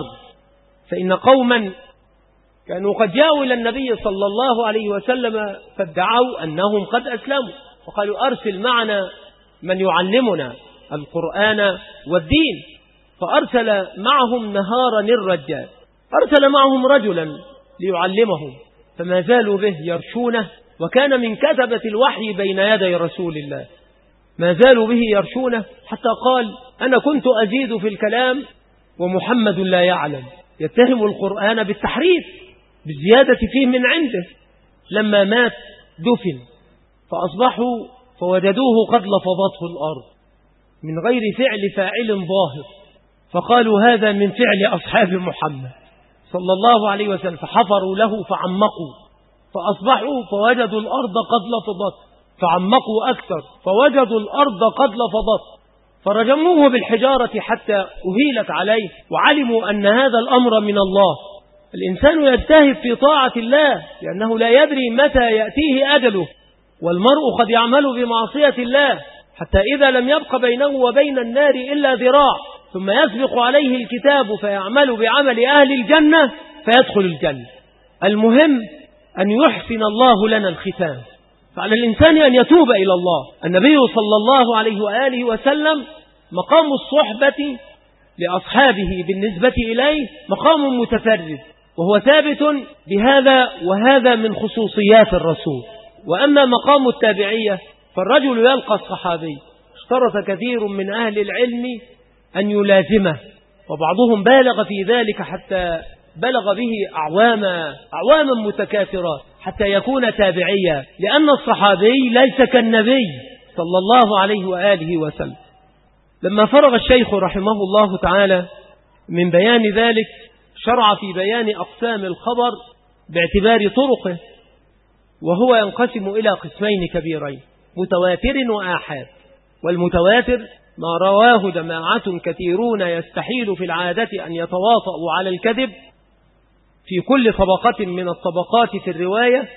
فإن قوما كانوا قد جاءوا إلى النبي صلى الله عليه وسلم فادعوا أنهم قد أسلموا، وقالوا: أرسل معنا من يعلمنا القرآن والدين. فأرسل معهم نهارا الرجال، أرسل معهم رجلا ليعلمهم، فما زالوا به يرشونه، وكان من كتبة الوحي بين يدي رسول الله، ما زالوا به يرشونه، حتى قال: أنا كنت أزيد في الكلام ومحمد لا يعلم، يتهم القرآن بالتحريف بالزيادة فيه من عنده. لما مات دفن، فأصبحوا فوجدوه قد لفظته الأرض من غير فعل فاعل ظاهر، فقالوا: هذا من فعل أصحاب محمد صلى الله عليه وسلم، فحفروا له فعمقوا، فأصبحوا فوجدوا الأرض قد لفظت، فعمقوا أكثر فوجدوا الأرض قد لفظت فرجموه بالحجارة حتى أهيلت عليه، وعلموا أن هذا الأمر من الله. الإنسان يجتهد في طاعة الله لأنه لا يدري متى يأتيه أجله، والمرء قد يعمل بمعصية الله حتى إذا لم يبق بينه وبين النار إلا ذراع، ثم يسبق عليه الكتاب فيعمل بعمل أهل الجنة فيدخل الجنة. المهم أن يحسن الله لنا الختام، فعلى الإنسان أن يتوب إلى الله. النبي صلى الله عليه وآله وسلم مقام الصحبة لأصحابه بالنسبة إليه مقام متفرد، وهو ثابت بهذا، وهذا من خصوصيات الرسول. وأما مقام التابعية فالرجل يلقى الصحابي، اشترط كثير من أهل العلم أن يلازمه، وبعضهم بالغ في ذلك حتى بلغ به أعواما متكاثرات حتى يكون تابعيا، لأن الصحابي ليس كالنبي صلى الله عليه وآله وسلم. لما فرغ الشيخ رحمه الله تعالى من بيان ذلك شرع في بيان أقسام الخبر باعتبار طرقه، وهو ينقسم إلى قسمين كبيرين: متواتر وآحاد. والمتواتر ما رواه جماعة كثيرون يستحيل في العادة أن يتواطؤوا على الكذب في كل طبقة من الطبقات في الرواية،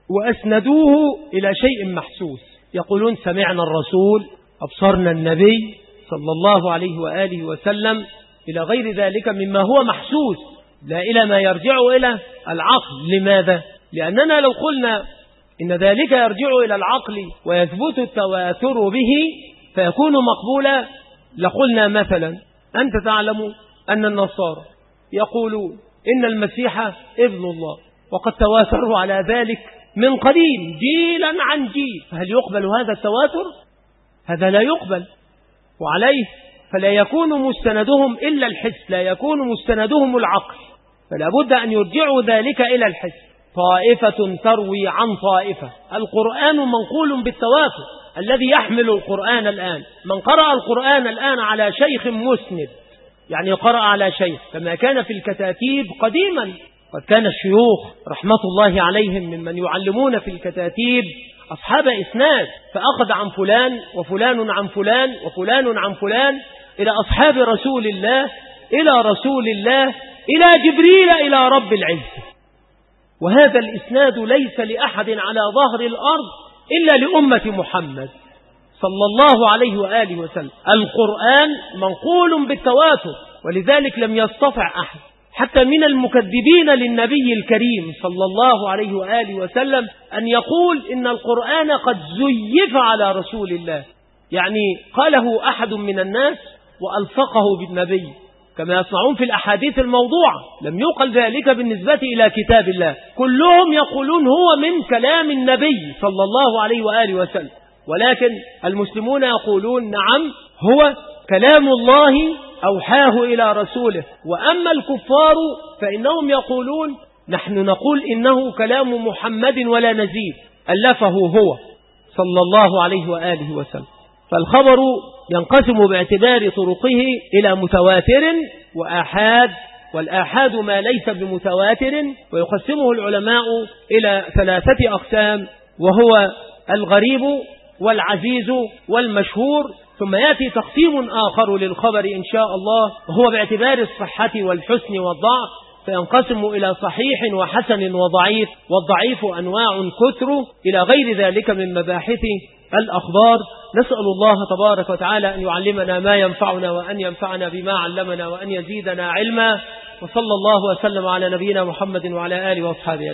وأسندوه إلى شيء محسوس، يقولون سمعنا الرسول، أبصرنا النبي صلى الله عليه وآله وسلم، إلى غير ذلك مما هو محسوس، لا إلى ما يرجع إلى العقل. لماذا؟ لأننا لو قلنا إن ذلك يرجع إلى العقل ويثبت التواتر به فيكون مقبولا، لقلنا مثلا: أنت تعلم أن النصارى يقولون إن المسيح ابن الله، وقد تواتروا على ذلك من قديم جيلا عن جيل، فهل يقبل هذا التواتر؟ هذا لا يقبل، وعليه فلا يكون مستندهم إلا الحس، لا يكون مستندهم العقل، فلا بد أن يرجعوا ذلك إلى الحس. طائفة تروي عن طائفة، القرآن منقول بالتواتر الذي يحمل القرآن الآن. من قرأ القرآن الآن على شيخ مسند، يعني قرأ على شيخ، كما كان في الكتاتيب قديما، قد كان الشيوخ رحمة الله عليهم ممن يعلمون في الكتاتيب أصحاب إسناد، فأخذ عن فلان وفلان عن فلان وفلان عن فلان إلى أصحاب رسول الله، إلى رسول الله، إلى جبريل، إلى رب العزة. وهذا الإسناد ليس لأحد على ظهر الأرض إلا لأمة محمد صلى الله عليه وآله وسلم. القرآن منقول بالتواتر، ولذلك لم يستطع أحد حتى من المكذبين للنبي الكريم صلى الله عليه وآله وسلم أن يقول إن القرآن قد زيف على رسول الله، يعني قاله أحد من الناس وألصقه بالنبي كما يصنعون في الأحاديث الموضوعة. لم يقل ذلك بالنسبة إلى كتاب الله، كلهم يقولون هو من كلام النبي صلى الله عليه وآله وسلم، ولكن المسلمون يقولون نعم هو كلام الله أوحاه إلى رسوله. وأما الكفار فإنهم يقولون نحن نقول إنه كلام محمد ولا نزيد، ألفه هو صلى الله عليه وآله وسلم. فالخبر ينقسم باعتبار طرقه إلى متواتر وآحاد، والآحاد ما ليس بمتواتر، ويقسمه العلماء إلى 3 أقسام، وهو الغريب والعزيز والمشهور. ثم يأتي تقسيم آخر للخبر إن شاء الله، وهو باعتبار الصحة والحسن والضعف، فينقسم إلى صحيح وحسن وضعيف، والضعيف أنواع كثر، إلى غير ذلك من مباحث الأخبار. نسأل الله تبارك وتعالى أن يعلمنا ما ينفعنا، وأن ينفعنا بما علمنا، وأن يزيدنا علما. وصلى الله وسلم على نبينا محمد وعلى آله وأصحابه.